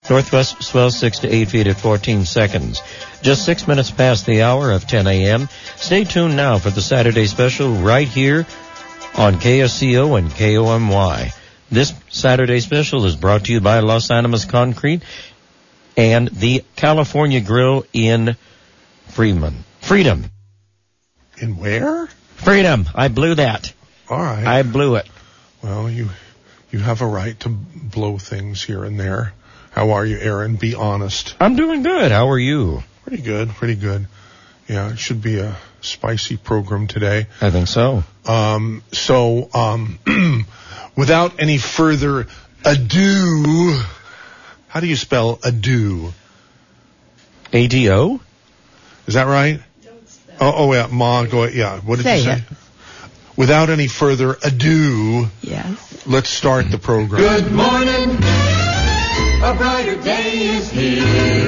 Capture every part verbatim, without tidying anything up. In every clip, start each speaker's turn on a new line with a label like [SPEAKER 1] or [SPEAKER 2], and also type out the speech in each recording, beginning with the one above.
[SPEAKER 1] Northwest swells six to eight feet at fourteen seconds. Just six minutes past the hour of ten a.m. Stay tuned now for the Saturday special right here on K S C O and K O M Y. This Saturday special is brought to you by Los Animas Concrete and the California Grill in Freeman. Freedom.
[SPEAKER 2] In where?
[SPEAKER 1] Freedom. I blew that.
[SPEAKER 2] All right.
[SPEAKER 1] I blew it.
[SPEAKER 2] Well, you you have a right to blow things here and there. How are you, Aaron? Be honest.
[SPEAKER 1] I'm doing good. How are you?
[SPEAKER 2] Pretty good, pretty good. Yeah, it should be a spicy program today.
[SPEAKER 1] I think so.
[SPEAKER 2] Um, so, um, without any further ado, how do you spell ado?
[SPEAKER 1] A D O?
[SPEAKER 2] Is that right?
[SPEAKER 3] Don't spell.
[SPEAKER 2] Oh, oh yeah, Ma, go ahead. Yeah, what did
[SPEAKER 3] say
[SPEAKER 2] you say?
[SPEAKER 3] It.
[SPEAKER 2] Without any further ado,
[SPEAKER 3] yes.
[SPEAKER 2] Let's start the program.
[SPEAKER 4] Good morning. A brighter day is here.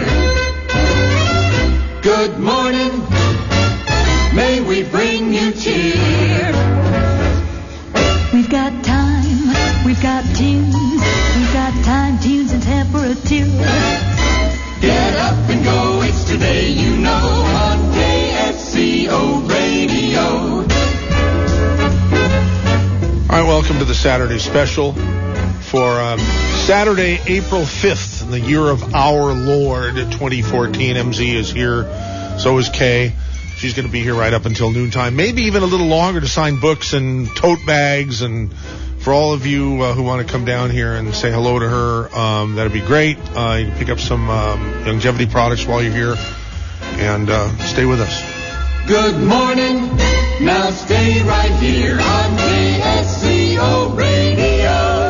[SPEAKER 4] Good morning. May we bring you cheer.
[SPEAKER 3] We've got time. We've got tunes. We've got time, tunes, and temperature.
[SPEAKER 4] Get up and go. It's today, you know, on K S C O Radio.
[SPEAKER 2] All right, welcome to the Saturday special for um, Saturday, April fifth, in the year of our Lord, twenty fourteen. M Z is here. So is Kay. She's going to be here right up until noontime, maybe even a little longer to sign books and tote bags. And for all of you uh, who want to come down here and say hello to her, um, that'd be great. Uh, you can pick up some um, longevity products while you're here, and uh, stay with us.
[SPEAKER 4] Good morning. Now stay right here on K S C O Radio.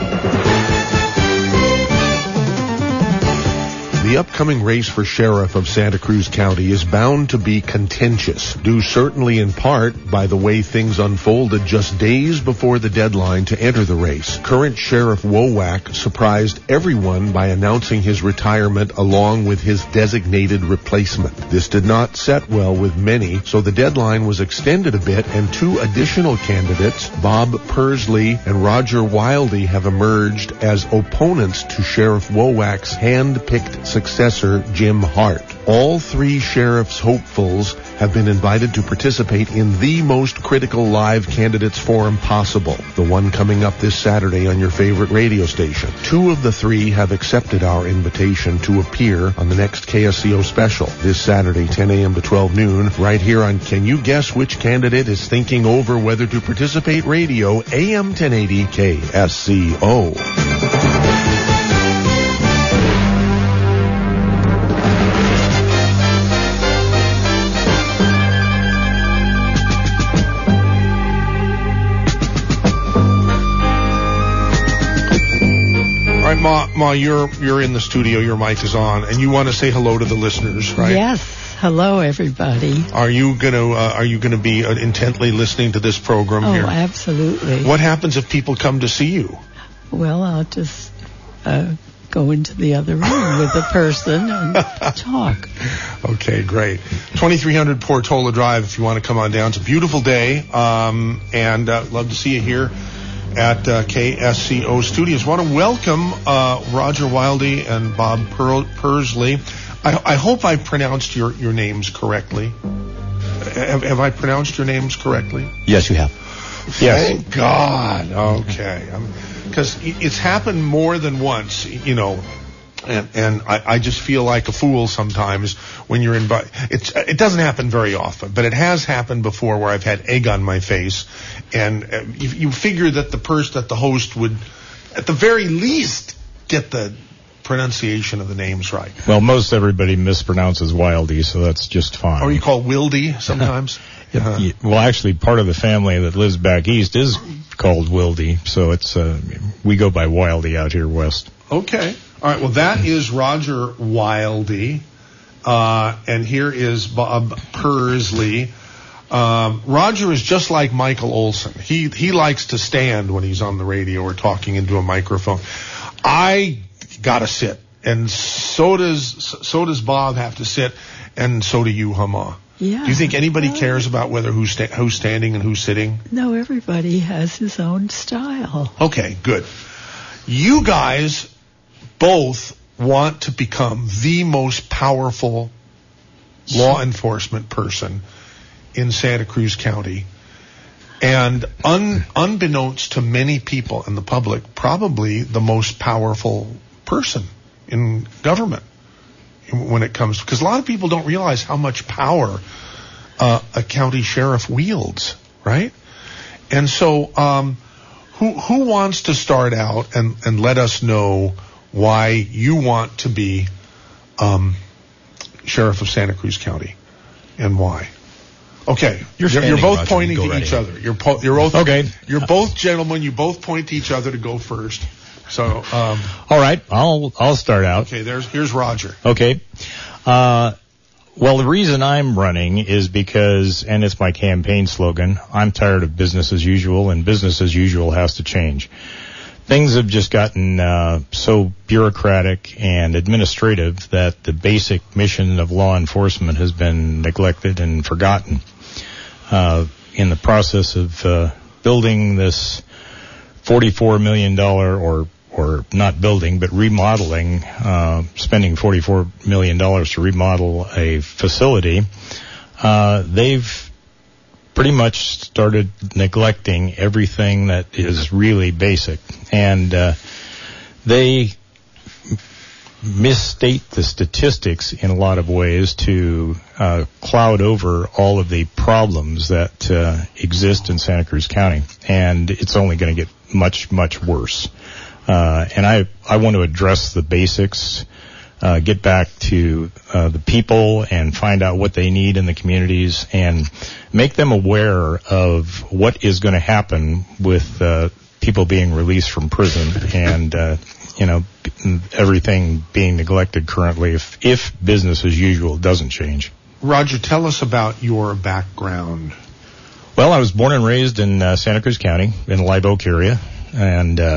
[SPEAKER 2] The upcoming race for sheriff of Santa Cruz County is bound to be contentious, due certainly in part by the way things unfolded just days before the deadline to enter the race. Current Sheriff Wowak surprised everyone by announcing his retirement along with his designated replacement. This did not set well with many, so the deadline was extended a bit, and two additional candidates, Bob Persley and Roger Wildey, have emerged as opponents to Sheriff Wowak's hand-picked successor, Jim Hart. All three sheriff's hopefuls have been invited to participate in the most critical live candidates forum possible, the one coming up this Saturday on your favorite radio station. Two of the three have accepted our invitation to appear on the next K S C O special this Saturday, ten a.m. to twelve noon, right here on Can You Guess Which Candidate is Thinking Over Whether to Participate Radio, A M ten eighty K S C O. Ma, Ma, you're you're in the studio. Your mic is on, and you want to say hello to the listeners, right?
[SPEAKER 5] Yes. Hello, everybody.
[SPEAKER 2] Are you gonna uh, Are you gonna be uh, intently listening to this program
[SPEAKER 5] oh,
[SPEAKER 2] here?
[SPEAKER 5] Oh, absolutely.
[SPEAKER 2] What happens if people come to see you?
[SPEAKER 5] Well, I'll just uh, go into the other room with the person and talk.
[SPEAKER 2] Okay, great. twenty-three hundred Portola Drive. If you want to come on down, it's a beautiful day, um, and uh, love to see you here at uh, K S C O Studios. Want to welcome uh, Roger Wildey and Bob per- Persley. I, I hope I pronounced your, your names correctly. Have, have I pronounced your names correctly?
[SPEAKER 1] Yes, you have.
[SPEAKER 2] Thank yes. God. Okay. Because it's happened more than once, you know, and, and I, I just feel like a fool sometimes when you're in. It's it doesn't happen very often, but it has happened before where I've had egg on my face, and uh, you, you figure that the person, that the host would, at the very least, get the pronunciation of the names right.
[SPEAKER 6] Well, most everybody mispronounces Wildey, so that's just fine.
[SPEAKER 2] Or you call Wildy sometimes.
[SPEAKER 6] uh-huh. Well, actually, part of the family that lives back east is called Wildy, so it's uh, we go by Wildey out here west.
[SPEAKER 2] Okay. All right, well, that is Roger Wildey, uh, and here is Bob Persley. Um, Roger is just like Michael Olson. He he likes to stand when he's on the radio or talking into a microphone. I gotta sit, and so does so does Bob have to sit, and so do you, Hama.
[SPEAKER 5] Yeah.
[SPEAKER 2] Do you think anybody cares about whether who's sta- who's standing and who's sitting?
[SPEAKER 5] No, everybody has his own style.
[SPEAKER 2] Okay, good. You guys both want to become the most powerful law enforcement person in Santa Cruz County. And un, unbeknownst to many people in the public, probably the most powerful person in government when it comes, because a lot of people don't realize how much power uh, a county sheriff wields, right? And so, um, who who wants to start out and, and let us know why you want to be um, sheriff of Santa Cruz County and why? Okay,
[SPEAKER 7] you're,
[SPEAKER 2] you're, you're both
[SPEAKER 7] Roger.
[SPEAKER 2] pointing
[SPEAKER 7] Go
[SPEAKER 2] to
[SPEAKER 7] right
[SPEAKER 2] each
[SPEAKER 7] ahead.
[SPEAKER 2] other. You're po- you're both
[SPEAKER 6] okay.
[SPEAKER 2] You're both gentlemen. You both point to each other to go first. So, um,
[SPEAKER 6] all right, I'll I'll start out.
[SPEAKER 2] Okay, there's here's Roger.
[SPEAKER 6] Okay, uh, well, the reason I'm running is because, and it's my campaign slogan, I'm tired of business as usual, and business as usual has to change. Things have just gotten uh, so bureaucratic and administrative that the basic mission of law enforcement has been neglected and forgotten. Uh, in the process of uh, building this forty-four million dollars, or or not building, but remodeling, uh, spending forty-four million dollars to remodel a facility, uh, they've pretty much started neglecting everything that is really basic. And uh, they misstate the statistics in a lot of ways to uh, cloud over all of the problems that uh, exist in Santa Cruz County. And it's only going to get much, much worse. Uh, and I, I want to address the basics, uh, get back to uh, the people and find out what they need in the communities and make them aware of what is going to happen with uh, people being released from prison and, uh, you know, everything being neglected currently if, if business as usual doesn't change.
[SPEAKER 2] Roger, tell us about your background.
[SPEAKER 6] Well, I was born and raised in uh, Santa Cruz County in the Live Oak area, and uh,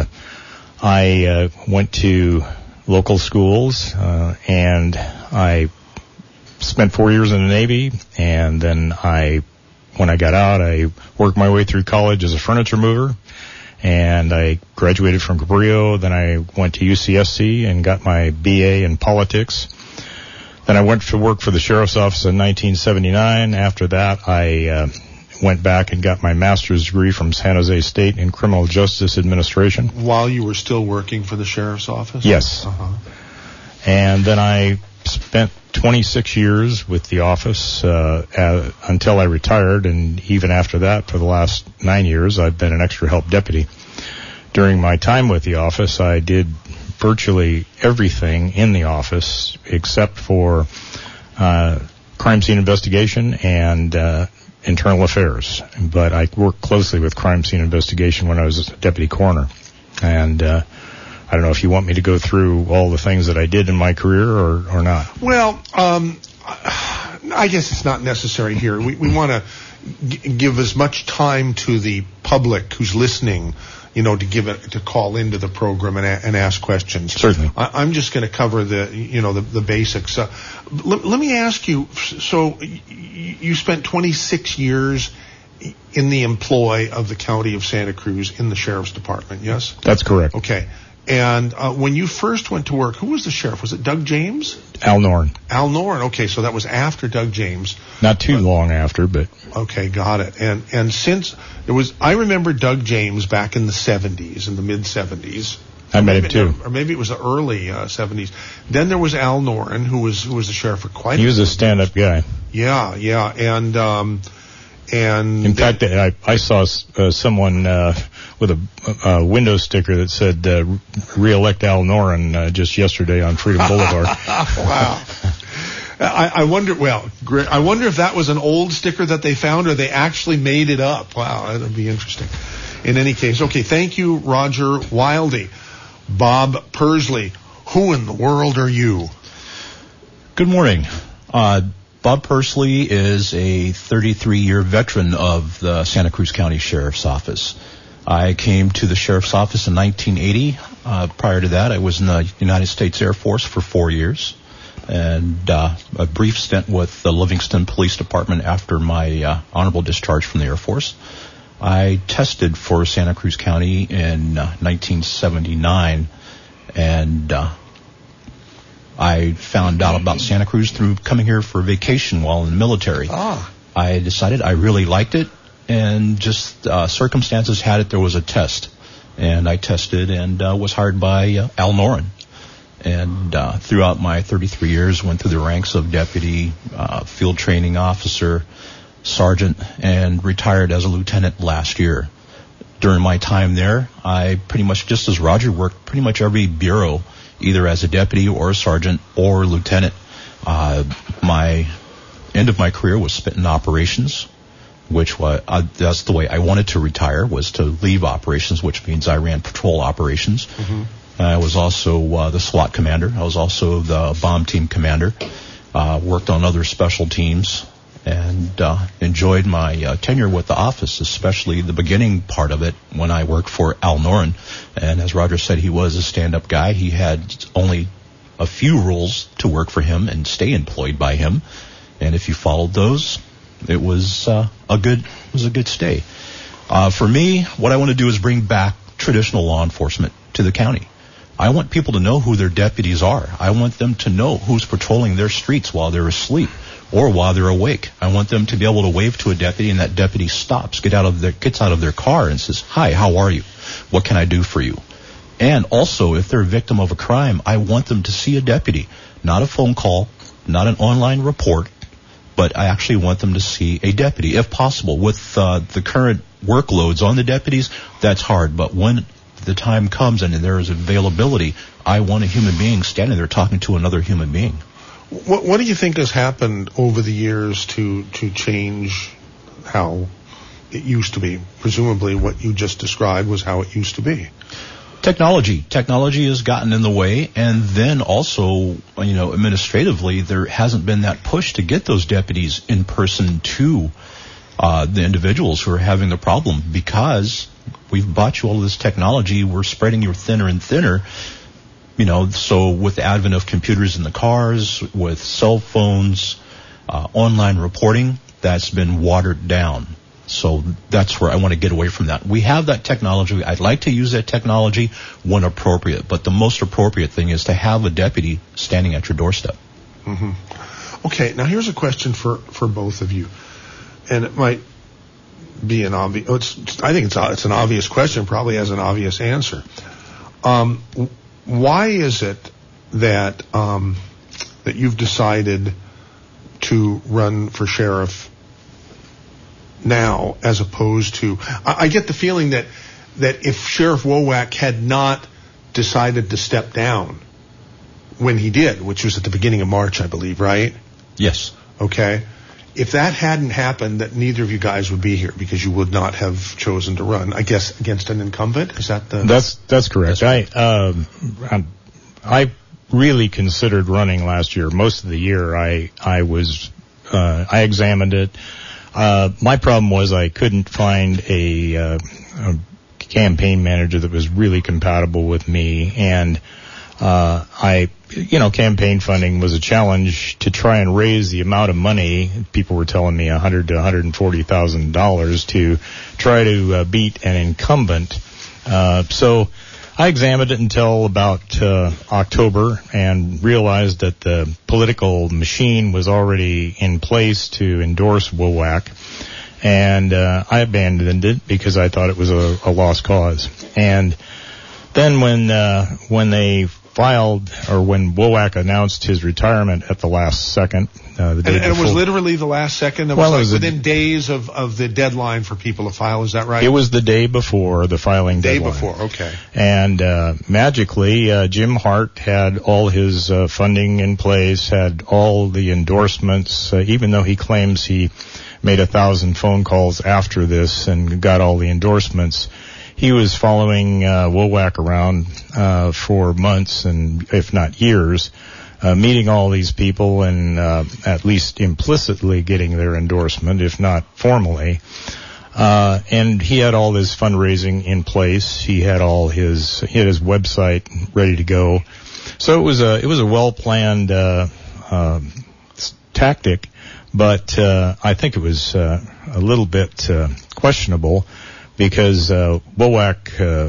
[SPEAKER 6] I uh, went to local schools, uh, and I spent four years in the Navy, and then I, when I got out, I worked my way through college as a furniture mover, and I graduated from Cabrillo. Then I went to U C S C and got my B A in politics. Then I went to work for the sheriff's office in nineteen seventy-nine. After that, I uh, went back and got my master's degree from San Jose State in criminal justice administration.
[SPEAKER 2] While you were still working for the sheriff's office?
[SPEAKER 6] Yes.
[SPEAKER 2] Uh-huh.
[SPEAKER 6] And then I spent twenty-six years with the office uh, uh, until I retired, and even after that, for the last nine years, I've been an extra help deputy. During my time with the office, I did virtually everything in the office except for uh, crime scene investigation and uh, internal affairs. But I worked closely with crime scene investigation when I was a deputy coroner. And uh, I don't know if you want me to go through all the things that I did in my career or, or not.
[SPEAKER 2] Well, um, I guess it's not necessary here. We, we want to g- give as much time to the public who's listening, you know, to give it, to call into the program and, a, and ask questions.
[SPEAKER 6] Certainly.
[SPEAKER 2] I, I'm just going to cover the, you know, the, the basics. Uh, let, let me ask you, so you spent twenty-six years in the employ of the county of Santa Cruz in the sheriff's department, yes?
[SPEAKER 6] That's correct.
[SPEAKER 2] Okay. And uh, when you first went to work, who was the sheriff? Was it Doug James?
[SPEAKER 6] Al Norn.
[SPEAKER 2] Al Norn. Okay, so that was after Doug James.
[SPEAKER 6] Not too uh, long after, but...
[SPEAKER 2] Okay, got it. And and since there was... I remember Doug James back in the seventies, in the mid-seventies.
[SPEAKER 6] I met
[SPEAKER 2] maybe,
[SPEAKER 6] him too.
[SPEAKER 2] Or maybe it was the early uh, seventies. Then there was Al Norn, who was who was the sheriff for quite
[SPEAKER 6] he
[SPEAKER 2] a
[SPEAKER 6] was a stand-up guy.
[SPEAKER 2] Yeah, yeah. And... Um, And
[SPEAKER 6] in fact, I, I saw uh, someone uh, with a, a window sticker that said uh, "Re-elect Al Norn" uh, just yesterday on Freedom Boulevard.
[SPEAKER 2] Wow! I, I wonder. Well, great. I wonder if that was an old sticker that they found, or they actually made it up. Wow, that'd be interesting. In any case, okay. Thank you, Roger Wildy. Bob Persley, who in the world are you?
[SPEAKER 7] Good morning. Uh, Bob Persley is a thirty-three-year veteran of the Santa Cruz County Sheriff's Office. I came to the Sheriff's Office in nineteen eighty. Uh, prior to that, I was in the United States Air Force for four years, and uh, a brief stint with the Livingston Police Department after my uh, honorable discharge from the Air Force. I tested for Santa Cruz County in uh, nineteen seventy-nine, and uh, I found out about Santa Cruz through coming here for vacation while in the military.
[SPEAKER 2] Ah.
[SPEAKER 7] I decided I really liked it, and just uh, circumstances had it there was a test. And I tested and uh, was hired by uh, Al Noren. And uh, throughout my thirty-three years, went through the ranks of deputy, uh, field training officer, sergeant, and retired as a lieutenant last year. During my time there, I pretty much, just as Roger, worked pretty much every bureau, either as a deputy or a sergeant or a lieutenant. Uh, my end of my career was spent in operations, which was, uh, that's the way I wanted to retire, was to leave operations, which means I ran patrol operations. Mm-hmm. I was also uh, the SWAT commander. I was also the bomb team commander. Uh, worked on other special teams, and uh, enjoyed my uh, tenure with the office, especially the beginning part of it when I worked for Al Noren. And as Roger said, he was a stand-up guy. He had only a few rules to work for him and stay employed by him. And if you followed those, it was uh, a good it was a good stay. Uh, for me, what I want to do is bring back traditional law enforcement to the county. I want people to know who their deputies are. I want them to know who's patrolling their streets while they're asleep or while they're awake. I want them to be able to wave to a deputy, and that deputy stops, get out of their, gets out of their car and says, "Hi, how are you? What can I do for you?" And also, if they're a victim of a crime, I want them to see a deputy, not a phone call, not an online report, but I actually want them to see a deputy, if possible. With uh, the current workloads on the deputies, that's hard. But when the time comes and there is availability, I want a human being standing there talking to another human being.
[SPEAKER 2] What, what do you think has happened over the years to to change how it used to be? Presumably what you just described was how it used to be.
[SPEAKER 7] Technology. Technology has gotten in the way, and then also, you know, administratively, there hasn't been that push to get those deputies in person to uh, the individuals who are having the problem, because we've bought you all of this technology. We're spreading you thinner and thinner. You know, so with the advent of computers in the cars, with cell phones, uh, online reporting, that's been watered down. So that's where I want to get away from that. We have that technology. I'd like to use that technology when appropriate, but the most appropriate thing is to have a deputy standing at your doorstep.
[SPEAKER 2] Mm-hmm. Okay, now here's a question for, for both of you, and it might be an obvious. It's, I think it's it's an obvious question, probably has an obvious answer. Um, why is it that um, that you've decided to run for sheriff now, as opposed to? I, I get the feeling that that if Sheriff Wowak had not decided to step down when he did, which was at the beginning of March, I believe, right?
[SPEAKER 7] Yes.
[SPEAKER 2] Okay. If that hadn't happened, that neither of you guys would be here, because you would not have chosen to run, I guess, against an incumbent. Is that the?
[SPEAKER 6] That's that's correct.
[SPEAKER 2] That's
[SPEAKER 6] I um, I really considered running last year. Most of the year, I I was uh, I examined it. Uh, my problem was I couldn't find a, uh, a campaign manager that was really compatible with me, and uh, I, you know, campaign funding was a challenge to try and raise the amount of money. People were telling me a hundred to one hundred and forty thousand dollars to try to uh, beat an incumbent. Uh, so I examined it until about uh, October and realized that the political machine was already in place to endorse Wowak, and uh, I abandoned it because I thought it was a, a lost cause. And then when uh, when they filed, or when Wowak announced his retirement at the last second, uh, the day
[SPEAKER 2] and, and it was
[SPEAKER 6] before,
[SPEAKER 2] literally the last second. It was
[SPEAKER 6] well,
[SPEAKER 2] like
[SPEAKER 6] it was
[SPEAKER 2] within
[SPEAKER 6] a,
[SPEAKER 2] days of, of the deadline for people to file. Is that right?
[SPEAKER 6] It was the day before the filing
[SPEAKER 2] day
[SPEAKER 6] deadline.
[SPEAKER 2] before. Okay.
[SPEAKER 6] And uh, magically, uh, Jim Hart had all his uh, funding in place, had all the endorsements, uh, even though he claims he made a thousand phone calls after this and got all the endorsements. He was following uh, Wowak around uh, for months, and if not years, uh, meeting all these people and uh, at least implicitly getting their endorsement, if not formally. Uh, and he had all his fundraising in place. He had all his he had his website ready to go. So it was a it was a well planned uh, uh, tactic, but uh, I think it was uh, a little bit uh, questionable, because uh, Wowak uh,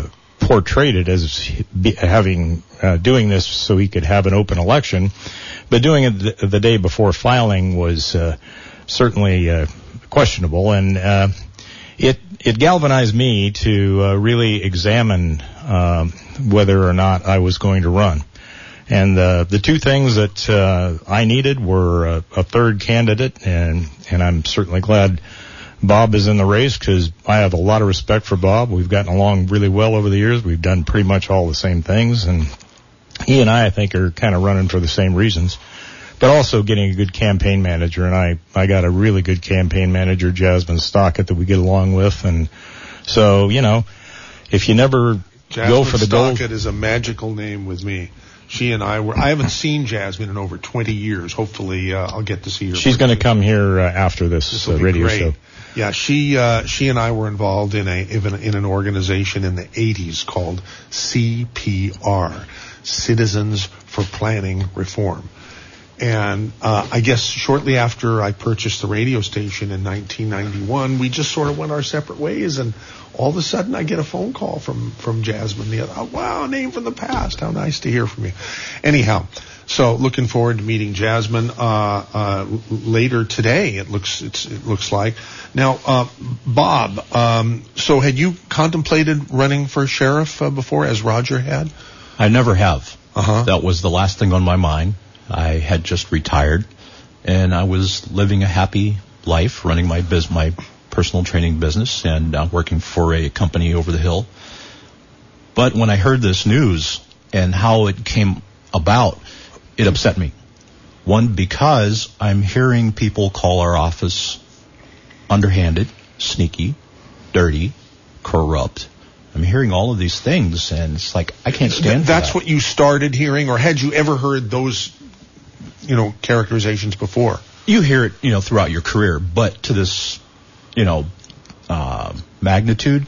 [SPEAKER 6] portrayed it as be, having uh, doing this so he could have an open election, but doing it the, the day before filing was uh, certainly uh, questionable, and uh, it it galvanized me to uh, really examine uh, whether or not I was going to run. And uh, the two things that uh, I needed were a, a third candidate, and and I'm certainly glad Bob is in the race, because I have a lot of respect for Bob. We've gotten along really well over the years. We've done pretty much all the same things, and he and I, I think, are kind of running for the same reasons, but also getting a good campaign manager. And I, I got a really good campaign manager, Jasmine Stockett, that we get along with. And so, you know, if you never
[SPEAKER 2] Jasmine
[SPEAKER 6] go for the gold...
[SPEAKER 2] Stockett is a magical name with me. She and I were, I haven't seen Jasmine in over twenty years. Hopefully, uh, I'll get to see her.
[SPEAKER 6] She's going to come here uh, after this uh, radio
[SPEAKER 2] great.
[SPEAKER 6] show.
[SPEAKER 2] Yeah, she, uh, she and I were involved in a, in, in an organization in the eighties called C P R, Citizens for Planning Reform. And, uh, I guess shortly after I purchased the radio station in nineteen ninety-one, we just sort of went our separate ways, and all of a sudden I get a phone call from, from Jasmine. The other, oh, wow, a name from the past. How nice to hear from you. Anyhow, so looking forward to meeting Jasmine, uh, uh, later today, it looks, it's, it looks like. Now, uh, Bob, um, so had you contemplated running for sheriff uh, before, as Roger had?
[SPEAKER 7] I never have.
[SPEAKER 2] Uh-huh.
[SPEAKER 7] That was the last thing on my mind. I had just retired, and I was living a happy life, running my biz, my personal training business, and uh, working for a company over the hill. But when I heard this news and how it came about, it upset me. One, because I'm hearing people call our office underhanded, sneaky, dirty, corrupt. I'm hearing all of these things, and it's like, I can't stand for
[SPEAKER 2] That's
[SPEAKER 7] that.
[SPEAKER 2] what you started hearing, or had you ever heard those, you know, characterizations before?
[SPEAKER 7] You hear it, you know, throughout your career, but to this, you know, uh, magnitude,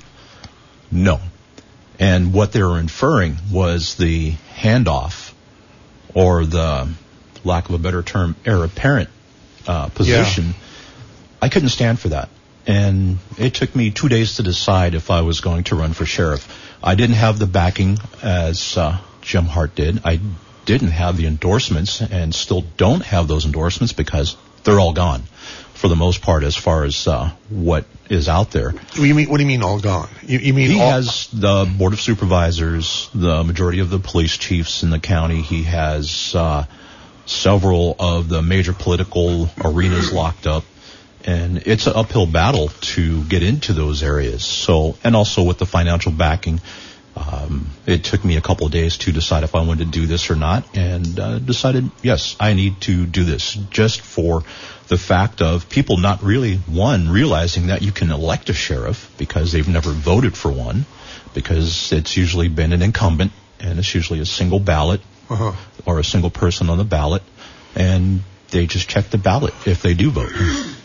[SPEAKER 7] no. And what they were inferring was the handoff, or the, lack of a better term, heir apparent uh, position. Yeah. I couldn't stand for that. And it took me two days to decide if I was going to run for sheriff. I didn't have the backing as uh, Jim Hart did. I didn't have the endorsements, and still don't have those endorsements, because they're all gone for the most part as far as uh, what is out there.
[SPEAKER 2] You mean, what do you mean all gone? You, you mean
[SPEAKER 7] he
[SPEAKER 2] all...
[SPEAKER 7] has the Board of Supervisors, the majority of the police chiefs in the county. He has uh, several of the major political arenas locked up. And it's an uphill battle to get into those areas. So, and also with the financial backing, um, it took me a couple of days to decide if I wanted to do this or not, and uh, decided, yes, I need to do this, just for the fact of people not really, one, realizing that you can elect a sheriff because they've never voted for one, because it's usually been an incumbent, and it's usually a single ballot uh-huh. or a single person on the ballot, and they just check the ballot if they do vote.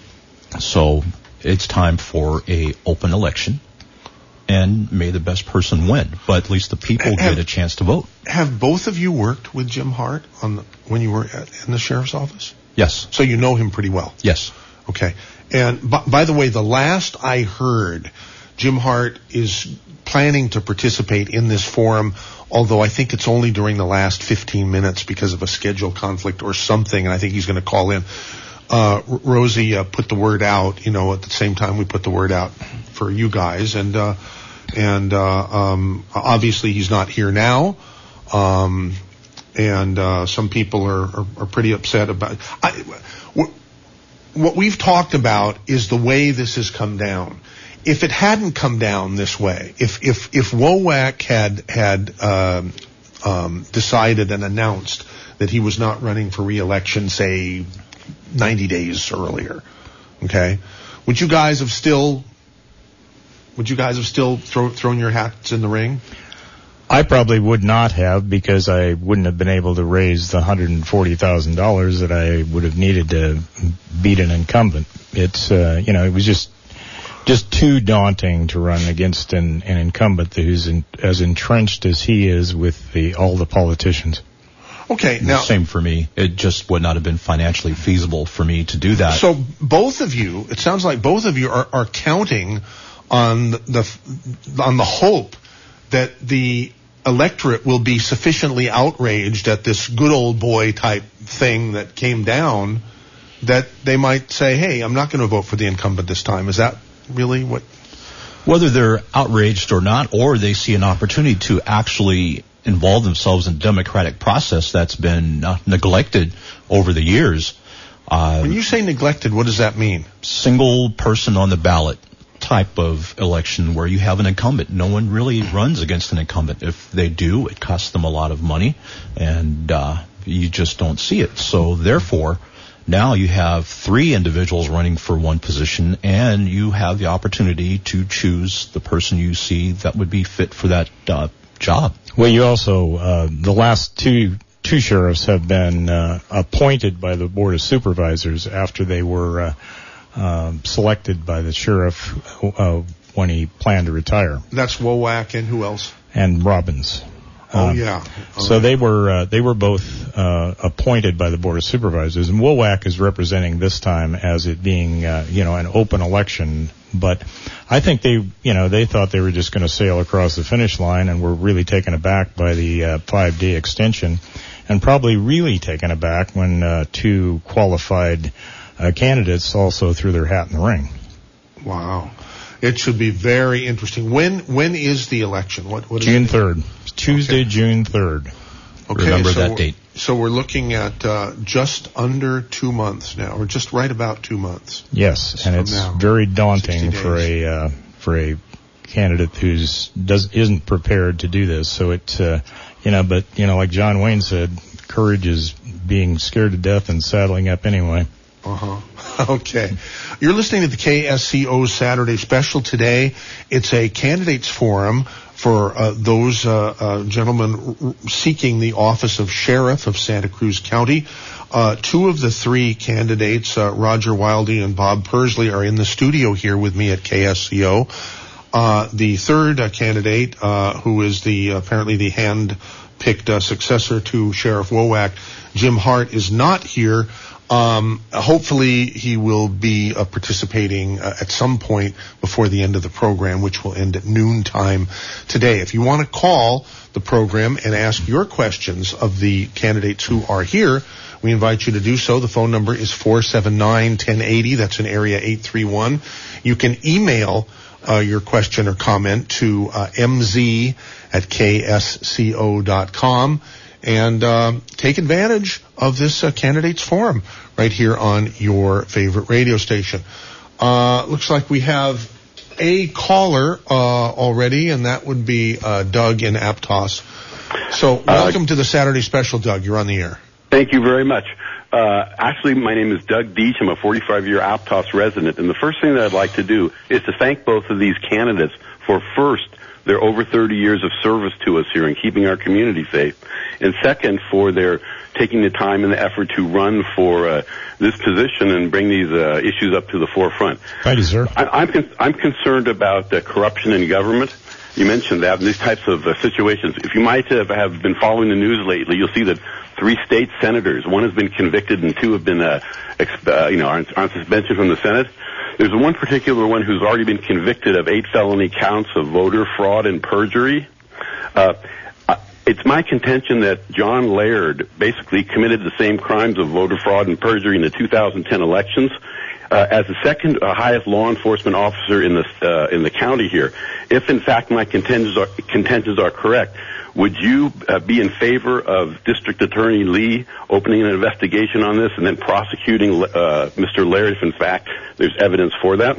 [SPEAKER 7] So it's time for a open election, and may the best person win. But at least the people have, get a chance to vote.
[SPEAKER 2] Have both of you worked with Jim Hart on the, when you were at, in the sheriff's office?
[SPEAKER 7] Yes.
[SPEAKER 2] So you know him pretty well?
[SPEAKER 7] Yes.
[SPEAKER 2] Okay. And by, by the way, the last I heard, Jim Hart is planning to participate in this forum, although I think it's only during the last fifteen minutes because of a schedule conflict or something, and I think he's going to call in. Uh, Rosie uh, put the word out, you know, at the same time we put the word out for you guys, and uh, and uh, um, obviously he's not here now, um, and uh, some people are, are, are pretty upset about. I, what, what we've talked about is the way this has come down. If it hadn't come down this way, if if if W O A C had had um, um, decided and announced that he was not running for re-election, say ninety days earlier, okay, would you guys have still, would you guys have still throw, thrown your hats in the ring?
[SPEAKER 6] I probably would not have, because I wouldn't have been able to raise the one hundred forty thousand dollars that I would have needed to beat an incumbent. It's, uh, you know, it was just, just too daunting to run against an, an incumbent who's in, as entrenched as he is with the, all the politicians.
[SPEAKER 2] Okay, now
[SPEAKER 7] same for me. It just would not have been financially feasible for me to do that.
[SPEAKER 2] So both of you, it sounds like both of you are, are counting on the on the hope that the electorate will be sufficiently outraged at this good old boy type thing that came down that they might say, hey, I'm not going to vote for the incumbent this time. Is that really what?
[SPEAKER 7] Whether they're outraged or not, or they see an opportunity to actually involve themselves in the democratic process that's been uh, neglected over the years. Uh,
[SPEAKER 2] when you say neglected, what does that mean?
[SPEAKER 7] Single person on the ballot type of election where you have an incumbent. No one really runs against an incumbent. If they do, it costs them a lot of money, and uh, you just don't see it. So therefore, now you have three individuals running for one position, and you have the opportunity to choose the person you see that would be fit for that uh, job.
[SPEAKER 6] Well, you also, uh, the last two two sheriffs have been uh, appointed by the Board of Supervisors after they were uh, uh, selected by the sheriff uh, when he planned to retire.
[SPEAKER 2] That's Wowak and who else?
[SPEAKER 6] And Robbins.
[SPEAKER 2] Oh,
[SPEAKER 6] um,
[SPEAKER 2] yeah. All
[SPEAKER 6] so
[SPEAKER 2] right.
[SPEAKER 6] they were uh, they were both uh, appointed by the Board of Supervisors, and Wowak is representing this time as it being uh, you know an open election. But I think they you know they thought they were just going to sail across the finish line, and were really taken aback by the uh, five day extension, and probably really taken aback when uh, two qualified uh, candidates also threw their hat in the ring.
[SPEAKER 2] Wow. It should be very interesting. When when is the election? What what is
[SPEAKER 6] June
[SPEAKER 2] it?
[SPEAKER 6] third. Tuesday,
[SPEAKER 2] Okay.
[SPEAKER 6] June third.
[SPEAKER 2] Okay,
[SPEAKER 7] Remember
[SPEAKER 2] so
[SPEAKER 7] that
[SPEAKER 2] we're-
[SPEAKER 7] date.
[SPEAKER 2] So we're looking at uh, just under two months now, or just right about two months.
[SPEAKER 6] Yes, and
[SPEAKER 2] From
[SPEAKER 6] it's
[SPEAKER 2] now.
[SPEAKER 6] very daunting
[SPEAKER 2] sixty
[SPEAKER 6] for a uh, for a candidate who's does isn't prepared to do this. So it, uh, you know, but you know, like John Wayne said, courage is being scared to death and saddling up anyway.
[SPEAKER 2] Uh-huh. Okay. You're listening to the K S C O Saturday Special today. It's a candidates forum for uh, those uh, uh, gentlemen r- seeking the office of sheriff of Santa Cruz County. Uh, two of the three candidates, uh, Roger Wildy and Bob Pursley, are in the studio here with me at K S C O. Uh, the third uh, candidate, uh, who is the apparently the hand-picked uh, successor to Sheriff Wowak, Jim Hart, is not here. Um, hopefully he will be uh, participating uh, at some point before the end of the program, which will end at noontime today. If you want to call the program and ask your questions of the candidates who are here, we invite you to do so. The phone number is four seven nine, one zero eight zero. That's in area eight three one. You can email uh, your question or comment to uh, m z at k s c o dot com. And uh, take advantage of this uh, candidates forum right here on your favorite radio station. Uh, looks like we have a caller uh, already, and that would be uh, Doug in Aptos. So welcome uh, to the Saturday Special, Doug. You're on the air.
[SPEAKER 8] Thank you very much. Uh, actually, my name is Doug Deach. I'm a forty-five year Aptos resident, and the first thing that I'd like to do is to thank both of these candidates for, first, their over thirty years of service to us here and keeping our community safe, and second, for their taking the time and the effort to run for uh, this position and bring these uh, issues up to the forefront.
[SPEAKER 6] Thank you, sir.
[SPEAKER 8] I, I'm, con- I'm concerned about uh, corruption in government. You mentioned that, and these types of uh, situations. If you might have, have been following the news lately, you'll see that three state senators, one has been convicted and two have been, uh, exp- uh, you know, on, on suspension from the Senate. There's one particular one who's already been convicted of eight felony counts of voter fraud and perjury. Uh, it's my contention that John Laird basically committed the same crimes of voter fraud and perjury in the two thousand ten elections. Uh, as the second uh, highest law enforcement officer in the uh, in the county here, if in fact my contentions are, contentions are correct, would you uh, be in favor of District Attorney Lee opening an investigation on this and then prosecuting uh, Mister Laird if in fact there's evidence for that?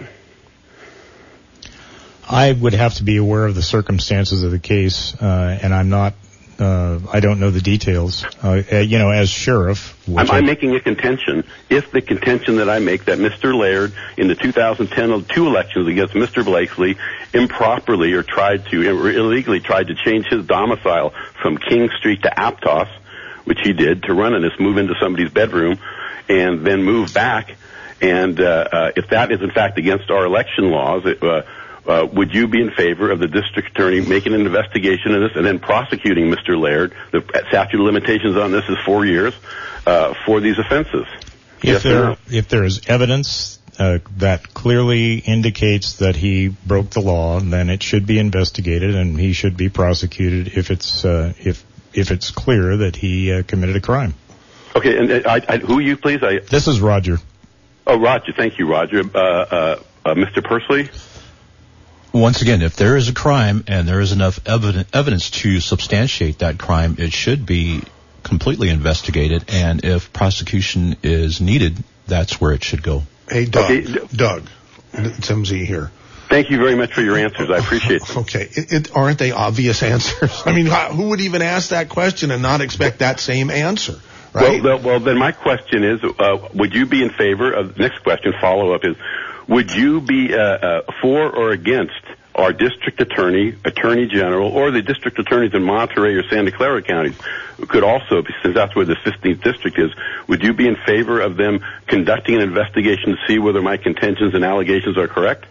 [SPEAKER 6] I would have to be aware of the circumstances of the case, uh, and I'm not. Uh, I don't know the details. Uh, uh, you know, as sheriff,
[SPEAKER 8] I'm, I'm making a contention. If the contention that I make that Mister Laird in the two thousand ten two elections against Mister Blakeslee improperly or tried to or illegally tried to change his domicile from King Street to Aptos, which he did to run in this, move into somebody's bedroom, and then move back, and uh, uh, if that is in fact against our election laws, it, uh, Uh, would you be in favor of the district attorney making an investigation of this and then prosecuting Mister Laird? The statute of limitations on this is four years uh, for these offenses.
[SPEAKER 6] If
[SPEAKER 8] yes
[SPEAKER 6] there
[SPEAKER 8] or no?
[SPEAKER 6] if there is evidence uh, that clearly indicates that he broke the law, then it should be investigated and he should be prosecuted if it's uh, if if it's clear that he uh, committed a crime.
[SPEAKER 8] Okay, and uh, I, I, who are you, please? I,
[SPEAKER 6] this is Roger.
[SPEAKER 8] Oh, Roger. Thank you, Roger. Uh, uh, uh, Mister Persley?
[SPEAKER 7] Once again, if there is a crime and there is enough evidence, evidence to substantiate that crime, it should be completely investigated, and if prosecution is needed, that's where it should go.
[SPEAKER 2] Hey, Doug.
[SPEAKER 8] Okay.
[SPEAKER 2] Doug. It's M Z here.
[SPEAKER 8] Thank you very much for your answers. I appreciate them.
[SPEAKER 2] Okay. It, it, aren't they obvious answers? I mean, how, who would even ask that question and not expect that same answer? Right?
[SPEAKER 8] Well, well, then my question is, uh, would you be in favor of, next question, follow-up is, would you be uh, uh, for or against our district attorney, attorney general, or the district attorneys in Monterey or Santa Clara counties could also, since that's where the fifteenth district is, would you be in favor of them conducting an investigation to see whether my contentions and allegations are correct?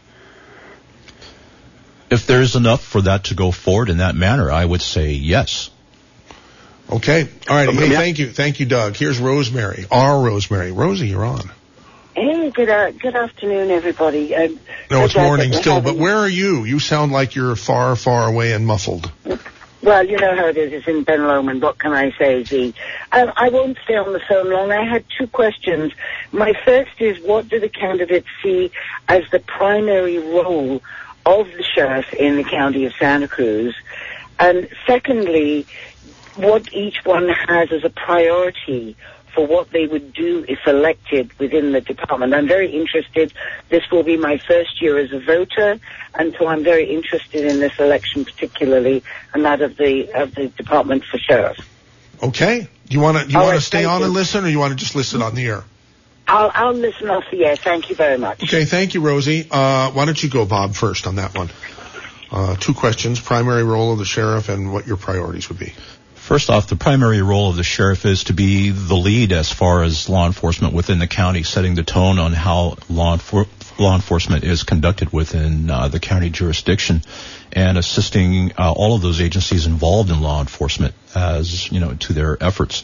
[SPEAKER 7] If there's enough for that to go forward in that manner, I would say yes.
[SPEAKER 2] Okay. All right.
[SPEAKER 8] Okay,
[SPEAKER 2] Hey,
[SPEAKER 8] yeah.
[SPEAKER 2] thank you. Thank you, Doug. Here's Rosemary. Our Rosemary. Rosie, you're on.
[SPEAKER 9] Hey, good uh, good afternoon, everybody. Uh,
[SPEAKER 2] No, it's
[SPEAKER 9] glad that
[SPEAKER 2] morning
[SPEAKER 9] we're
[SPEAKER 2] still,
[SPEAKER 9] having-
[SPEAKER 2] but where are you? You sound like you're far, far away and muffled.
[SPEAKER 9] Well, you know how it is. It's in Ben Lomond. What can I say, Z? Um, I won't stay on the phone long. I had two questions. My first is, what do the candidates see as the primary role of the sheriff in the county of Santa Cruz? And secondly, what each one has as a priority for what they would do if elected within the department. I'm very interested. This will be my first year as a voter, and so I'm very interested in this election particularly, and that of the of the Department for Sheriff.
[SPEAKER 2] Okay. You want to you
[SPEAKER 9] All
[SPEAKER 2] want to
[SPEAKER 9] right,
[SPEAKER 2] stay
[SPEAKER 9] thank
[SPEAKER 2] on
[SPEAKER 9] you.
[SPEAKER 2] and listen, or you want to just listen on the air?
[SPEAKER 9] I'll I'll listen off the air. Thank you very much.
[SPEAKER 2] Okay. Thank you, Rosie. Uh, why don't you go, Bob, first on that one? Uh, two questions: primary role of the sheriff and what your priorities would be.
[SPEAKER 7] First off, the primary role of the sheriff is to be the lead as far as law enforcement within the county, setting the tone on how law, enfor- law enforcement is conducted within uh, the county jurisdiction, and assisting uh, all of those agencies involved in law enforcement as, you know, to their efforts.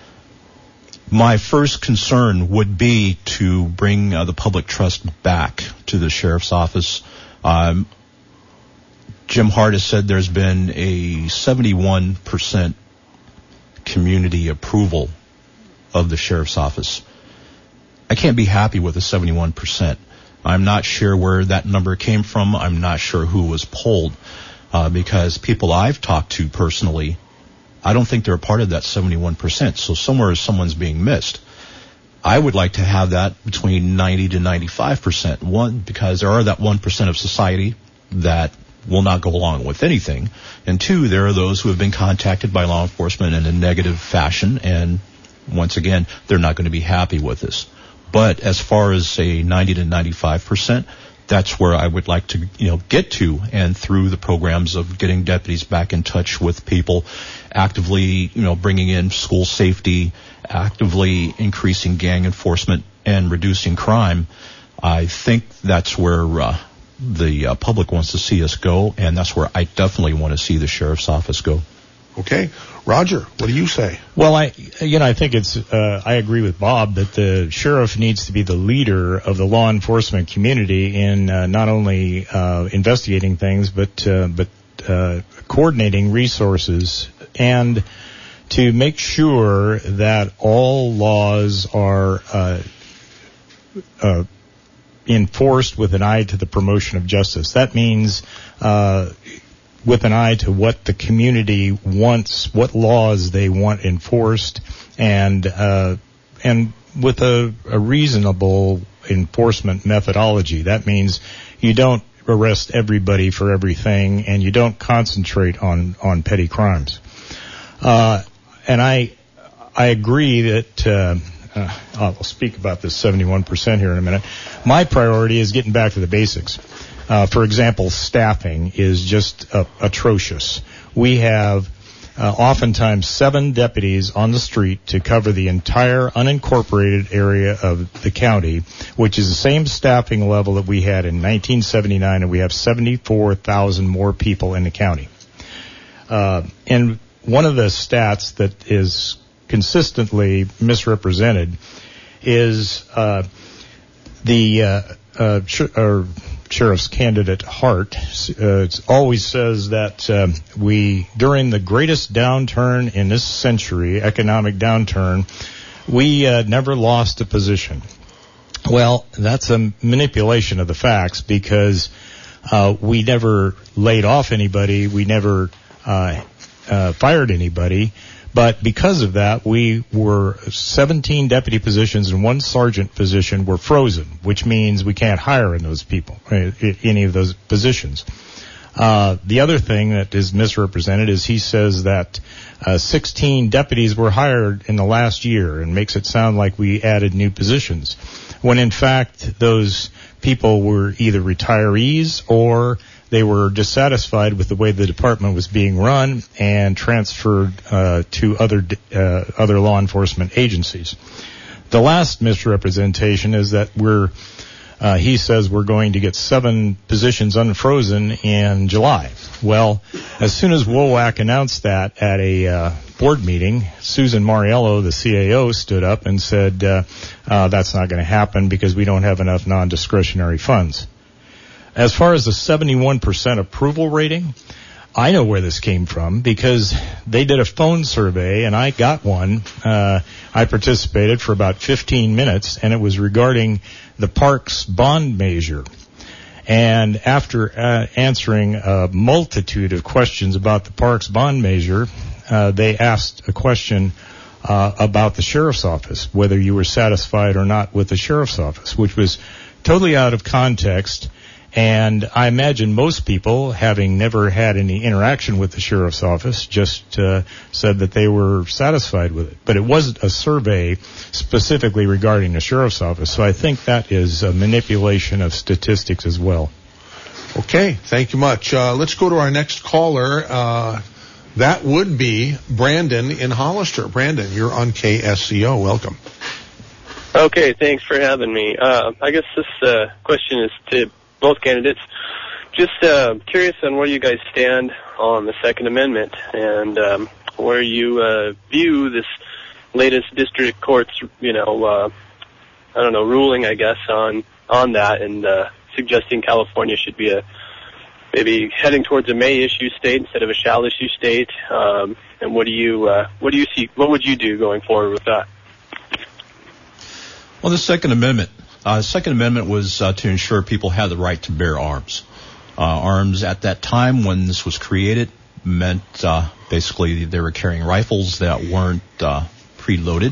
[SPEAKER 7] My first concern would be to bring uh, the public trust back to the sheriff's office. Um, Jim Hart has said there's been a seventy-one percent community approval of the sheriff's office. I can't be happy with the seventy-one percent. I'm not sure where that number came from. I'm not sure who was polled, uh, because people I've talked to personally, I don't think they're a part of that seventy-one percent. So somewhere someone's being missed. I would like to have that between ninety to ninety-five percent. One, because there are that one percent of society that will not go along with anything. And two, there are those who have been contacted by law enforcement in a negative fashion, and once again, they're not going to be happy with this. But as far as a ninety to ninety-five percent, that's where I would like to, you know, get to, and through the programs of getting deputies back in touch with people, actively, you know, bringing in school safety, actively increasing gang enforcement and reducing crime, I think that's where uh, the uh, public wants to see us go, and that's where I definitely want to see the sheriff's office go.
[SPEAKER 2] Okay. Roger, what do you say?
[SPEAKER 6] Well, I, you know, I think it's, uh, I agree with Bob that the sheriff needs to be the leader of the law enforcement community in uh, not only uh, investigating things, but, uh, but uh, coordinating resources and to make sure that all laws are uh, uh, enforced with an eye to the promotion of justice. That means uh, with an eye to what the community wants, what laws they want enforced, and uh, and with a, a reasonable enforcement methodology. That means you don't arrest everybody for everything, and you don't concentrate on, on petty crimes. Uh, and I I agree that uh, uh, I'll speak about this seventy-one percent here in a minute. My priority is getting back to the basics. Uh, for example, staffing is just uh, atrocious. We have uh, oftentimes seven deputies on the street to cover the entire unincorporated area of the county, which is the same staffing level that we had in nineteen seventy-nine, and we have seventy-four thousand more people in the county. Uh, and one of the stats that is consistently misrepresented is uh, the uh, uh, sh- or sheriff's candidate Hart uh, always says that uh, we, during the greatest downturn in this century, economic downturn, we uh, never lost a position. Well, that's a manipulation of the facts, because uh, we never laid off anybody, we never uh, uh, fired anybody. But because of that, we were seventeen deputy positions and one sergeant position were frozen, which means we can't hire in those people, any of those positions. Uh, the other thing that is misrepresented is he says that uh, sixteen deputies were hired in the last year, and makes it sound like we added new positions, when in fact those people were either retirees or they were dissatisfied with the way the department was being run and transferred uh, to other uh, other law enforcement agencies. The last misrepresentation is that we're, uh, he says we're going to get seven positions unfrozen in July. Well, as soon as W O A C announced that at a uh, board meeting, Susan Mariello, the C A O, stood up and said uh, uh, that's not going to happen because we don't have enough non-discretionary funds. As far as the seventy-one percent approval rating, I know where this came from, because they did a phone survey, and I got one. Uh, I participated for about fifteen minutes, and it was regarding the park's bond measure. And after uh, answering a multitude of questions about the park's bond measure, uh, they asked a question uh, about the sheriff's office, whether you were satisfied or not with the sheriff's office, which was totally out of context. And I imagine most people, having never had any interaction with the sheriff's office, just uh, said that they were satisfied with it. But it wasn't a survey specifically regarding the sheriff's office. So I think that is a manipulation of statistics as well.
[SPEAKER 2] Okay, thank you much. Uh, let's go to our next caller. Uh, that would be Brandon in Hollister. Brandon, you're on K S C O. Welcome.
[SPEAKER 10] Okay, thanks for having me. Uh, I guess this uh, question is to both candidates. Just uh, curious on where you guys stand on the Second Amendment, and um, where you uh, view this latest district court's, you know, uh, I don't know, ruling, I guess, on on that, and uh, suggesting California should be a maybe heading towards a may issue state instead of a shall issue state. Um, and what do you uh, what do you see? What would you do going forward with that?
[SPEAKER 7] Well, the Second Amendment. Uh, the Second Amendment was uh, to ensure people had the right to bear arms. Uh, arms at that time when this was created meant uh, basically they were carrying rifles that weren't uh, preloaded.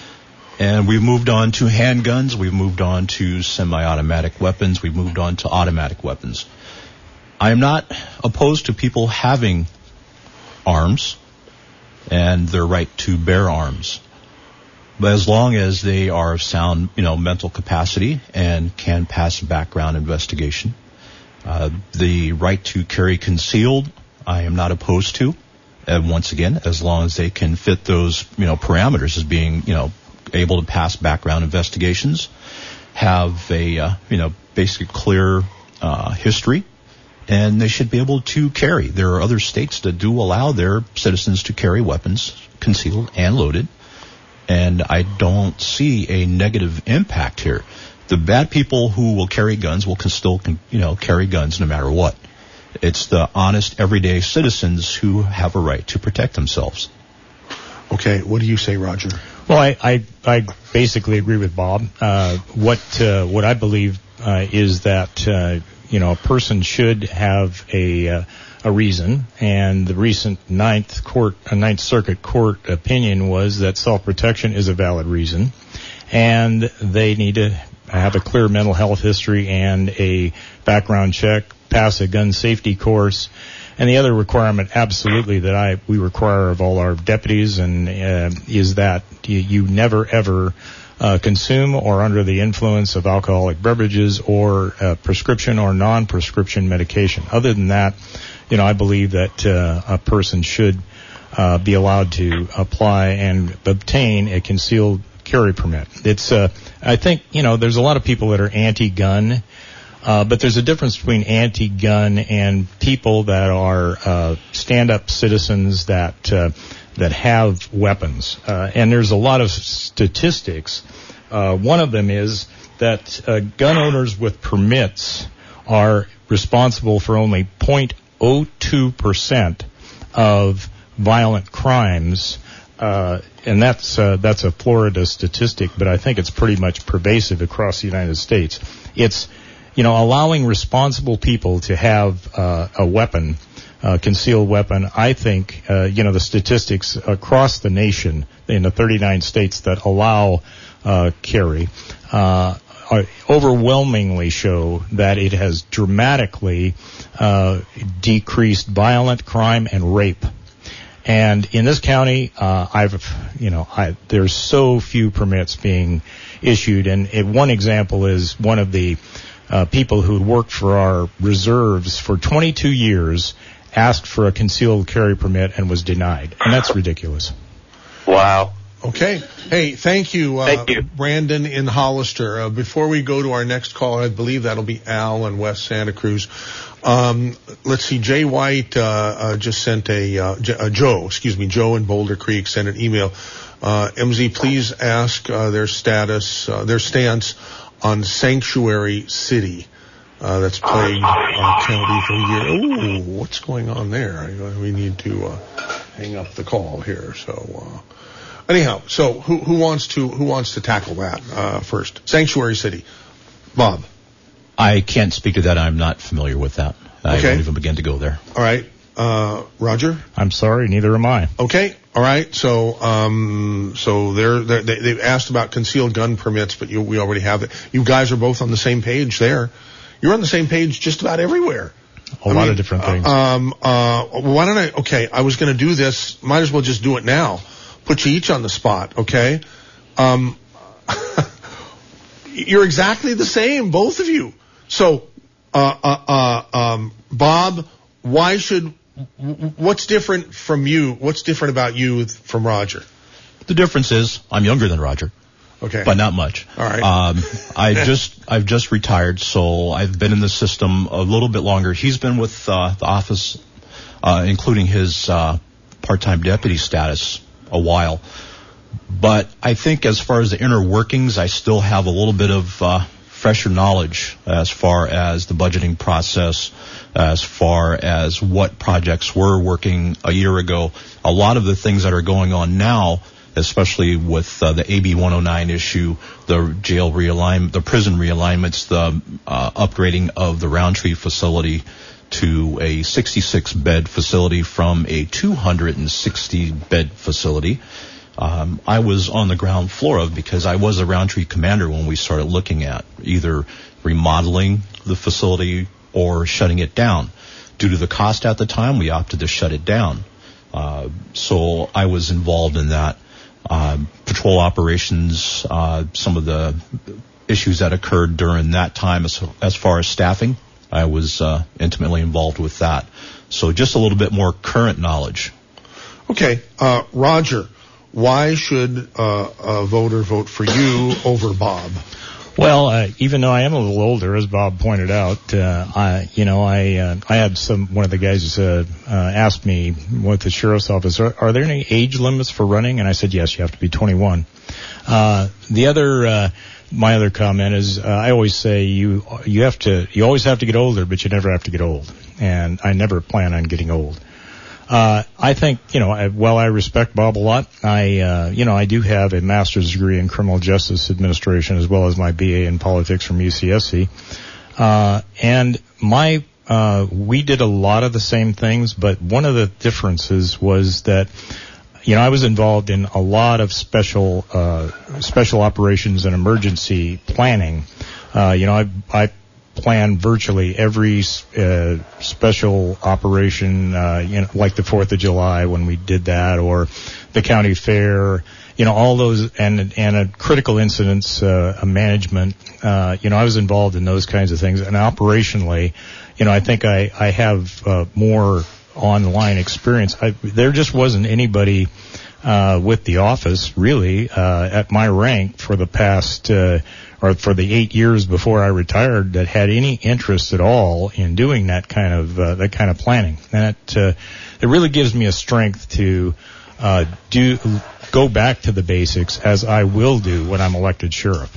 [SPEAKER 7] And we've moved on to handguns. We've moved on to semi-automatic weapons. We've moved on to automatic weapons. I am not opposed to people having arms and their right to bear arms. But as long as they are of sound, you know, mental capacity and can pass a background investigation, uh, the right to carry concealed, I am not opposed to. And once again, as long as they can fit those, you know, parameters as being, you know, able to pass background investigations, have a, uh, you know, basic clear uh, history, and they should be able to carry. There are other states that do allow their citizens to carry weapons, concealed and loaded. And I don't see a negative impact here. The bad people who will carry guns will can still, you know, carry guns no matter what. It's the honest, everyday citizens who have a right to protect themselves.
[SPEAKER 2] Okay, what do you say, Roger?
[SPEAKER 6] Well, I I, I basically agree with Bob. Uh, what uh, what I believe uh, is that uh, you know a person should have a uh, a reason, and the recent Ninth Court, uh, Ninth Circuit Court opinion was that self-protection is a valid reason, and they need to have a clear mental health history and a background check, pass a gun safety course, and the other requirement, absolutely, that I we require of all our deputies, and uh, is that you, you never ever uh, consume or under the influence of alcoholic beverages or uh, prescription or non-prescription medication. Other than that, you know, I believe that uh, a person should uh, be allowed to apply and obtain a concealed carry permit. It's, uh, I think, you know, there's a lot of people that are anti-gun, uh, but there's a difference between anti-gun and people that are uh, stand-up citizens that uh, that have weapons. Uh, and there's a lot of statistics. Uh, one of them is that uh, gun owners with permits are responsible for only zero point zero two percent of violent crimes, uh, and that's uh, that's a Florida statistic, but I think it's pretty much pervasive across the United States. It's, you know, allowing responsible people to have uh, a weapon, a concealed weapon. I think, uh, you know, the statistics across the nation in the thirty-nine states that allow uh, carry uh, are overwhelmingly show that it has dramatically uh, decreased violent crime and rape. And in this county, uh, I've, you know, I, there's so few permits being issued. And it, one example is one of the uh, people who worked for our reserves for twenty-two years asked for a concealed carry permit and was denied. And that's ridiculous.
[SPEAKER 10] Wow.
[SPEAKER 2] Okay. Hey, thank you, uh,
[SPEAKER 10] Thank you.
[SPEAKER 2] Brandon in Hollister. Uh, before we go to our next caller, I believe that'll be Al in West Santa Cruz. Um, let's see, Jay White, uh, uh, just sent a, uh, J- uh, Joe, excuse me, Joe in Boulder Creek sent an email. Uh, M Z, please ask, uh, their status, uh, their stance on Sanctuary City. Uh, that's plagued our county for a year. Ooh, what's going on there? We need to, uh, hang up the call here. So, uh, anyhow, so who, who wants to, who wants to tackle that, uh, first? Sanctuary City. Bob.
[SPEAKER 7] I can't speak to that. I'm not familiar with that. I
[SPEAKER 2] Okay.
[SPEAKER 7] won't even begin to go there.
[SPEAKER 2] All right. Uh, Roger?
[SPEAKER 6] I'm sorry, neither am I.
[SPEAKER 2] Okay. All right. So, um, so they're, they're, they, they've asked about concealed gun permits, but you, we already have it. You guys are both on the same page there. You're on the same page just about everywhere.
[SPEAKER 6] A
[SPEAKER 2] I
[SPEAKER 6] lot
[SPEAKER 2] mean,
[SPEAKER 6] of different things.
[SPEAKER 2] Uh, um, uh, why don't I, okay, I was going to do this. Might as well just do it now. Put you each on the spot. Okay. Um, you're exactly the same, both of you. So, uh, uh, uh, um, Bob, why should, what's different from you? What's different about you from Roger?
[SPEAKER 7] The difference is I'm younger than Roger.
[SPEAKER 2] Okay.
[SPEAKER 7] But not much.
[SPEAKER 2] All right.
[SPEAKER 7] Um, I just, I've just retired, so I've been in the system a little bit longer. He's been with, uh, the office, uh, including his, uh, part-time deputy status a while. But I think as far as the inner workings, I still have a little bit of, uh, fresher knowledge as far as the budgeting process, as far as what projects were working a year ago. A lot of the things that are going on now, especially with uh, the A B one oh nine issue, the jail realignment, the prison realignments, the uh, upgrading of the Roundtree facility to a sixty-six bed facility from a two hundred sixty bed facility. Um, I was on the ground floor of because I was a Roundtree commander when we started looking at either remodeling the facility or shutting it down. Due to the cost at the time, we opted to shut it down. Uh, so I was involved in that. Uh, patrol operations, uh, some of the issues that occurred during that time as, as far as staffing, I was uh, intimately involved with that. So just a little bit more current knowledge.
[SPEAKER 2] Okay. Uh, Roger, why should uh, a voter vote for you over Bob?
[SPEAKER 6] Well, uh, even though I am a little older, as Bob pointed out, uh, I, you know, I, uh, I had some, one of the guys, uh, uh, asked me with the sheriff's office, are, are there any age limits for running? And I said, yes, you have to be twenty-one. Uh, the other, uh, my other comment is, uh, I always say you, you have to, you always have to get older, but you never have to get old. And I never plan on getting old. Uh, I think, you know, I, while I respect Bob a lot, I, uh, you know, I do have a master's degree in criminal justice administration as well as my B A in politics from U C S C. Uh, and my, uh, we did a lot of the same things, but one of the differences was that, you know, I was involved in a lot of special, uh, special operations and emergency planning. Uh, you know, I, I, plan virtually every uh, special operation, uh, you know, like the Fourth of July when we did that, or the county fair, you know, all those, and and a critical incidents uh, management. Uh, you know, I was involved in those kinds of things, and operationally, you know, I think I I have uh, more online experience. I, there just wasn't anybody uh, with the office really uh, at my rank for the past. Uh, or for the eight years before I retired that had any interest at all in doing that kind of, uh, that kind of planning. And it, uh, it really gives me a strength to, uh, do, go back to the basics as I will do when I'm elected sheriff.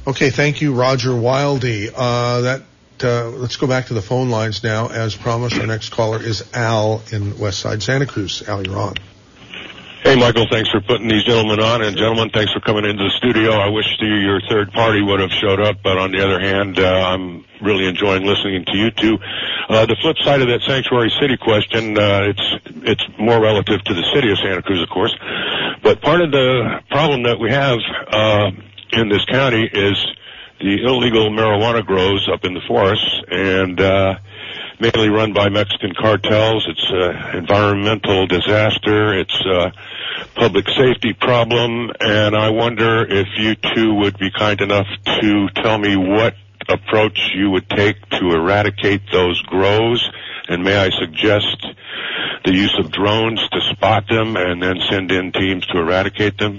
[SPEAKER 2] Okay, thank you, Roger Wildy. Uh, that uh, let's go back to the phone lines now. As promised, our next caller is Al in West Side Santa Cruz. Al, you're on.
[SPEAKER 11] Hey, Michael, thanks for putting these gentlemen on. And, gentlemen, thanks for coming into the studio. I wish you, your third party would have showed up, but on the other hand, uh, I'm really enjoying listening to you two. Uh, the flip side of that sanctuary city question, uh, it's it's more relative to the city of Santa Cruz, of course. But part of the problem that we have uh, in this county is the illegal marijuana grows up in the forests, and uh, mainly run by Mexican cartels. It's an environmental disaster. It's a public safety problem, and I wonder if you two would be kind enough to tell me what approach you would take to eradicate those grows, and may I suggest the use of drones to spot them and then send in teams to eradicate them?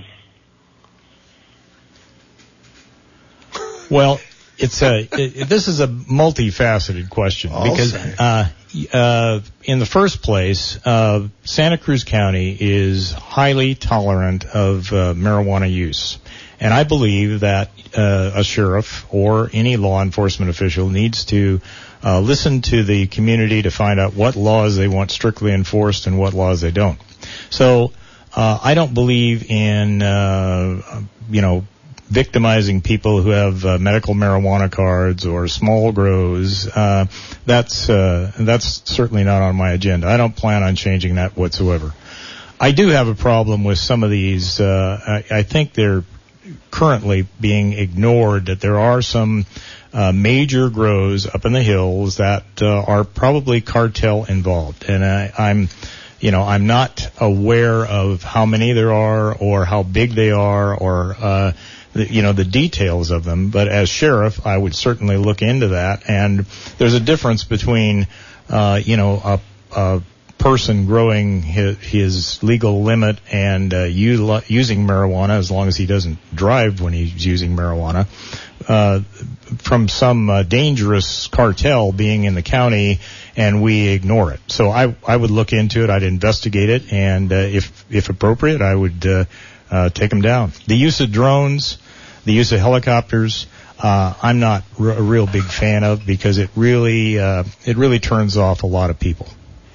[SPEAKER 6] Well, it's a it, this is a multifaceted question because uh, uh, in the first place, uh, Santa Cruz County is highly tolerant of uh, marijuana use, and I believe that uh, a sheriff or any law enforcement official needs to uh, listen to the community to find out what laws they want strictly enforced and what laws they don't. So uh, I don't believe in uh, you know. victimizing people who have uh, medical marijuana cards or small grows. Uh, that's uh, that's certainly not on my agenda. I don't plan on changing that whatsoever. I do have a problem with some of these. Uh, I, I think they're currently being ignored, that there are some uh, major grows up in the hills that uh, are probably cartel involved. And I, I'm You know, I'm not aware of how many there are or how big they are or, uh, the, you know, the details of them. But as sheriff, I would certainly look into that. And there's a difference between, uh, you know, a, a person growing his, his legal limit and uh, u- using marijuana, as long as he doesn't drive when he's using marijuana, uh, from some uh, dangerous cartel being in the county, and we ignore it. So I I would look into it. I'd investigate it, and uh, if if appropriate, I would uh, uh, take them down. The use of drones, the use of helicopters, uh, I'm not r- a real big fan of, because it really uh, it really turns off a lot of people.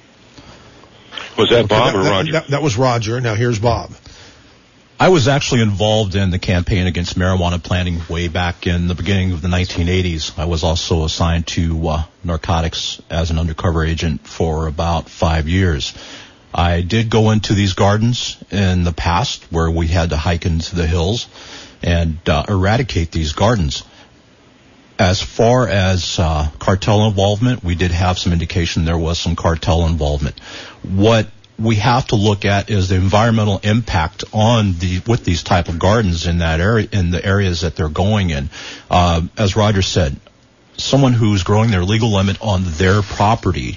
[SPEAKER 11] Was that
[SPEAKER 2] okay,
[SPEAKER 11] Bob
[SPEAKER 2] that,
[SPEAKER 11] or
[SPEAKER 2] that,
[SPEAKER 11] Roger?
[SPEAKER 2] That, that was Roger. Now here's Bob.
[SPEAKER 7] I was actually involved in the campaign against marijuana planting way back in the beginning of the nineteen eighties. I was also assigned to uh, narcotics as an undercover agent for about five years. I did go into these gardens in the past where we had to hike into the hills and uh, eradicate these gardens. As far as uh, cartel involvement, we did have some indication there was some cartel involvement. What we have to look at is the environmental impact on the with these type of gardens in that area, in the areas that they're going in. Uh, as Roger said, someone who's growing their legal limit on their property,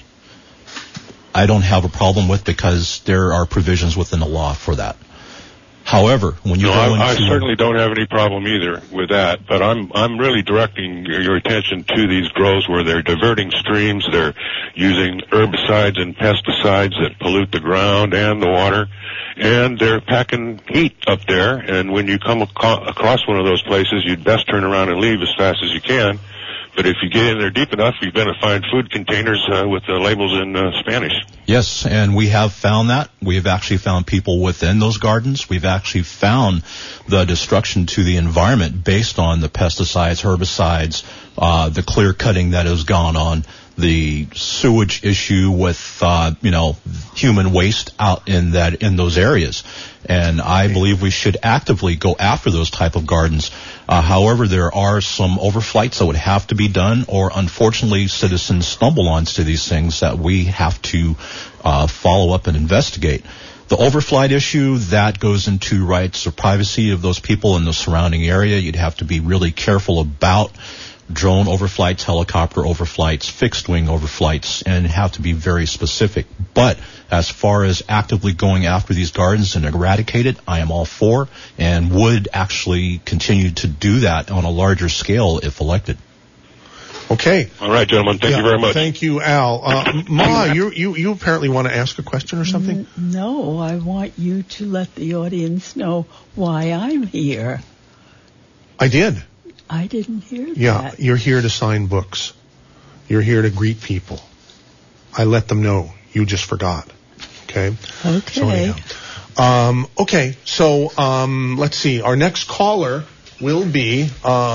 [SPEAKER 7] I don't have a problem with, because there are provisions within the law for that. However, when you
[SPEAKER 11] no,
[SPEAKER 7] go
[SPEAKER 11] I,
[SPEAKER 7] into...
[SPEAKER 11] I certainly don't have any problem either with that, but I'm I'm really directing your, your attention to these grows where they're diverting streams, they're using herbicides and pesticides that pollute the ground and the water, and they're packing heat up there, and when you come ac- across one of those places, you'd best turn around and leave as fast as you can. But if you get in there deep enough, you're going to find food containers uh, with the labels in uh, Spanish.
[SPEAKER 7] Yes, and we have found that. We have actually found people within those gardens. We've actually found the destruction to the environment based on the pesticides, herbicides, uh, the clear cutting that has gone on, the sewage issue with, uh, you know, human waste out in that, in those areas. And I believe we should actively go after those type of gardens. Uh, however, there are some overflights that would have to be done, or unfortunately citizens stumble onto these things that we have to uh, follow up and investigate. The overflight issue, that goes into rights of privacy of those people in the surrounding area. You'd have to be really careful about drone overflights, helicopter overflights, fixed wing overflights, and have to be very specific. But as far as actively going after these gardens and eradicate it, I am all for, and would actually continue to do that on a larger scale if elected.
[SPEAKER 2] Okay.
[SPEAKER 11] All right, gentlemen. Thank
[SPEAKER 2] yeah,
[SPEAKER 11] you very much.
[SPEAKER 2] Thank you, Al. Uh, Ma, you, you you apparently want to ask a question or something?
[SPEAKER 5] No, I want you to let the audience know why I'm here.
[SPEAKER 2] I did.
[SPEAKER 5] I didn't hear that.
[SPEAKER 2] Yeah, you're here to sign books. You're here to greet people. I let them know. You just forgot. Okay?
[SPEAKER 5] Okay.
[SPEAKER 2] So anyhow. Um, okay, so um, let's see. Our next caller will be,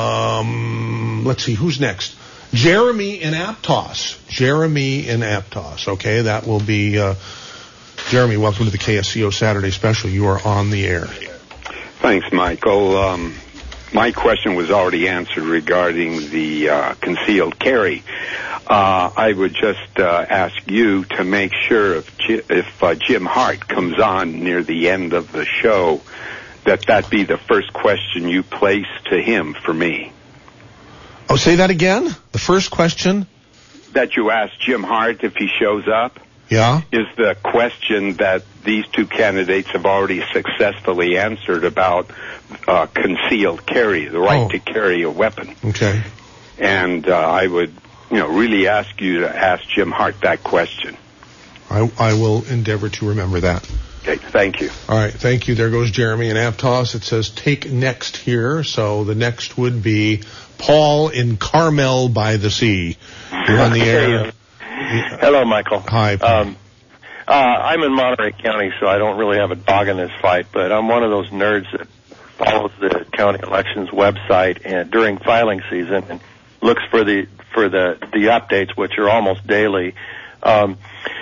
[SPEAKER 2] um, let's see, who's next? Jeremy in Aptos. Jeremy in Aptos. Okay, that will be, uh, Jeremy, welcome to the K S C O Saturday Special. You are on the air.
[SPEAKER 12] Thanks, Michael. Um, my question was already answered regarding the uh, concealed carry. Uh, I would just uh, ask you to make sure if, G- if uh, Jim Hart comes on near the end of the show, that that be the first question you place to him for me.
[SPEAKER 2] Oh, say that again? The first question?
[SPEAKER 12] That you ask Jim Hart if he shows up?
[SPEAKER 2] Yeah?
[SPEAKER 12] Is the question that these two candidates have already successfully answered about uh, concealed carry, the right
[SPEAKER 2] Oh.
[SPEAKER 12] to carry a weapon.
[SPEAKER 2] Okay.
[SPEAKER 12] And uh, I would, you know, really ask you to ask Jim Hart that question.
[SPEAKER 2] I, I will endeavor to remember that.
[SPEAKER 12] Okay, thank you.
[SPEAKER 2] All right, thank you. There goes Jeremy in Aptos. It says take next here, so the next would be Paul in Carmel by the Sea. You're on the air.
[SPEAKER 13] Hello, Michael.
[SPEAKER 2] Hi, Paul.
[SPEAKER 13] Um, uh, I'm in Monterey County, so I don't really have a dog in this fight, but I'm one of those nerds that follows the county elections website and during filing season and looks for the for the the updates, which are almost daily. Um,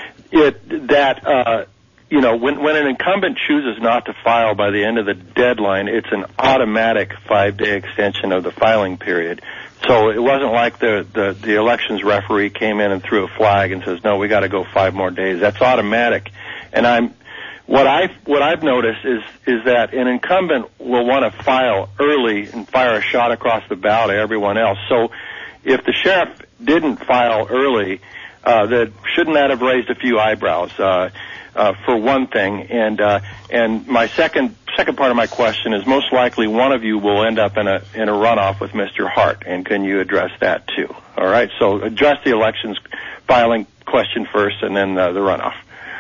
[SPEAKER 13] it that uh, you know when when an incumbent chooses not to file by the end of the deadline, it's an automatic five-day extension of the filing period. So it wasn't like the, the, the elections referee came in and threw a flag and says, no, we got to go five more days. That's automatic. And I'm, what I, what I've noticed is, is that an incumbent will want to file early and fire a shot across the bow to everyone else. So if the sheriff didn't file early, uh, that, shouldn't that have raised a few eyebrows, uh, uh, for one thing? And, uh, and my second, second part of my question is most likely one of you will end up in a in a runoff with Mister Hart, and can you address that too? All right, so address the elections filing question first, and then uh, the runoff.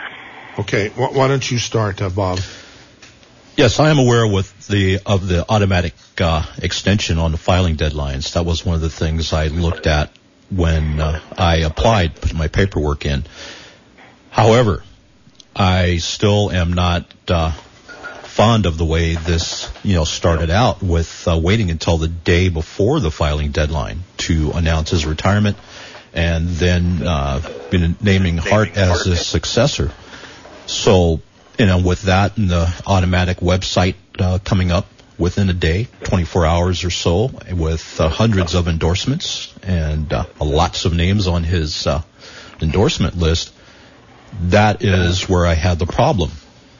[SPEAKER 2] Okay, wh- why don't you start, uh, Bob?
[SPEAKER 7] Yes, I am aware with the of the automatic uh, extension on the filing deadlines. That was one of the things I looked at when uh, I applied, put my paperwork in. However, I still am not uh, fond of the way this, you know, started out with uh, waiting until the day before the filing deadline to announce his retirement, and then uh, been naming Hart as his successor. So, you know, with that and the automatic website uh, coming up within a day, twenty-four hours or so, with uh, hundreds of endorsements and uh, lots of names on his uh, endorsement list, that is where I had the problem.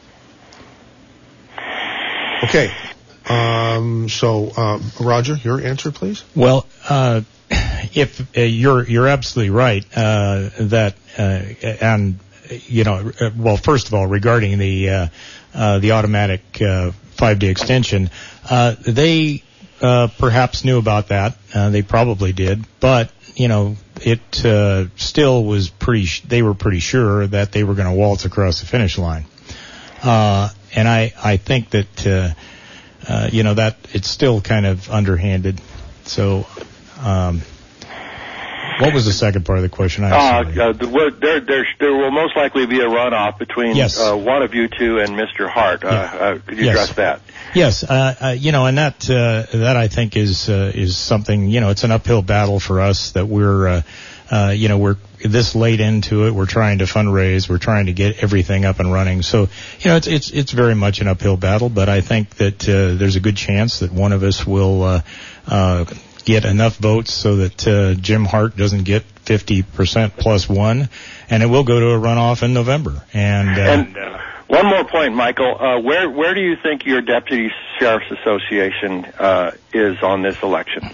[SPEAKER 2] Okay. Um, so, uh, Roger, your answer, please.
[SPEAKER 6] Well, uh, if uh, you're you're absolutely right uh, that uh, and you know, uh, well, first of all, regarding the uh, uh, the automatic uh, five-day extension, uh, they uh, perhaps knew about that. Uh, they probably did, but you know, it uh, still was pretty. Sh- they were pretty sure that they were going to waltz across the finish line. Uh, and I, I think that, uh, uh, you know, that it's still kind of underhanded. So, um, what was the second part of the question? I
[SPEAKER 13] Uh, uh, there, there, there will most likely be a runoff between
[SPEAKER 6] yes.
[SPEAKER 13] uh, one of you two and Mister Hart. Uh,
[SPEAKER 6] Yeah.
[SPEAKER 13] uh, could you
[SPEAKER 6] Yes.
[SPEAKER 13] address that?
[SPEAKER 6] Yes, uh, uh, you know, and that uh, that I think is uh, is something. You know, it's an uphill battle for us that we're, uh, uh, you know, we're this late into it. We're trying to fundraise. We're trying to get everything up and running. So, you know, it's it's it's very much an uphill battle. But I think that uh, there's a good chance that one of us will uh, uh, get enough votes so that uh, Jim Hart doesn't get fifty percent plus one, and it will go to a runoff in November. And. Uh,
[SPEAKER 13] and uh, one more point, Michael. Uh, where where do you think your Deputy Sheriff's Association uh, is on this election?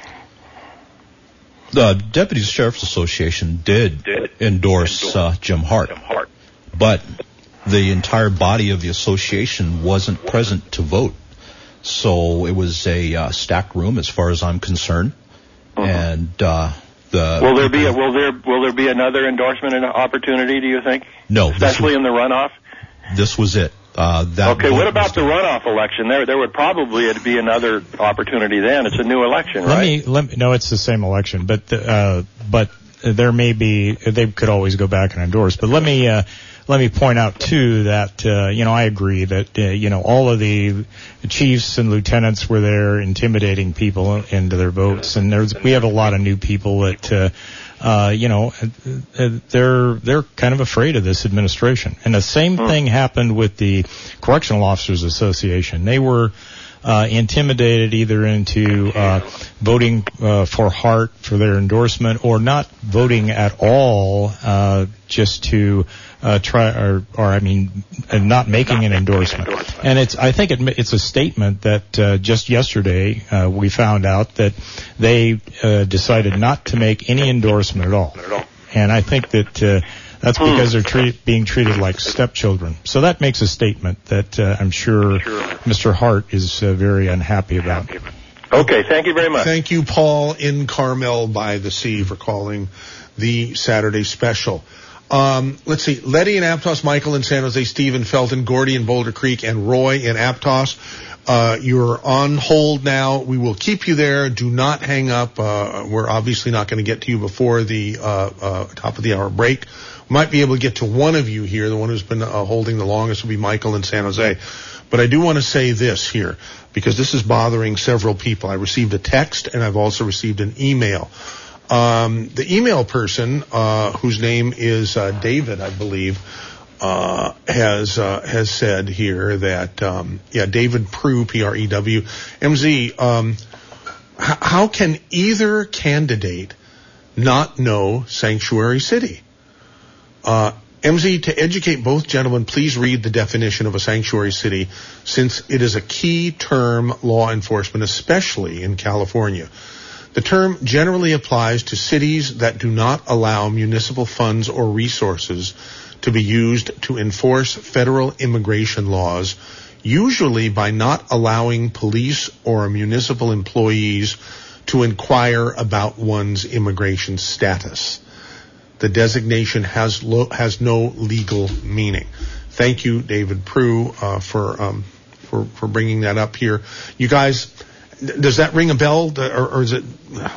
[SPEAKER 7] The Deputy Sheriff's Association did,
[SPEAKER 13] did
[SPEAKER 7] endorse, endorse uh, Jim Hart,
[SPEAKER 13] Jim Hart,
[SPEAKER 7] but the entire body of the association wasn't present to vote. So it was a uh, stacked room, as far as I'm concerned. Mm-hmm. And uh, the
[SPEAKER 13] will there be a, will there will there be another endorsement and opportunity? Do you think?
[SPEAKER 7] No,
[SPEAKER 13] especially
[SPEAKER 7] was,
[SPEAKER 13] in the runoff.
[SPEAKER 7] This was it. Uh, that
[SPEAKER 13] okay, what about the runoff election? There, there would probably be another opportunity then. It's a new election,
[SPEAKER 6] let
[SPEAKER 13] right?
[SPEAKER 6] Me, let me, no, it's the same election, but the, uh, but there may be, they could always go back and endorse. But let me, uh, let me point out too that, uh, you know, I agree that, uh, you know, all of the chiefs and lieutenants were there intimidating people into their votes, and there's, we have a lot of new people that, uh, Uh, you know, they're they're kind of afraid of this administration. And the same thing happened with the Correctional Officers Association. They were uh, intimidated either into uh, voting uh, for Hart for their endorsement or not voting at all, uh, just to uh, try, or, or I mean, uh, not making an endorsement. And it's, I think it, it's a statement that uh, just yesterday uh, we found out that they uh, decided not to make any endorsement at all. And I think that uh, that's because they're treat, being treated like stepchildren. So that makes a statement that uh, I'm sure Mister Hart is uh, very unhappy about.
[SPEAKER 13] Okay, thank you very much.
[SPEAKER 2] Thank you, Paul in Carmel by the Sea, for calling the Saturday special. Um, let's see, Letty in Aptos, Michael in San Jose, Steve in Felton, Gordy in Boulder Creek, and Roy in Aptos. Uh, you're on hold now. We will keep you there. Do not hang up. Uh, we're obviously not going to get to you before the uh, uh, top of the hour break. We might be able to get to one of you here. The one who's been uh, holding the longest will be Michael in San Jose. But I do want to say this here, because this is bothering several people. I received a text, and I've also received an email. Um, the email person, uh, whose name is uh, David, I believe, uh, has uh, has said here that, um, yeah, David Prew, P R E W, M Z, um, h- how can either candidate not know Sanctuary City? Uh, M Z, to educate both gentlemen, please read the definition of a sanctuary city, since it is a key term law enforcement, especially in California. The term generally applies to cities that do not allow municipal funds or resources to be used to enforce federal immigration laws, usually by not allowing police or municipal employees to inquire about one's immigration status. The designation has lo- has no legal meaning. Thank you, David Prew, uh, for um, for for bringing that up here. You guys, does that ring a bell, or, or is it? Uh,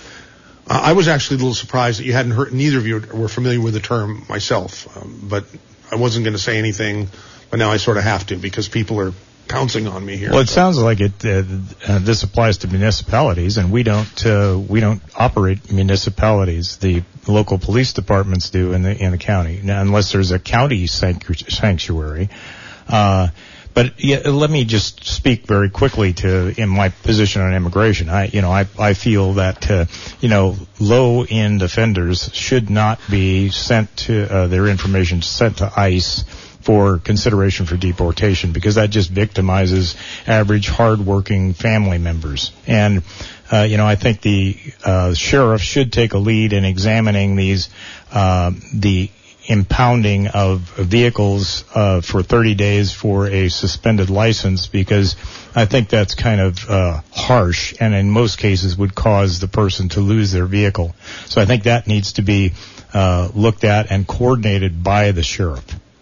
[SPEAKER 2] I was actually a little surprised that you hadn't heard. Neither of you were familiar with the term myself, um, but I wasn't going to say anything. But now I sort of have to, because people are pouncing on me here.
[SPEAKER 6] Well, it sounds like it. Uh, uh, this applies to municipalities, and we don't. Uh, we don't operate municipalities. The local police departments do in the in the county, now, unless there's a county sanctuary. Uh, but yeah, let me just speak very quickly to in my position on immigration. I, you know, I I feel that uh, you know low end offenders should not be sent to uh, their information sent to ICE for consideration for deportation, because that just victimizes average hardworking family members. And, uh, you know, I think the uh, sheriff should take a lead in examining these, uh, the impounding of vehicles uh, for thirty days for a suspended license, because I think that's kind of uh, harsh, and in most cases would cause the person to lose their vehicle. So I think that needs to be uh, looked at and coordinated by the sheriff.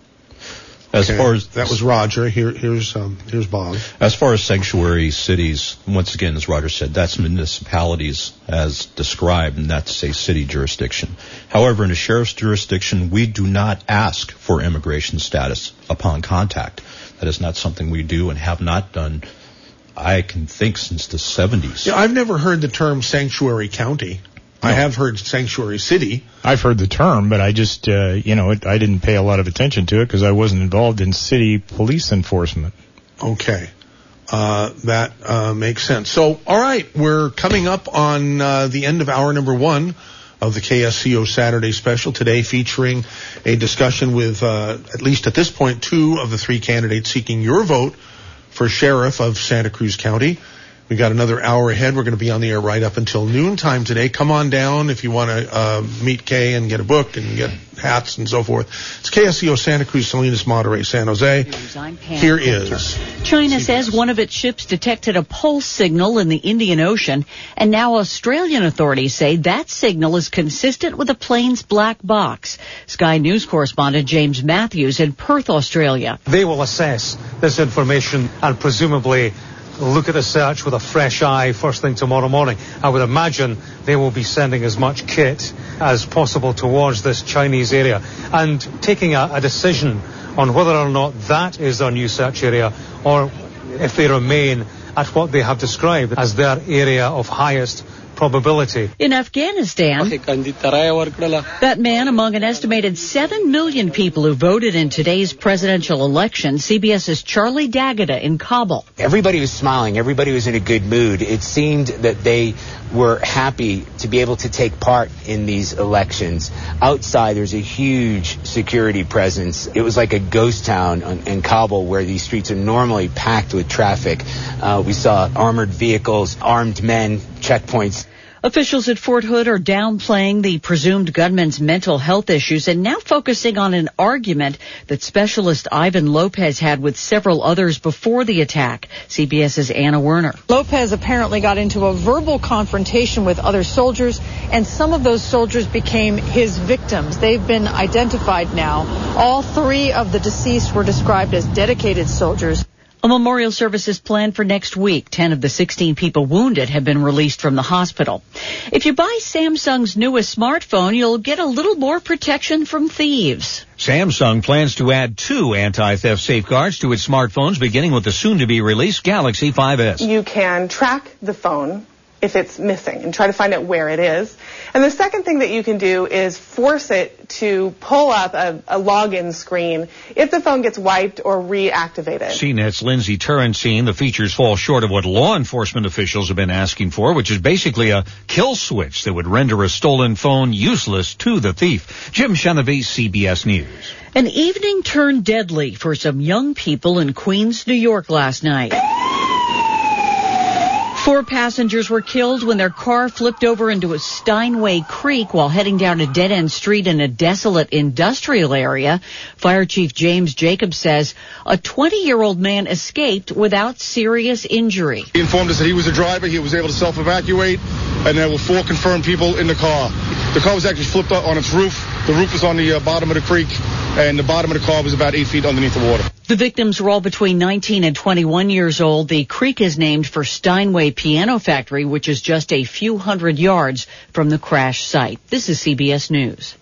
[SPEAKER 7] As
[SPEAKER 2] okay.
[SPEAKER 7] far as
[SPEAKER 2] that was Roger. Here, here's um, here's Bob.
[SPEAKER 7] As far as sanctuary cities, once again, as Roger said, that's municipalities as described, and that's a city jurisdiction. However, in a sheriff's jurisdiction, we do not ask for immigration status upon contact. That is not something we do and have not done, I can think, since the seventies.
[SPEAKER 2] Yeah, I've never heard the term sanctuary county. I have heard sanctuary city.
[SPEAKER 6] I've heard the term, but I just, uh, you know, it, I didn't pay a lot of attention to it because I wasn't involved in city police enforcement.
[SPEAKER 2] Okay. Uh, that uh, makes sense. So, all right, we're coming up on uh, the end of hour number one of the K S C O Saturday Special today, featuring a discussion with, uh, at least at this point, two of the three candidates seeking your vote for sheriff of Santa Cruz County. We got another hour ahead. We're going to be on the air right up until noontime today. Come on down if you want to uh, meet Kay and get a book and get hats and so forth. It's K S C O Santa Cruz, Salinas, Monterey, San Jose. Here is...
[SPEAKER 14] China says one of its ships detected a pulse signal in the Indian Ocean, and now Australian authorities say that signal is consistent with the plane's black box. Sky News correspondent James Matthews in Perth, Australia.
[SPEAKER 15] They will assess this information and presumably look at the search with a fresh eye first thing tomorrow morning. I would imagine they will be sending as much kit as possible towards this Chinese area and taking a, a decision on whether or not that is their new search area or if they remain at what they have described as their area of highest probability.
[SPEAKER 14] In Afghanistan, that man among an estimated seven million people who voted in today's presidential election, CBS's Charlie D'Agata in Kabul.
[SPEAKER 16] Everybody was smiling. Everybody was in a good mood. It seemed that they were happy to be able to take part in these elections. Outside, there's a huge security presence. It was like a ghost town in Kabul where these streets are normally packed with traffic. Uh, we saw armored vehicles, armed men, checkpoints.
[SPEAKER 14] Officials at Fort Hood are downplaying the presumed gunman's mental health issues and now focusing on an argument that specialist Ivan Lopez had with several others before the attack. CBS's Anna Werner.
[SPEAKER 17] Lopez apparently got into a verbal confrontation with other soldiers, and some of those soldiers became his victims. They've been identified now. All three of the deceased were described as dedicated soldiers.
[SPEAKER 14] A memorial service is planned for next week. Ten of the sixteen people wounded have been released from the hospital. If you buy Samsung's newest smartphone, you'll get a little more protection from thieves.
[SPEAKER 18] Samsung plans to add two anti-theft safeguards to its smartphones, beginning with the soon-to-be-released Galaxy five S.
[SPEAKER 19] You can track the phone if it's missing and try to find out where it is. And the second thing that you can do is force it to pull up a, a login screen if the phone gets wiped or reactivated.
[SPEAKER 18] C NET's Lindsay Turrentine, the features fall short of what law enforcement officials have been asking for, which is basically a kill switch that would render a stolen phone useless to the thief. Jim Chenevey, C B S News.
[SPEAKER 14] An evening turned deadly for some young people in Queens, New York last night. Four passengers were killed when their car flipped over into a Steinway Creek while heading down a dead-end street in a desolate industrial area. Fire Chief James Jacobs says a twenty-year-old man escaped without serious injury.
[SPEAKER 20] He informed us that he was the driver. He was able to self-evacuate, and there were four confirmed people in the car. The car was actually flipped on its roof. The roof was on the uh, bottom of the creek, and the bottom of the car was about eight feet underneath the water.
[SPEAKER 14] The victims were all between nineteen and twenty-one years old. The creek is named for Steinway Piano Factory, which is just a few hundred yards from the crash site. This is C B S News.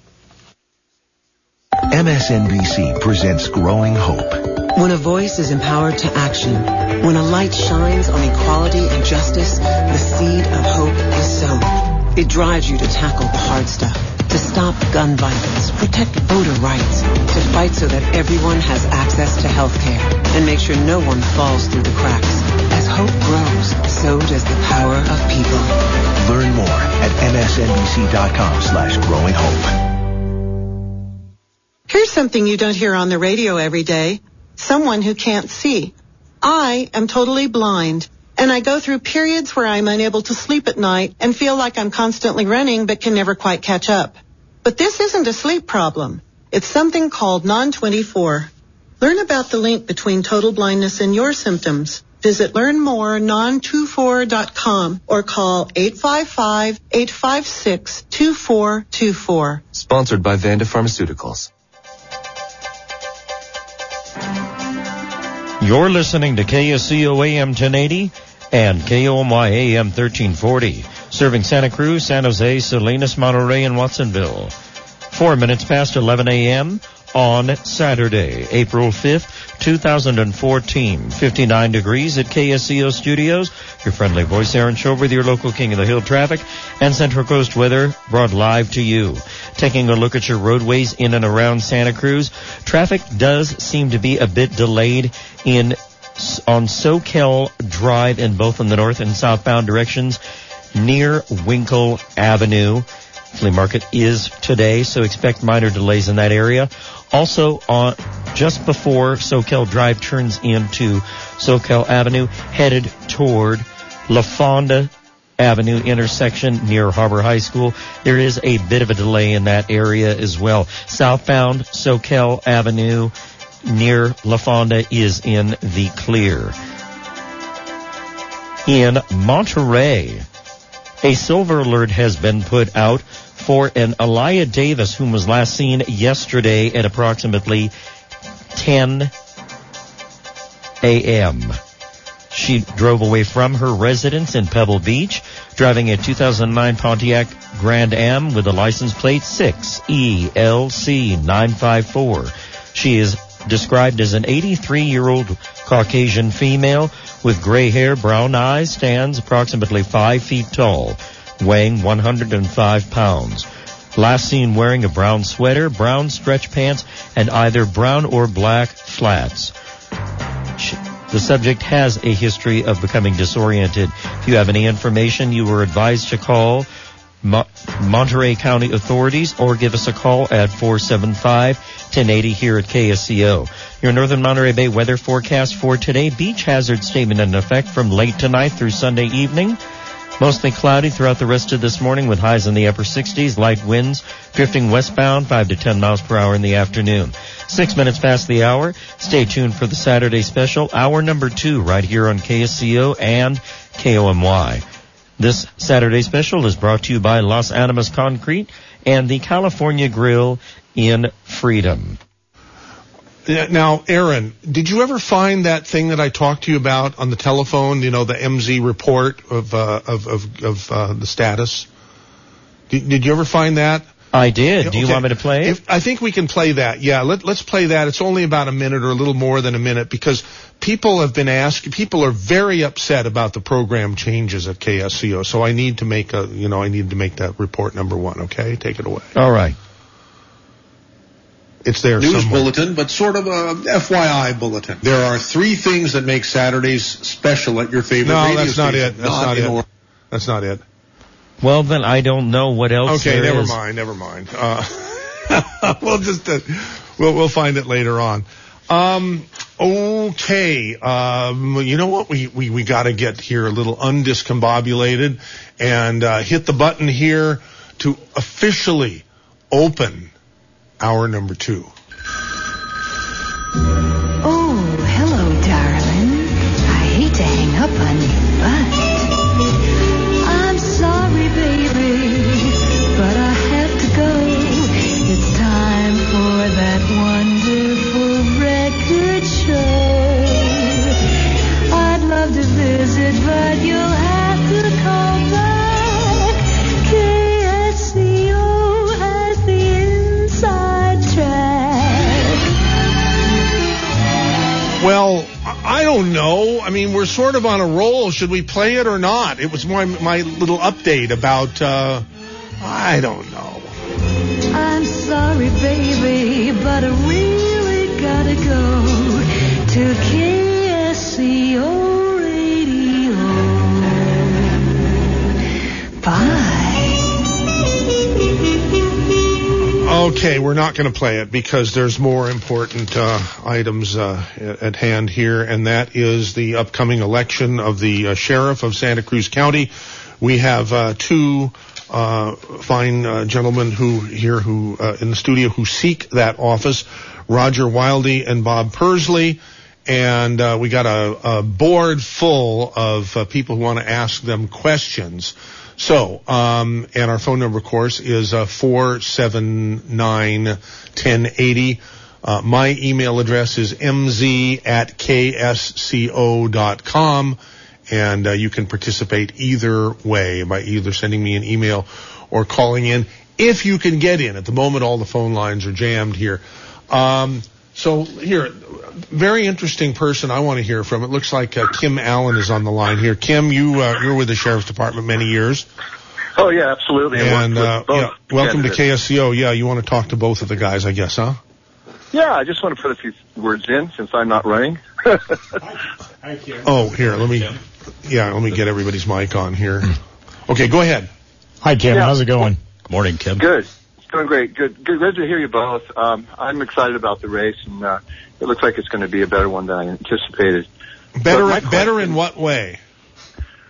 [SPEAKER 21] M S N B C presents Growing Hope.
[SPEAKER 22] When a voice is empowered to action, when a light shines on equality and justice, the seed of hope is sown. It drives you to tackle the hard stuff, to stop gun violence, protect voter rights, to fight so that everyone has access to health care, and make sure no one falls through the cracks. As hope grows, so does the power of people.
[SPEAKER 21] Learn more at msnbc.com slash growing hope.
[SPEAKER 23] Here's something you don't hear on the radio every day. Someone who can't see. I am totally blind, and I go through periods where I'm unable to sleep at night and feel like I'm constantly running but can never quite catch up. But this isn't a sleep problem. It's something called non twenty-four. Learn about the link between total blindness and your symptoms. Visit learn more non twenty-four dot com or call eight five five, eight five six, two four two four.
[SPEAKER 24] Sponsored by Vanda Pharmaceuticals.
[SPEAKER 1] You're listening to K S C O A M ten eighty and K O M Y A M thirteen forty, serving Santa Cruz, San Jose, Salinas, Monterey, and Watsonville. Four minutes past eleven a.m. on Saturday, April fifth, two thousand fourteen. fifty-nine degrees at K S C O Studios. Your friendly voice, Aaron Schober, with your local King of the Hill traffic and Central Coast weather brought live to you. Taking a look at your roadways in and around Santa Cruz, traffic does seem to be a bit delayed in on Soquel Drive in both in the north and southbound directions near Winkle Avenue. Flea market is today, so expect minor delays in that area. Also, on just before Soquel Drive turns into Soquel Avenue, headed toward LaFonda Avenue intersection near Harbor High School. There is a bit of a delay in that area as well. Southbound Soquel Avenue near LaFonda is in the clear. In Monterey, a silver alert has been put out for an Elia Davis whom was last seen yesterday at approximately ten a.m. She drove away from her residence in Pebble Beach, driving a two thousand nine Pontiac Grand Am with a license plate six E L C nine five four. She is described as an eighty-three-year-old Caucasian female with gray hair, brown eyes, stands approximately five feet tall, weighing one hundred five pounds. Last seen wearing a brown sweater, brown stretch pants, and either brown or black flats. She, The subject has a history of becoming disoriented. If you have any information, you are advised to call Mo- Monterey County authorities or give us a call at four seven five, one oh eight oh here at K S C O. Your Northern Monterey Bay weather forecast for today. Beach hazard statement in effect from late tonight through Sunday evening. Mostly cloudy throughout the rest of this morning with highs in the upper sixties, light winds drifting westbound five to ten miles per hour in the afternoon. Six minutes past the hour. Stay tuned for the Saturday special, hour number two, right here on K S C O and K O M Y. This Saturday special is brought to you by Los Animas Concrete and the California Grill in Freedom.
[SPEAKER 2] Now, Aaron, did you ever find that thing that I talked to you about on the telephone? You know, the M Z report of uh, of of, of uh, the status. Did, did you ever find that?
[SPEAKER 1] I did. Do you
[SPEAKER 2] okay.
[SPEAKER 1] want me to play it?
[SPEAKER 2] If, I think we can play that. Yeah, let, let's play that. It's only about a minute or a little more than a minute because people have been asking. People are very upset about the program changes at K S C O. So I need to make a, you know, I need to make that report number one. Okay, take it away.
[SPEAKER 1] All right.
[SPEAKER 2] It's there
[SPEAKER 3] News
[SPEAKER 2] somewhere.
[SPEAKER 3] bulletin, but sort of a F Y I bulletin. There are three things that make Saturdays special at your favorite
[SPEAKER 2] no,
[SPEAKER 3] radio
[SPEAKER 2] that's not
[SPEAKER 3] station.
[SPEAKER 2] it. That's not, not it. Or- that's not it.
[SPEAKER 1] Well, then I don't know what else
[SPEAKER 2] okay,
[SPEAKER 1] there
[SPEAKER 2] never
[SPEAKER 1] is.
[SPEAKER 2] mind, never mind. Uh, we'll just uh, we'll we'll find it later on. Um, okay, um, you know what? We we we got to get here a little undiscombobulated and uh, hit the button here to officially open hour number two.
[SPEAKER 4] Oh, hello, darling. I hate to hang up on you, but I'm sorry, baby, but I have to go. It's time for that wonderful record show. I'd love to visit, but you'll have to call back. K S C O has the inside track.
[SPEAKER 2] Well, I don't know. I mean, we're sort of on a roll. Should we play it or not? It was my my little update about, uh, I don't know.
[SPEAKER 4] I'm sorry, baby, but I really gotta go to K S C O Radio. Bye.
[SPEAKER 2] Okay, we're not going to play it because there's more important uh, items uh, at hand here, and that is the upcoming election of the uh, sheriff of Santa Cruz County. We have uh, two uh, fine uh, gentlemen who here who uh, in the studio who seek that office, Roger Wildy and Bob Pursley, and uh, we got a, a board full of uh, people who want to ask them questions. So, um, and our phone number, of course, is uh, four seven nine, one oh eight oh. Uh, my email address is m z at k s c o dot com, and uh, you can participate either way by either sending me an email or calling in if you can get in. At the moment, all the phone lines are jammed here. Um, so here, very interesting person I want to hear from. It looks like uh, Kim Allen is on the line here. Kim, you uh, you're with the Sheriff's Department many years.
[SPEAKER 8] Oh yeah, absolutely.
[SPEAKER 2] And uh,
[SPEAKER 8] both
[SPEAKER 2] yeah, welcome
[SPEAKER 8] candidates.
[SPEAKER 2] to K S C O. Yeah, you want to talk to both of the guys, I guess, huh?
[SPEAKER 8] Yeah, I just want to put a few words in since I'm not running.
[SPEAKER 2] Thank you. Oh, here, let me. Yeah, let me get everybody's mic on here. Okay, go ahead.
[SPEAKER 6] Hi, Kim.
[SPEAKER 8] Yeah.
[SPEAKER 6] How's it going?
[SPEAKER 7] Morning, Kim.
[SPEAKER 8] Good. It's going great. Good. Good. Good to hear you both. Um, I'm excited about the race, and uh, it looks like it's going to be a better one than I anticipated.
[SPEAKER 2] Better,
[SPEAKER 8] But my
[SPEAKER 2] better
[SPEAKER 8] question-
[SPEAKER 2] in what way?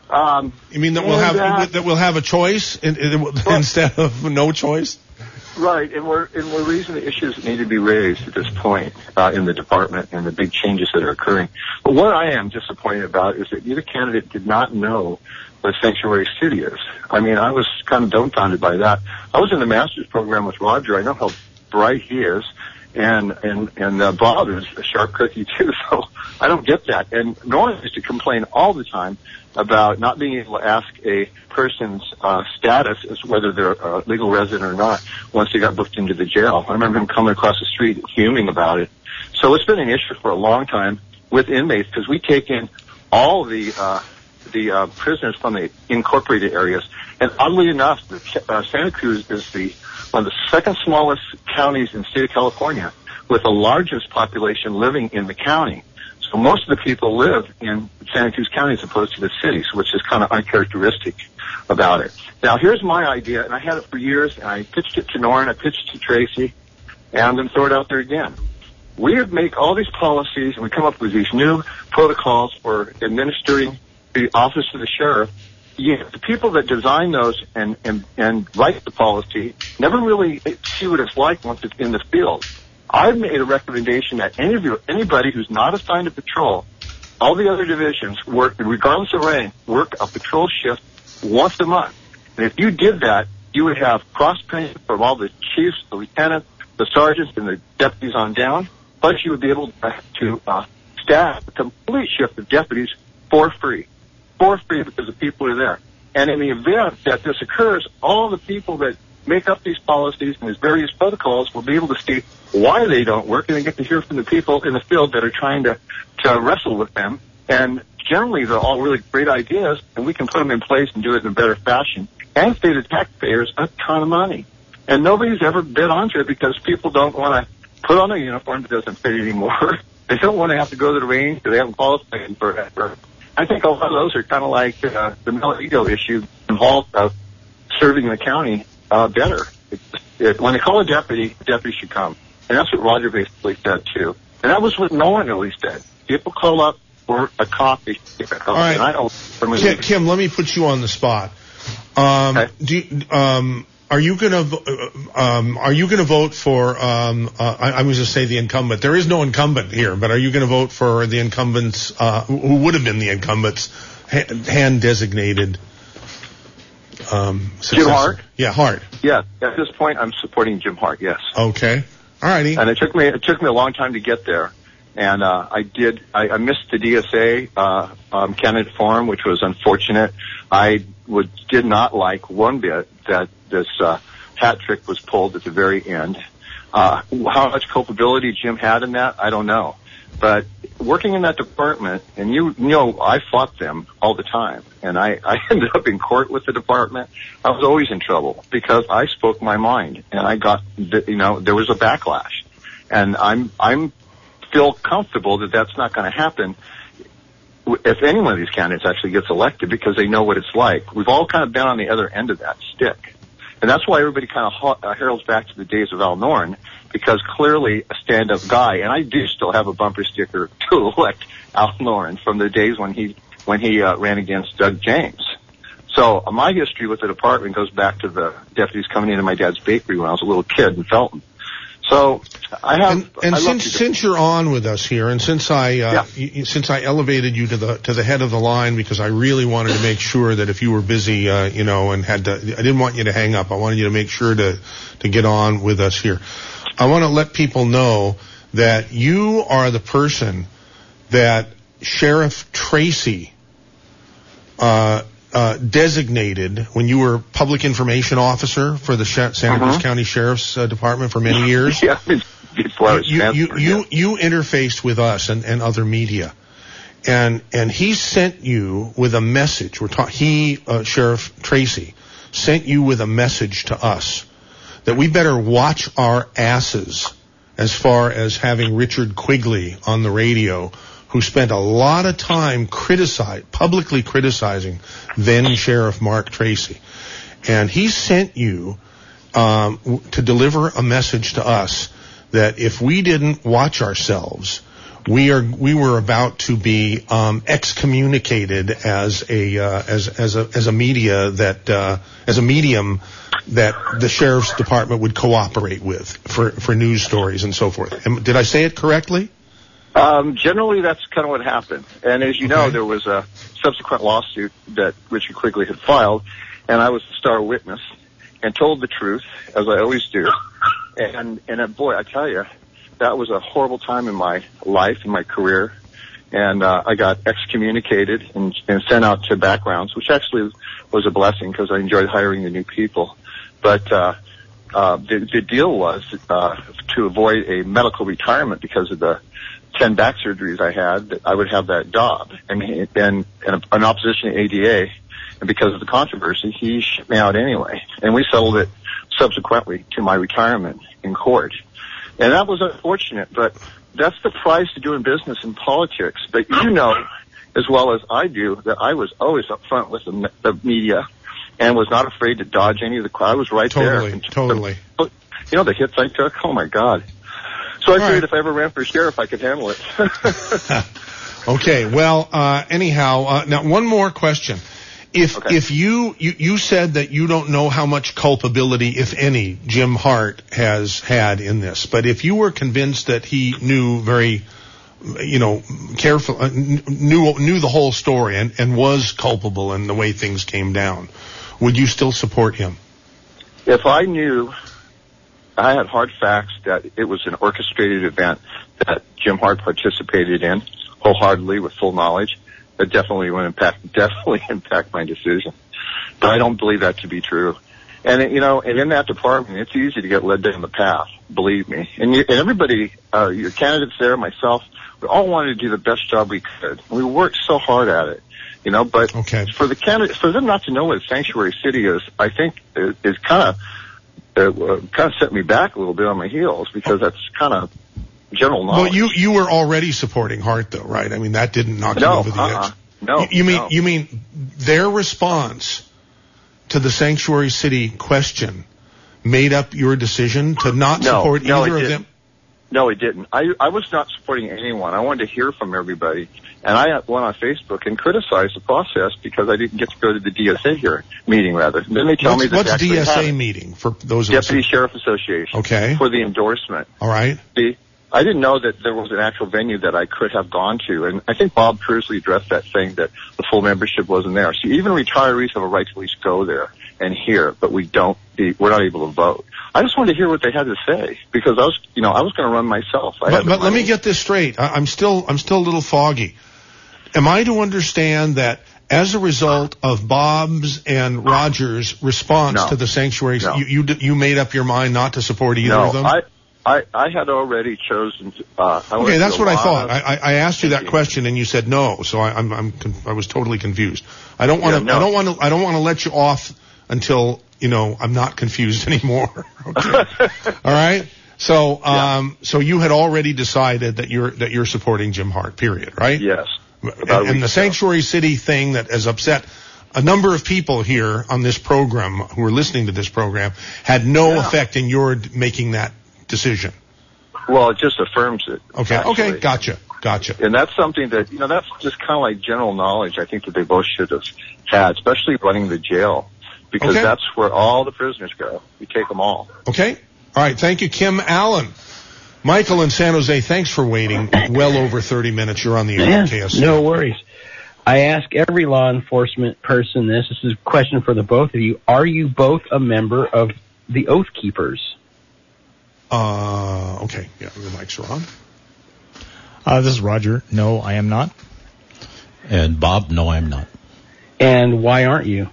[SPEAKER 8] Um,
[SPEAKER 2] you mean that we'll
[SPEAKER 8] and,
[SPEAKER 2] have
[SPEAKER 8] uh,
[SPEAKER 2] that we'll have a choice in, in, instead of no choice?
[SPEAKER 8] Right, and we're and we're raising the issues that need to be raised at this point uh, in the department and the big changes that are occurring. But what I am disappointed about is that either candidate did not know what Sanctuary City is. I mean, I was kind of dumbfounded by that. I was in the master's program with Roger. I know how bright he is, and and and uh, Bob is a sharp cookie too. So I don't get that. And Norm used to complain all the time about not being able to ask a person's uh, status as whether they're a legal resident or not once they got booked into the jail. I remember him coming across the street fuming about it. So it's been an issue for a long time with inmates because we take in all the uh, the uh, prisoners from the incorporated areas. And oddly enough, the, uh, Santa Cruz is the one of the second smallest counties in the state of California with the largest population living in the county. So most of the people live in Santa Cruz County as opposed to the cities, which is kind of uncharacteristic about it. Now, here's my idea, and I had it for years, and I pitched it to Norrin, I pitched it to Tracy, and I'm going to throw it out there again. We make all these policies, and we come up with these new protocols for administering the office of the sheriff. Yeah, the people that design those and, and, and write the policy never really see what it's like once it's in the field. I've made a recommendation that any of you, anybody who's not assigned to patrol, all the other divisions work, regardless of rank, work a patrol shift once a month. And if you did that, you would have cross-training from all the chiefs, the lieutenants, the sergeants, and the deputies on down. Plus, you would be able to uh, staff a complete shift of deputies for free. For free because the people are there. And in the event that this occurs, all the people that make up these policies and these various protocols will be able to see why they don't work, and they get to hear from the people in the field that are trying to, to wrestle with them. And generally, they're all really great ideas, and we can put them in place and do it in a better fashion and save the taxpayers a ton of money. And nobody's ever bid onto it because people don't want to put on a uniform that doesn't fit anymore. They don't want to have to go to the range because they haven't qualified for it. I think a lot of those are kind of like uh, the male ego issue involved of serving the county uh, better. It, it, when they call a deputy, the deputy should come. And that's what Roger basically said, too. And that was what Nolan at least said. People call up for a coffee.
[SPEAKER 2] All right.
[SPEAKER 8] And I don't,
[SPEAKER 2] Kim, Kim, let me put you on the spot. Um,
[SPEAKER 8] okay.
[SPEAKER 2] do you, um, are you going to um, are you going to vote for? Um, uh, I, I was going to say the incumbent. There is no incumbent here, but are you going to vote for the incumbents uh, who would have been the incumbents, hand designated? Um,
[SPEAKER 8] Jim Hart?
[SPEAKER 2] Yeah, Hart.
[SPEAKER 8] Yeah, at this point, I'm supporting Jim Hart. Yes.
[SPEAKER 2] Okay. All righty.
[SPEAKER 8] And it took me it took me a long time to get there, and uh, I did I, I missed the D S A uh, um, candidate forum, which was unfortunate. I would did not like one bit that this uh, hat trick was pulled at the very end. Uh, how much culpability Jim had in that, I don't know. But working in that department, and you, you know, I fought them all the time, and I, I ended up in court with the department. I was always in trouble because I spoke my mind, and I got, you know, there was a backlash, and I'm, I'm feel comfortable that that's not going to happen if any one of these candidates actually gets elected because they know what it's like. We've all kind of been on the other end of that stick, and that's why everybody kind of uh, heralds back to the days of Al Norrin. Because clearly a stand-up guy, and I do still have a bumper sticker to elect Al Norrin from the days when he when he uh, ran against Doug James. So uh, my history with the department goes back to the deputies coming into my dad's bakery when I was a little kid in Felton. So I have.
[SPEAKER 2] And, and
[SPEAKER 8] I
[SPEAKER 2] since since you're on with us here, and since I uh,
[SPEAKER 8] yeah.
[SPEAKER 2] y- since I elevated you to the to the head of the line because I really wanted to make sure that if you were busy, uh, you know, and had to, I didn't want you to hang up. I wanted you to make sure to to get on with us here. I want to let people know that you are the person that Sheriff Tracy uh, uh, designated when you were public information officer for the Santa Cruz uh-huh. County Sheriff's uh, Department for many years.
[SPEAKER 8] Yeah, before I was
[SPEAKER 2] you, you,
[SPEAKER 8] transferred,
[SPEAKER 2] you,
[SPEAKER 8] yeah.
[SPEAKER 2] you interfaced with us and, and other media, and and he sent you with a message. We're ta- he uh, Sheriff Tracy sent you with a message to us that we better watch our asses as far as having Richard Quigley on the radio, who spent a lot of time criticize, publicly criticizing then Sheriff Mark Tracy. And he sent you um, to deliver a message to us that if we didn't watch ourselves, we are we were about to be um, excommunicated as a uh, as as a as a media that uh, as a medium that the sheriff's department would cooperate with for for news stories and so forth. Am, did I say it correctly?
[SPEAKER 8] Um, generally, that's kind of what happened. And as you okay. know, there was a subsequent lawsuit that Richard Quigley had filed, and I was the star witness and told the truth, as I always do. And, and uh, boy, I tell you, that was a horrible time in my life, in my career. And uh, I got excommunicated and, and sent out to backgrounds, which actually was a blessing because I enjoyed hiring the new people. But uh, uh, the, the deal was uh, to avoid a medical retirement because of the ten back surgeries I had, that I would have that job. And, he, and, and in opposition to A D A, and because of the controversy, he shut me out anyway. And we settled it subsequently to my retirement in court. And that was unfortunate, but that's the price of doing business in politics. But you know, as well as I do, that I was always up front with the, the media and was not afraid to dodge any of the crowd. I was right
[SPEAKER 2] totally,
[SPEAKER 8] there.
[SPEAKER 2] Totally,
[SPEAKER 8] totally. You know, the hits I took, oh my God. So I All figured right. if I ever ran for sheriff, I could handle it.
[SPEAKER 2] Okay, well, uh, anyhow, uh, now one more question. If okay. if you, you you said that you don't know how much culpability, if any, Jim Hart has had in this, but if you were convinced that he knew very, you know, careful, uh, knew knew the whole story and, and was culpable in the way things came down, would you still support him?
[SPEAKER 8] If I knew, I had hard facts that it was an orchestrated event that Jim Hart participated in wholeheartedly with full knowledge, that definitely would impact, definitely impact my decision. But I don't believe that to be true. And, it, you know, and in that department, it's easy to get led down the path, believe me. And, you, and everybody, uh, your candidates there, myself, we all wanted to do the best job we could. We worked so hard at it, you know, but
[SPEAKER 2] okay.
[SPEAKER 8] for the candidates, for them not to know what a sanctuary city is, I think is, is kind of, uh, kind of set me back a little bit on my heels because that's kind of general knowledge.
[SPEAKER 2] Well, you you were already supporting Hart, though, right? I mean, that didn't knock
[SPEAKER 8] no,
[SPEAKER 2] you over the
[SPEAKER 8] uh-uh.
[SPEAKER 2] edge.
[SPEAKER 8] No,
[SPEAKER 2] you, you mean
[SPEAKER 8] no.
[SPEAKER 2] you mean their response to the sanctuary city question made up your decision to not
[SPEAKER 8] no,
[SPEAKER 2] support
[SPEAKER 8] no,
[SPEAKER 2] either
[SPEAKER 8] it
[SPEAKER 2] of
[SPEAKER 8] didn't.
[SPEAKER 2] them?
[SPEAKER 8] No, it didn't. I I was not supporting anyone. I wanted to hear from everybody, and I went on Facebook and criticized the process because I didn't get to go to the D S A here meeting. Rather, and then they tell
[SPEAKER 2] what's,
[SPEAKER 8] me that
[SPEAKER 2] what's
[SPEAKER 8] they
[SPEAKER 2] D S A
[SPEAKER 8] had
[SPEAKER 2] meeting for those of
[SPEAKER 8] Deputy
[SPEAKER 2] us?
[SPEAKER 8] Sheriff Association.
[SPEAKER 2] Okay.
[SPEAKER 8] For the endorsement.
[SPEAKER 2] All right.
[SPEAKER 8] The I didn't know that there was an actual venue that I could have gone to, and I think Bob Pursley addressed that, saying that the full membership wasn't there. So even retirees have a right to at least go there and hear, but we don't. We're not able to vote. I just wanted to hear what they had to say because I was, you know, I was going to run myself. I
[SPEAKER 2] but but let me get this straight. I, I'm still I'm still a little foggy. Am I to understand that as a result of Bob's and Roger's response
[SPEAKER 8] no.
[SPEAKER 2] to the sanctuary,
[SPEAKER 8] no.
[SPEAKER 2] you, you you made up your mind not to support either
[SPEAKER 8] no,
[SPEAKER 2] of them?
[SPEAKER 8] I, I, I had already chosen. Uh, I
[SPEAKER 2] okay, that's what I thought.
[SPEAKER 8] Of,
[SPEAKER 2] I, I asked you that question and you said no, so I, I'm I'm I was totally confused. I don't want to.
[SPEAKER 8] Yeah, no.
[SPEAKER 2] I don't want to. I don't want to let you off until you know I'm not confused anymore. Okay. All right. So um yeah. so you had already decided that you're that you're supporting Jim Hart. Period. Right.
[SPEAKER 8] Yes.
[SPEAKER 2] And, and the sanctuary city thing that has upset a number of people here on this program who are listening to this program had no
[SPEAKER 8] yeah.
[SPEAKER 2] effect in your making that decision.
[SPEAKER 8] Well, it just affirms it.
[SPEAKER 2] Okay.
[SPEAKER 8] Actually.
[SPEAKER 2] Okay. Gotcha. Gotcha.
[SPEAKER 8] And that's something that, you know, that's just kind of like general knowledge I think that they both should have had, especially running the jail, because
[SPEAKER 2] okay.
[SPEAKER 8] that's where all the prisoners go. You take them all.
[SPEAKER 2] Okay. All right. Thank you, Kim Allen. Michael in San Jose, thanks for waiting well over thirty minutes. You're on the air
[SPEAKER 5] yeah,
[SPEAKER 2] at K S C.
[SPEAKER 5] No worries. I ask every law enforcement person this. This is a question for the both of you. Are you both a member of the Oath Keepers?
[SPEAKER 2] Uh, okay. Yeah, the mics are on.
[SPEAKER 6] Uh, this is Roger. No, I am not.
[SPEAKER 7] And Bob, no, I am not.
[SPEAKER 5] And why aren't you?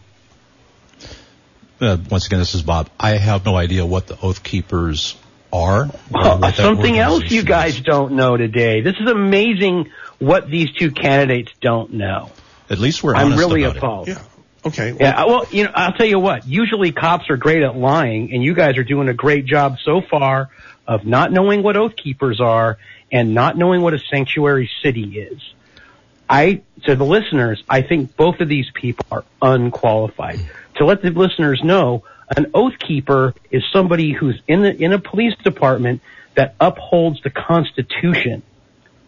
[SPEAKER 7] Uh, once again, this is Bob. I have no idea what the Oath Keepers are.
[SPEAKER 5] Uh, something else you guys is. don't know today. This is amazing what these two candidates don't know.
[SPEAKER 7] At least we're
[SPEAKER 5] I'm
[SPEAKER 7] honest
[SPEAKER 5] really
[SPEAKER 7] about
[SPEAKER 5] appalled.
[SPEAKER 7] it.
[SPEAKER 2] Yeah. Okay.
[SPEAKER 5] Well, yeah. Well, you know, I'll tell you what. Usually, cops are great at lying, and you guys are doing a great job so far of not knowing what Oath Keepers are and not knowing what a sanctuary city is. I, to the listeners, I think both of these people are unqualified. To let the listeners know, an Oath Keeper is somebody who's in the, in a police department that upholds the Constitution.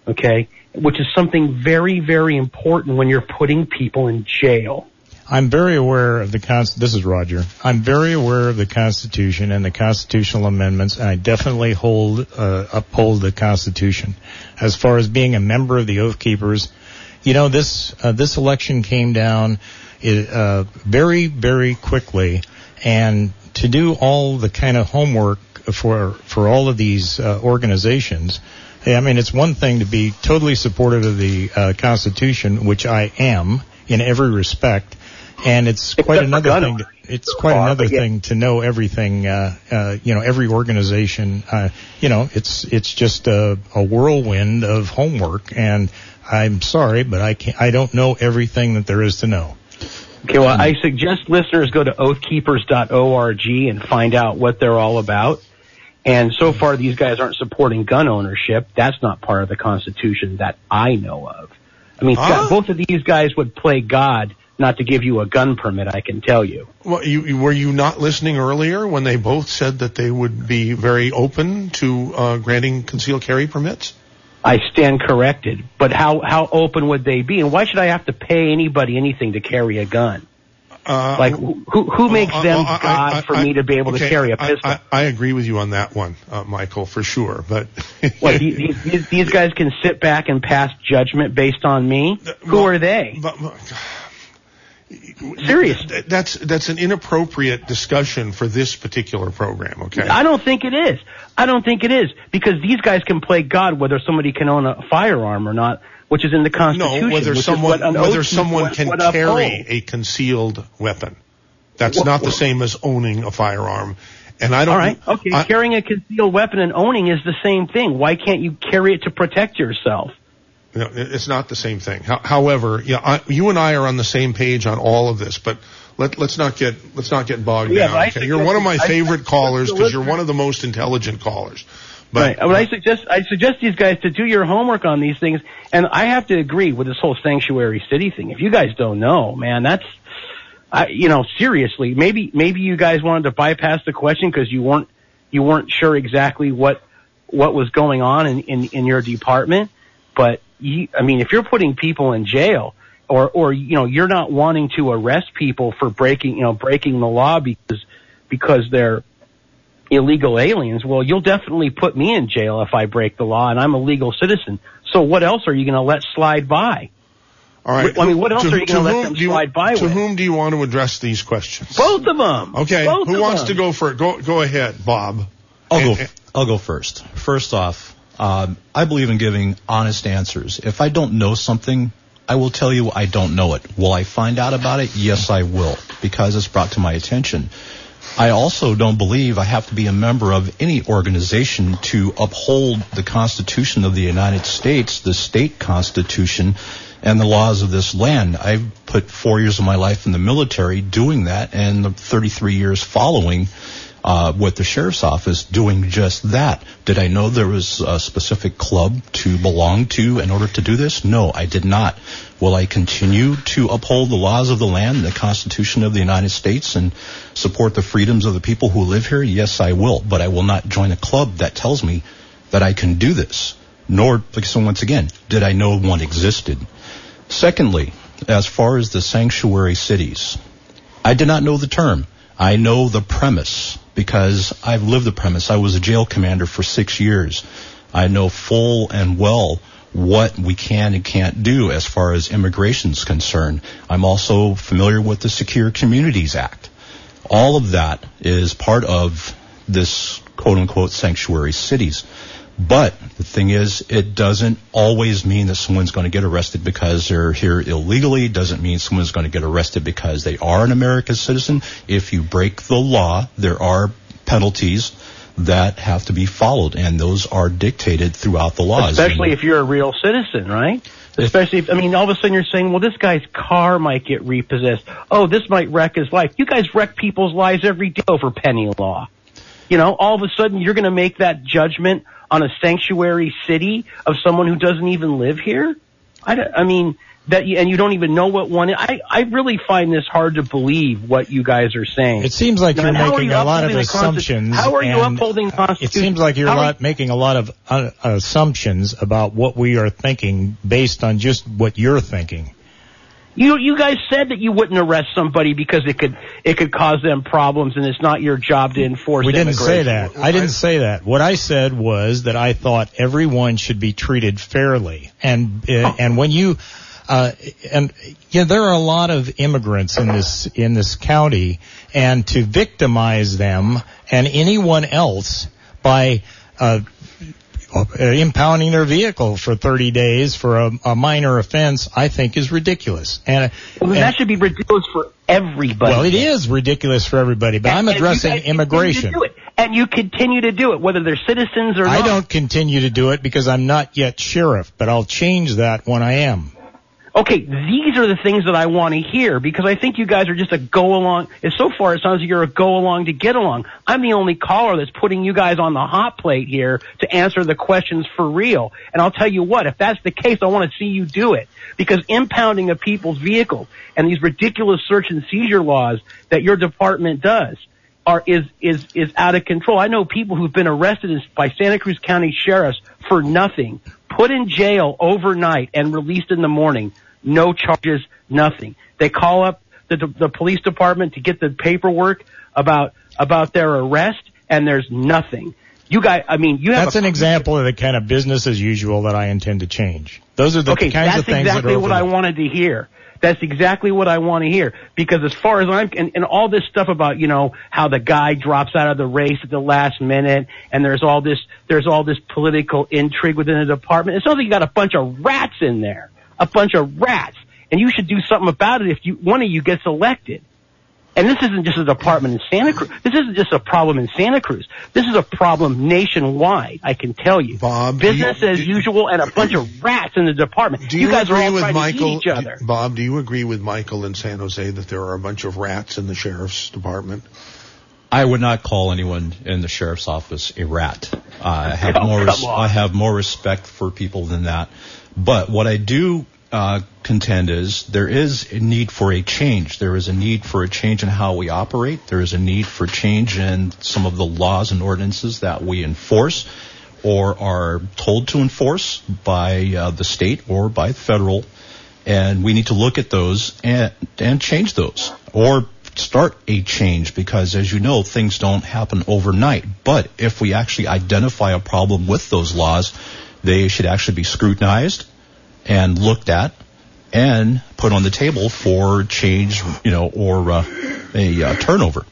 [SPEAKER 5] okay, which is something very, very important when you're putting people in jail.
[SPEAKER 6] I'm very aware of the Const- this is Roger. I'm very aware of the Constitution and the constitutional amendments, and I definitely hold uh, uphold the Constitution. As far as being a member of the Oath Keepers, you know, this uh, this election came down uh, very, very quickly, and to do all the kind of homework for for all of these uh, organizations, I mean, it's one thing to be totally supportive of the uh, Constitution, which I am in every respect. And it's quite
[SPEAKER 5] Except
[SPEAKER 6] another thing. To, it's quite another thing to know everything. Uh, uh, you know, every organization. Uh, you know, it's it's just a, a whirlwind of homework. And I'm sorry, but I can't. I don't know everything that there is to know.
[SPEAKER 5] Okay, well, I suggest listeners go to oath keepers dot org and find out what they're all about. And so far, these guys aren't supporting gun ownership. That's not part of the Constitution that I know of. I mean,
[SPEAKER 2] Huh?
[SPEAKER 5] both of these guys would play God not to give you a gun permit, I can tell you.
[SPEAKER 2] Well, you, you- were you not listening earlier when they both said that they would be very open to uh, granting concealed carry permits?
[SPEAKER 5] I stand corrected. But how, how open would they be? And why should I have to pay anybody anything to carry a gun?
[SPEAKER 2] Uh,
[SPEAKER 5] like, who, who makes
[SPEAKER 2] well,
[SPEAKER 5] them
[SPEAKER 2] I- I-
[SPEAKER 5] God
[SPEAKER 2] I-
[SPEAKER 5] for
[SPEAKER 2] I-
[SPEAKER 5] me to be able
[SPEAKER 2] okay,
[SPEAKER 5] to carry a
[SPEAKER 2] I-
[SPEAKER 5] pistol?
[SPEAKER 2] I, I agree with you on that one, uh, Michael, for sure. But
[SPEAKER 5] What, these, these, these guys can sit back and pass judgment based on me? Who
[SPEAKER 2] well,
[SPEAKER 5] are they?
[SPEAKER 2] But, but,
[SPEAKER 5] Seriously.
[SPEAKER 2] That's that's an inappropriate discussion for this particular program, okay?
[SPEAKER 5] I don't think it is. I don't think it is. Because these guys can play God whether somebody can own a firearm or not, which is in the Constitution.
[SPEAKER 2] No, whether
[SPEAKER 5] which is
[SPEAKER 2] someone
[SPEAKER 5] what an
[SPEAKER 2] whether
[SPEAKER 5] oath
[SPEAKER 2] someone
[SPEAKER 5] would-
[SPEAKER 2] can
[SPEAKER 5] would
[SPEAKER 2] carry
[SPEAKER 5] uphold.
[SPEAKER 2] a concealed weapon. That's
[SPEAKER 5] Well,
[SPEAKER 2] not the
[SPEAKER 5] well-
[SPEAKER 2] same as owning a firearm. And I don't
[SPEAKER 5] All right. Okay.
[SPEAKER 2] I-
[SPEAKER 5] Carrying a concealed weapon and owning is the same thing. Why can't you carry it to protect yourself?
[SPEAKER 2] No, it's not the same thing. How, however, yeah, I, you and I are on the same page on all of this, but let, let's not get let's not get bogged
[SPEAKER 5] Yeah, but I
[SPEAKER 2] down. Okay? You're one of my
[SPEAKER 5] suggest- I
[SPEAKER 2] favorite
[SPEAKER 5] suggest
[SPEAKER 2] callers
[SPEAKER 5] the
[SPEAKER 2] because you're
[SPEAKER 5] listener-
[SPEAKER 2] one of the most intelligent callers. But,
[SPEAKER 5] right. But I suggest I suggest these guys to do your homework on these things, and I have to agree with this whole sanctuary city thing. If you guys don't know, man, that's I, you know, seriously, maybe maybe you guys wanted to bypass the question because you weren't you weren't sure exactly what what was going on in in, in your department. But you, I mean, if you're putting people in jail, or or you know, you're not wanting to arrest people for breaking you know breaking the law because because they're illegal aliens, well, you'll definitely put me in jail if I break the law, and I'm a legal citizen. So what else are you going to let slide by?
[SPEAKER 2] all right.
[SPEAKER 5] I mean, what else
[SPEAKER 2] to,
[SPEAKER 5] are you
[SPEAKER 2] to
[SPEAKER 5] going to let
[SPEAKER 2] whom
[SPEAKER 5] them
[SPEAKER 2] do you-
[SPEAKER 5] slide by
[SPEAKER 2] To
[SPEAKER 5] with?
[SPEAKER 2] whom do you want to address these questions?
[SPEAKER 5] Both of them.
[SPEAKER 2] Okay.
[SPEAKER 5] Both
[SPEAKER 2] Who
[SPEAKER 5] of
[SPEAKER 2] wants
[SPEAKER 5] them.
[SPEAKER 2] to go first? Go go ahead, Bob.
[SPEAKER 7] I'll
[SPEAKER 2] And-
[SPEAKER 7] go. I'll go first. First off, um, I believe in giving honest answers. If I don't know something, I will tell you I don't know it. Will I find out about it? Yes, I will, because it's brought to my attention. I also don't believe I have to be a member of any organization to uphold the Constitution of the United States, the state constitution, and the laws of this land. I've put four years of my life in the military doing that, and the thirty-three years following uh, with the sheriff's office doing just that. Did I know there was a specific club to belong to in order to do this? No, I did not. Will I continue to uphold the laws of the land, the Constitution of the United States, and support the freedoms of the people who live here? Yes, I will. But I will not join a club that tells me that I can do this. Nor, so once again, did I know one existed. Secondly, as far as the sanctuary cities, I did not know the term. I know the premise because I've lived the premise. I was a jail commander for six years. I know full and well what we can and can't do as far as immigration is concerned. I'm also familiar with the Secure Communities Act. All of that is part of this quote-unquote sanctuary cities. But the thing is, it doesn't always mean that someone's going to get arrested because they're here illegally. It doesn't mean someone's going to get arrested because they are an American citizen. If you break the law, there are penalties that have to be followed, and those are dictated throughout the laws.
[SPEAKER 5] Especially if you're a real citizen, right? Especially if, I mean, all of a sudden you're saying, well, this guy's car might get repossessed. Oh, this might wreck his life. You guys wreck people's lives every day over penny law. You know, all of a sudden you're going to make that judgment on a sanctuary city of someone who doesn't even live here? I, don't- I mean, that you, and you don't even know what one is. I, I really find this hard to believe what you guys are saying.
[SPEAKER 6] It seems like
[SPEAKER 5] Now,
[SPEAKER 6] you're
[SPEAKER 5] how are
[SPEAKER 6] making
[SPEAKER 5] you
[SPEAKER 6] a lot of
[SPEAKER 5] upholding the Consti-
[SPEAKER 6] assumptions.
[SPEAKER 5] How are you
[SPEAKER 6] and
[SPEAKER 5] upholding the Constitution?
[SPEAKER 6] It seems like you're
[SPEAKER 5] How
[SPEAKER 6] a
[SPEAKER 5] are
[SPEAKER 6] lot, making a lot of uh, assumptions about what we are thinking based on just what you're thinking.
[SPEAKER 5] You you guys said that you wouldn't arrest somebody because it could it could cause them problems, and it's not your job to enforce.
[SPEAKER 6] We didn't say
[SPEAKER 5] immigration.
[SPEAKER 6] that. I didn't say that. What I said was that I thought everyone should be treated fairly, and uh, and when you uh, and yeah, there are a lot of immigrants in this in this county, and to victimize them and anyone else by uh, Uh, impounding their vehicle for thirty days for a, a minor offense, I think is ridiculous. And,
[SPEAKER 5] well,
[SPEAKER 6] and
[SPEAKER 5] that should be ridiculous for everybody.
[SPEAKER 6] Well, it is ridiculous for everybody, but
[SPEAKER 5] And-
[SPEAKER 6] I'm
[SPEAKER 5] and you
[SPEAKER 6] addressing
[SPEAKER 5] guys continue
[SPEAKER 6] immigration.
[SPEAKER 5] to do it. And you continue to do it, whether they're citizens or
[SPEAKER 6] I
[SPEAKER 5] not.
[SPEAKER 6] don't continue to do it because I'm not yet sheriff, but I'll change that when I am.
[SPEAKER 5] Okay, these are the things that I want to hear, because I think you guys are just a go-along. And so far, it sounds like you're a go-along to get along. I'm the only caller that's putting you guys on the hot plate here to answer the questions for real. And I'll tell you what, if that's the case, I want to see you do it. Because impounding of people's vehicles and these ridiculous search and seizure laws that your department does are is is is out of control. I know people who've been arrested by Santa Cruz County sheriffs for nothing, put in jail overnight and released in the morning. No charges, nothing. They call up the the police department to get the paperwork about about their arrest, and there's nothing. You guys, I mean, you have
[SPEAKER 6] That's
[SPEAKER 5] a,
[SPEAKER 6] an example of the kind of business as usual that I intend to change. Those are the
[SPEAKER 5] okay,
[SPEAKER 6] kinds
[SPEAKER 5] that's
[SPEAKER 6] of things
[SPEAKER 5] exactly
[SPEAKER 6] that are
[SPEAKER 5] what I
[SPEAKER 6] overlooked.
[SPEAKER 5] wanted to hear. That's exactly what I want to hear. Because as far as I'm, and, and all this stuff about, you know, how the guy drops out of the race at the last minute, and there's all this, there's all this political intrigue within the department. It sounds like you got a bunch of rats in there. A bunch of rats. And you should do something about it if you, one of you gets elected. And this isn't just a department in Santa Cruz. This isn't just a problem in Santa Cruz. This is a problem nationwide, I can tell you.
[SPEAKER 3] Bob,
[SPEAKER 5] business
[SPEAKER 3] you,
[SPEAKER 5] as
[SPEAKER 3] do,
[SPEAKER 5] usual and a bunch of rats in the department.
[SPEAKER 3] Do you,
[SPEAKER 5] you guys
[SPEAKER 3] agree
[SPEAKER 5] are all
[SPEAKER 3] with
[SPEAKER 5] trying
[SPEAKER 3] Michael,
[SPEAKER 5] to eat each other.
[SPEAKER 3] do, Bob, do you agree with Michael in San Jose that there are a bunch of rats in the sheriff's department?
[SPEAKER 7] I would not call anyone in the sheriff's office a rat. Uh, I have
[SPEAKER 5] Oh,
[SPEAKER 7] more.
[SPEAKER 5] come
[SPEAKER 7] Res-
[SPEAKER 5] on.
[SPEAKER 7] I have more respect for people than that. But what I do uh, contend is there is a need for a change. There is a need for a change in how we operate. There is a need for change in some of the laws and ordinances that we enforce or are told to enforce by uh, the state or by the federal. And we need to look at those and, and change those or start a change, because as you know, things don't happen overnight. But if we actually identify a problem with those laws, they should actually be scrutinized and looked at and put on the table for change, you know, or uh, a uh, turnover.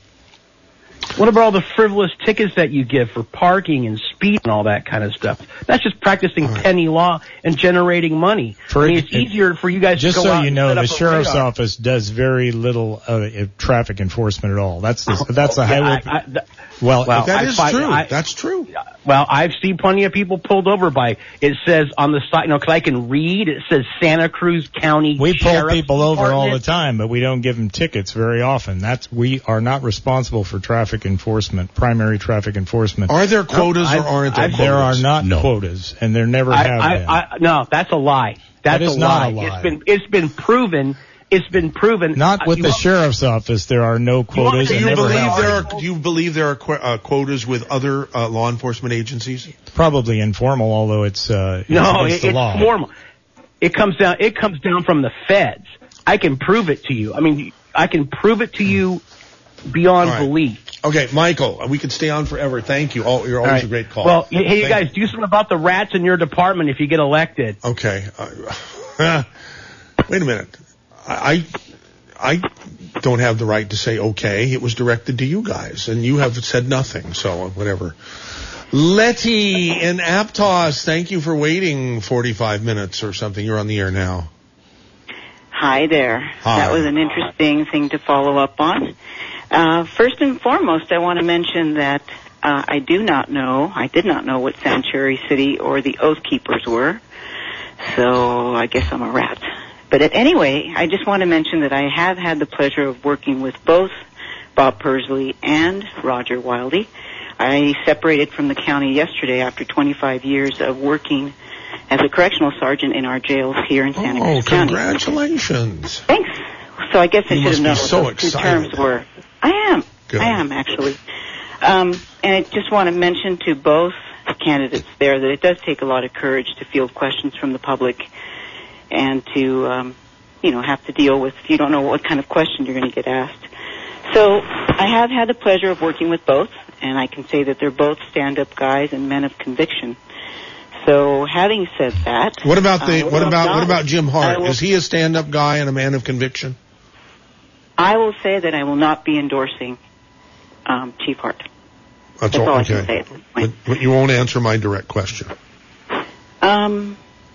[SPEAKER 5] What about all the frivolous tickets that you give for parking and speed and all that kind of stuff? That's just practicing penny law and generating money.
[SPEAKER 6] For
[SPEAKER 5] I mean,
[SPEAKER 6] it-
[SPEAKER 5] it's easier for you guys
[SPEAKER 6] Just
[SPEAKER 5] to go
[SPEAKER 6] so
[SPEAKER 5] out
[SPEAKER 6] you
[SPEAKER 5] and
[SPEAKER 6] know,
[SPEAKER 5] set
[SPEAKER 6] the
[SPEAKER 5] up a
[SPEAKER 6] sheriff's
[SPEAKER 5] radar.
[SPEAKER 6] office does very little uh, uh, traffic enforcement at all. That's the, that's the
[SPEAKER 5] Yeah,
[SPEAKER 6] highway.
[SPEAKER 5] I- I- th-
[SPEAKER 6] well,
[SPEAKER 5] well,
[SPEAKER 3] That
[SPEAKER 5] I
[SPEAKER 3] is
[SPEAKER 5] find-
[SPEAKER 3] true.
[SPEAKER 5] I-
[SPEAKER 3] That's true.
[SPEAKER 5] Well, I've seen plenty of people pulled over by, it says on the side, you know, 'cause I can read, it says Santa Cruz County
[SPEAKER 6] we pull
[SPEAKER 5] Sheriff's
[SPEAKER 6] people over all the
[SPEAKER 5] Department.
[SPEAKER 6] time, but we don't give them tickets very often. That's we are not responsible for traffic enforcement, primary traffic enforcement.
[SPEAKER 3] Are there quotas
[SPEAKER 5] I've-
[SPEAKER 3] or aren't there
[SPEAKER 5] I've-
[SPEAKER 3] quotas?
[SPEAKER 6] There are not
[SPEAKER 7] No.
[SPEAKER 6] quotas, and there never
[SPEAKER 5] I,
[SPEAKER 6] have
[SPEAKER 5] I,
[SPEAKER 6] been.
[SPEAKER 5] I, no, that's a lie. That's
[SPEAKER 6] That is
[SPEAKER 5] a
[SPEAKER 6] not
[SPEAKER 5] lie.
[SPEAKER 6] a lie.
[SPEAKER 5] It's been, it's been proven, it's been proven.
[SPEAKER 6] Not with
[SPEAKER 5] Uh,
[SPEAKER 6] the
[SPEAKER 5] you-
[SPEAKER 6] sheriff's office. There are no quotas.
[SPEAKER 3] Do
[SPEAKER 6] and
[SPEAKER 3] you
[SPEAKER 6] never
[SPEAKER 3] believe
[SPEAKER 6] have
[SPEAKER 3] there
[SPEAKER 6] been.
[SPEAKER 3] are? Do you believe there are qu- uh, quotas with other uh, law enforcement agencies?
[SPEAKER 6] Probably informal, although it's uh, it's
[SPEAKER 5] No,
[SPEAKER 6] against
[SPEAKER 5] it,
[SPEAKER 6] the
[SPEAKER 5] it's
[SPEAKER 6] law.
[SPEAKER 5] formal. It comes down. It comes down from the feds. I can prove it to you. I mean, I can prove it to you beyond
[SPEAKER 3] All right.
[SPEAKER 5] belief.
[SPEAKER 3] Okay, Michael, we could stay on forever. Thank you. Oh, you're always
[SPEAKER 5] All right.
[SPEAKER 3] a great call.
[SPEAKER 5] Well, hey, you
[SPEAKER 3] Thank
[SPEAKER 5] guys, do something about the rats in your department if you get elected.
[SPEAKER 3] Okay. Uh, wait a minute. I, I I don't have the right to say okay. It was directed to you guys, and you have said nothing. So whatever. Letty in Aptos, thank you for waiting forty-five minutes or something. You're on the air now.
[SPEAKER 9] Hi there.
[SPEAKER 3] Hi.
[SPEAKER 9] That was an interesting thing to follow up on. Uh, first and foremost, I want to mention that uh, I do not know, I did not know what Sanctuary City or the Oath Keepers were, so I guess I'm a rat. But at, anyway, I just want to mention that I have had the pleasure of working with both Bob Pursley and Roger Wildy. I separated from the county yesterday after twenty-five years of working as a correctional sergeant in our jails here in Santa
[SPEAKER 3] Oh,
[SPEAKER 9] Cruz County.
[SPEAKER 3] congratulations.
[SPEAKER 9] Thanks. So I guess I
[SPEAKER 3] You
[SPEAKER 9] should have known
[SPEAKER 3] must be
[SPEAKER 9] what
[SPEAKER 3] so
[SPEAKER 9] those two
[SPEAKER 3] excited.
[SPEAKER 9] terms were. I am.
[SPEAKER 3] Good.
[SPEAKER 9] I am, actually. Um, and I just want to mention to both candidates there that it does take a lot of courage to field questions from the public and to, um, you know, have to deal with if you don't know what kind of question you're going to get asked. So I have had the pleasure of working with both, and I can say that they're both stand-up guys and men of conviction. So having said that,
[SPEAKER 3] What about the
[SPEAKER 9] I will
[SPEAKER 3] what about what
[SPEAKER 9] acknowledge-
[SPEAKER 3] about Jim
[SPEAKER 9] I
[SPEAKER 3] Hart?
[SPEAKER 9] will-
[SPEAKER 3] Is he a stand-up guy and a man of conviction?
[SPEAKER 9] I will say that I will not be endorsing um, Chief Hart.
[SPEAKER 3] That's,
[SPEAKER 9] That's all I
[SPEAKER 3] okay.
[SPEAKER 9] can say at this
[SPEAKER 3] But,
[SPEAKER 9] point.
[SPEAKER 3] but you won't answer my direct question.
[SPEAKER 9] Um,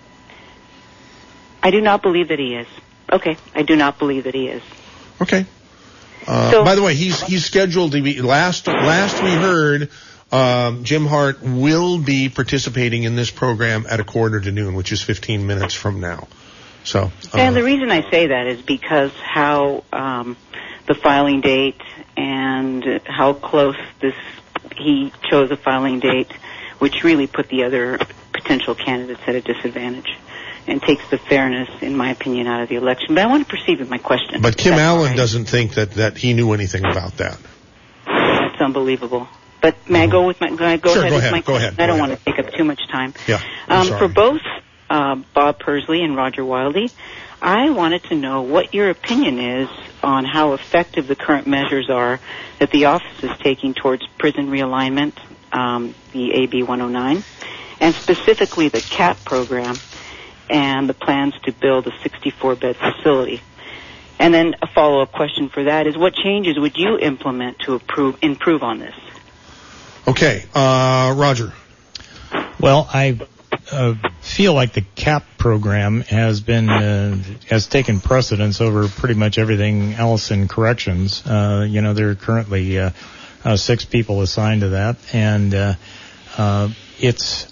[SPEAKER 9] I do not believe that he is. Okay, I do not believe that he is.
[SPEAKER 3] Okay. Uh,
[SPEAKER 9] So-
[SPEAKER 3] by the way, he's he's scheduled to be last last we heard. Um, Jim Hart will be participating in this program at a quarter to noon, which is fifteen minutes from now. So, uh,
[SPEAKER 9] And the reason I say that is because how um, the filing date and how close this he chose a filing date, which really put the other potential candidates at a disadvantage and takes the fairness, in my opinion, out of the election. But I want to proceed with my question.
[SPEAKER 3] but Kim
[SPEAKER 9] That's all
[SPEAKER 3] Allen
[SPEAKER 9] right.
[SPEAKER 3] doesn't think that that he knew anything about that.
[SPEAKER 9] That's unbelievable. But may I go with my? Can I go
[SPEAKER 3] Sure,
[SPEAKER 9] ahead
[SPEAKER 3] go
[SPEAKER 9] with
[SPEAKER 3] ahead,
[SPEAKER 9] my
[SPEAKER 3] go
[SPEAKER 9] question?
[SPEAKER 3] ahead,
[SPEAKER 9] I don't
[SPEAKER 3] go
[SPEAKER 9] want to take up too much time.
[SPEAKER 3] Yeah. I'm
[SPEAKER 9] Um,
[SPEAKER 3] sorry.
[SPEAKER 9] for both uh, Bob Pursley and Roger Wildey, I wanted to know what your opinion is on how effective the current measures are that the office is taking towards prison realignment, um, the A B one oh nine, and specifically the CAP program and the plans to build a sixty-four bed facility. And then a follow-up question for that is, what changes would you implement to improve, improve on this?
[SPEAKER 3] Okay, uh, Roger.
[SPEAKER 6] Well, I uh, feel like the CAP program has been uh, has taken precedence over pretty much everything else in corrections. Uh, you know, there are currently uh, uh, six people assigned to that, and uh, uh, it's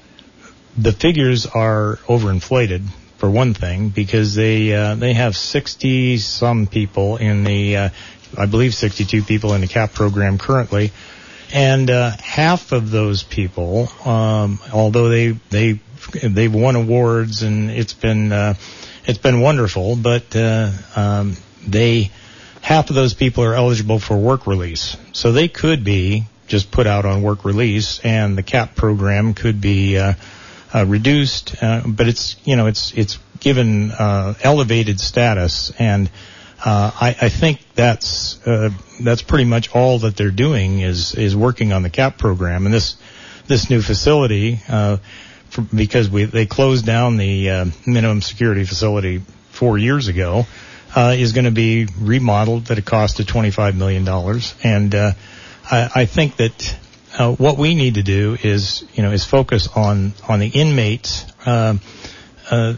[SPEAKER 6] the figures are overinflated for one thing, because they uh, they have sixty some people in the uh, I believe sixty-two people in the CAP program currently. And uh, half of those people, um, although they they they've won awards and it's been uh, it's been wonderful, but uh, um, they half of those people are eligible for work release, so they could be just put out on work release, and the CAP program could be uh, uh, reduced. Uh, but it's you know it's it's given uh, elevated status, and Uh, I, I think that's uh, that's pretty much all that they're doing is is working on the CAP program, and this this new facility uh, for, because we they closed down the uh, minimum security facility four years ago uh, is going to be remodeled at a cost of twenty-five million dollars, and uh, I, I think that uh, what we need to do is you know is focus on on the inmates' uh, uh,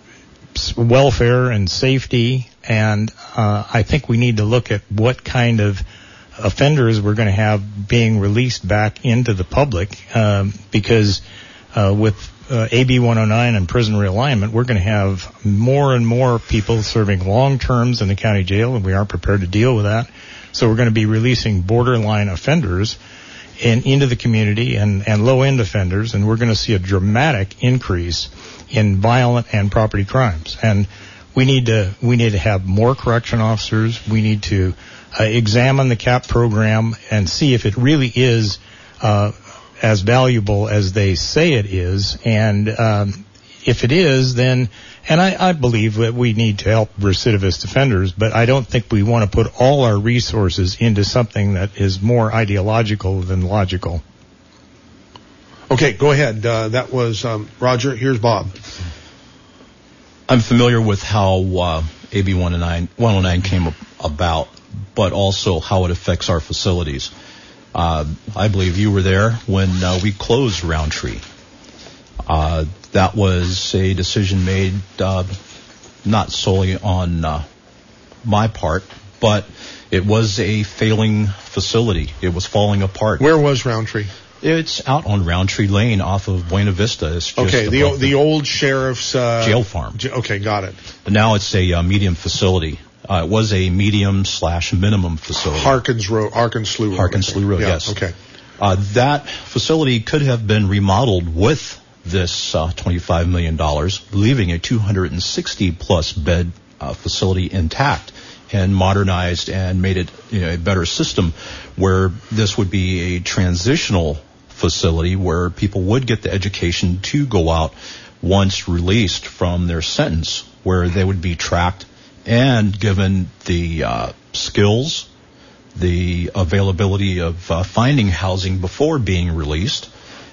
[SPEAKER 6] welfare and safety. And uh, I think we need to look at what kind of offenders we're going to have being released back into the public, um, because uh, with uh, A B one oh nine and prison realignment, we're going to have more and more people serving long terms in the county jail, and we aren't prepared to deal with that. So we're going to be releasing borderline offenders in, into the community and, and low-end offenders, and we're going to see a dramatic increase in violent and property crimes. And We need to we need to have more correction officers. We need to uh, examine the CAP program and see if it really is uh, as valuable as they say it is. And um, if it is, then and I, I believe that we need to help recidivist offenders, but I don't think we want to put all our resources into something that is more ideological than logical.
[SPEAKER 3] Okay, go ahead. Uh, that was um, Roger. Here's Bob.
[SPEAKER 7] I'm familiar with how uh, A B one oh nine came about, but also how it affects our facilities. Uh, I believe you were there when uh, we closed Roundtree. Uh, that was a decision made uh, not solely on uh, my part, but it was a failing facility. It was falling apart.
[SPEAKER 3] Where was Roundtree?
[SPEAKER 7] It's out on Roundtree Lane off of Buena Vista. It's just
[SPEAKER 3] okay, the
[SPEAKER 7] above
[SPEAKER 3] the old sheriff's uh,
[SPEAKER 7] jail farm.
[SPEAKER 3] J- okay, got it.
[SPEAKER 7] Now it's a uh, medium facility. Uh, it was a medium slash minimum facility.
[SPEAKER 3] Harkins Road, Harkins Slough Road.
[SPEAKER 7] Harkins Slough Road,
[SPEAKER 3] yeah,
[SPEAKER 7] yes.
[SPEAKER 3] Okay.
[SPEAKER 7] Uh, that facility could have been remodeled with this uh, twenty-five million dollars, leaving a two hundred sixty plus bed uh, facility intact and modernized and made it, you know, a better system where this would be a transitional facility where people would get the education to go out once released from their sentence, where they would be tracked and given the uh, skills, the availability of uh, finding housing before being released,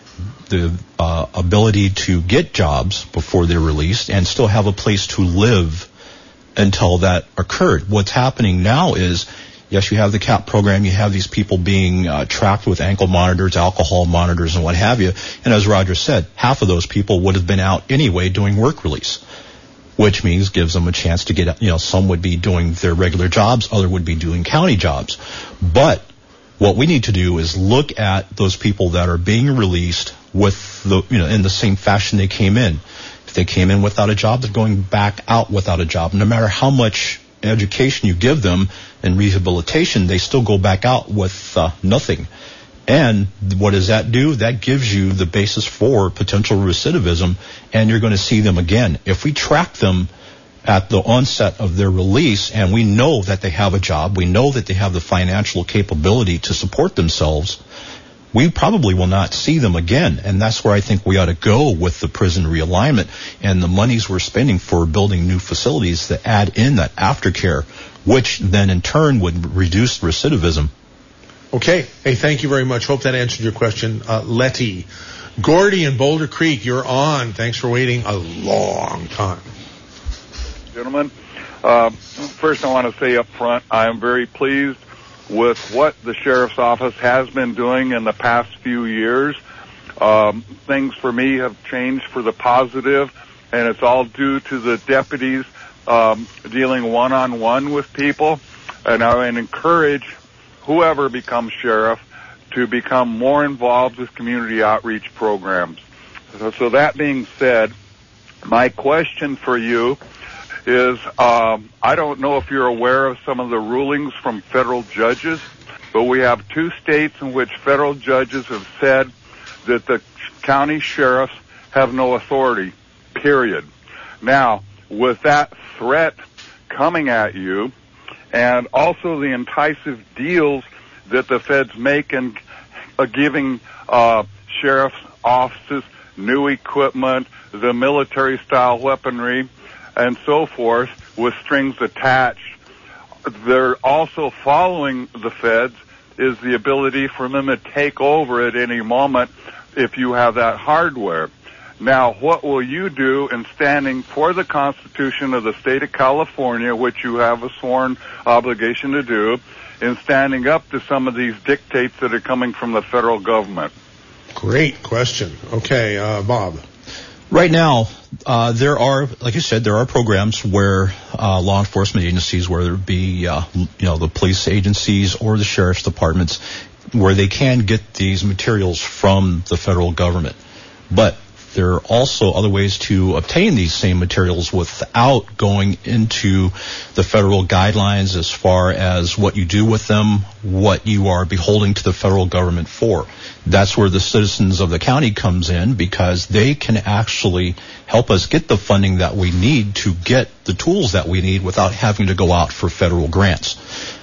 [SPEAKER 7] the uh, ability to get jobs before they're released, and still have a place to live until that occurred. What's happening now is, yes, you have the CAP program, you have these people being uh, tracked with ankle monitors, alcohol monitors, and what have you, and as Roger said, half of those people would have been out anyway doing work release, which means gives them a chance to get, you know, some would be doing their regular jobs, other would be doing county jobs. But what we need to do is look at those people that are being released with the, you know, in the same fashion they came in. If they came in without a job, they're going back out without a job. No matter how much education you give them and rehabilitation, they still go back out with uh, nothing. And what does that do? That gives you the basis for potential recidivism, and you're going to see them again. If we track them at the onset of their release and we know that they have a job, we know that they have the financial capability to support themselves, we probably will not see them again. And that's where I think we ought to go with the prison realignment and the monies we're spending for building new facilities that add in that aftercare, which then in turn would reduce recidivism.
[SPEAKER 3] Okay. Hey, thank you very much. Hope that answered your question. Uh, Letty. Gordy in Boulder Creek, you're on. Thanks for waiting a long time.
[SPEAKER 10] Gentlemen, uh, first I want to say up front, I am very pleased with what the sheriff's office has been doing in the past few years. Um, things for me have changed for the positive, and it's all due to the deputies um, dealing one-on-one with people. And I would encourage whoever becomes sheriff to become more involved with community outreach programs. So, so that being said, my question for you is, um, I don't know if you're aware of some of the rulings from federal judges, but we have two states in which federal judges have said that the county sheriffs have no authority, period. Now, with that threat coming at you, and also the enticing deals that the feds make in uh, giving uh, sheriff's offices new equipment, the military-style weaponry, and so forth, with strings attached. They're also following the feds is the ability for them to take over at any moment if you have that hardware. Now, what will you do in standing for the Constitution of the state of California, which you have a sworn obligation to do, in standing up to some of these dictates that are coming from the federal government?
[SPEAKER 3] Great question. Okay, uh, Bob.
[SPEAKER 7] Right now, uh, there are, like you said, there are programs where uh, law enforcement agencies, whether it be, uh, you know, the police agencies or the sheriff's departments, where they can get these materials from the federal government. But there are also other ways to obtain these same materials without going into the federal guidelines as far as what you do with them, what you are beholding to the federal government for. That's where the citizens of the county comes in, because they can actually help us get the funding that we need to get the tools that we need without having to go out for federal grants.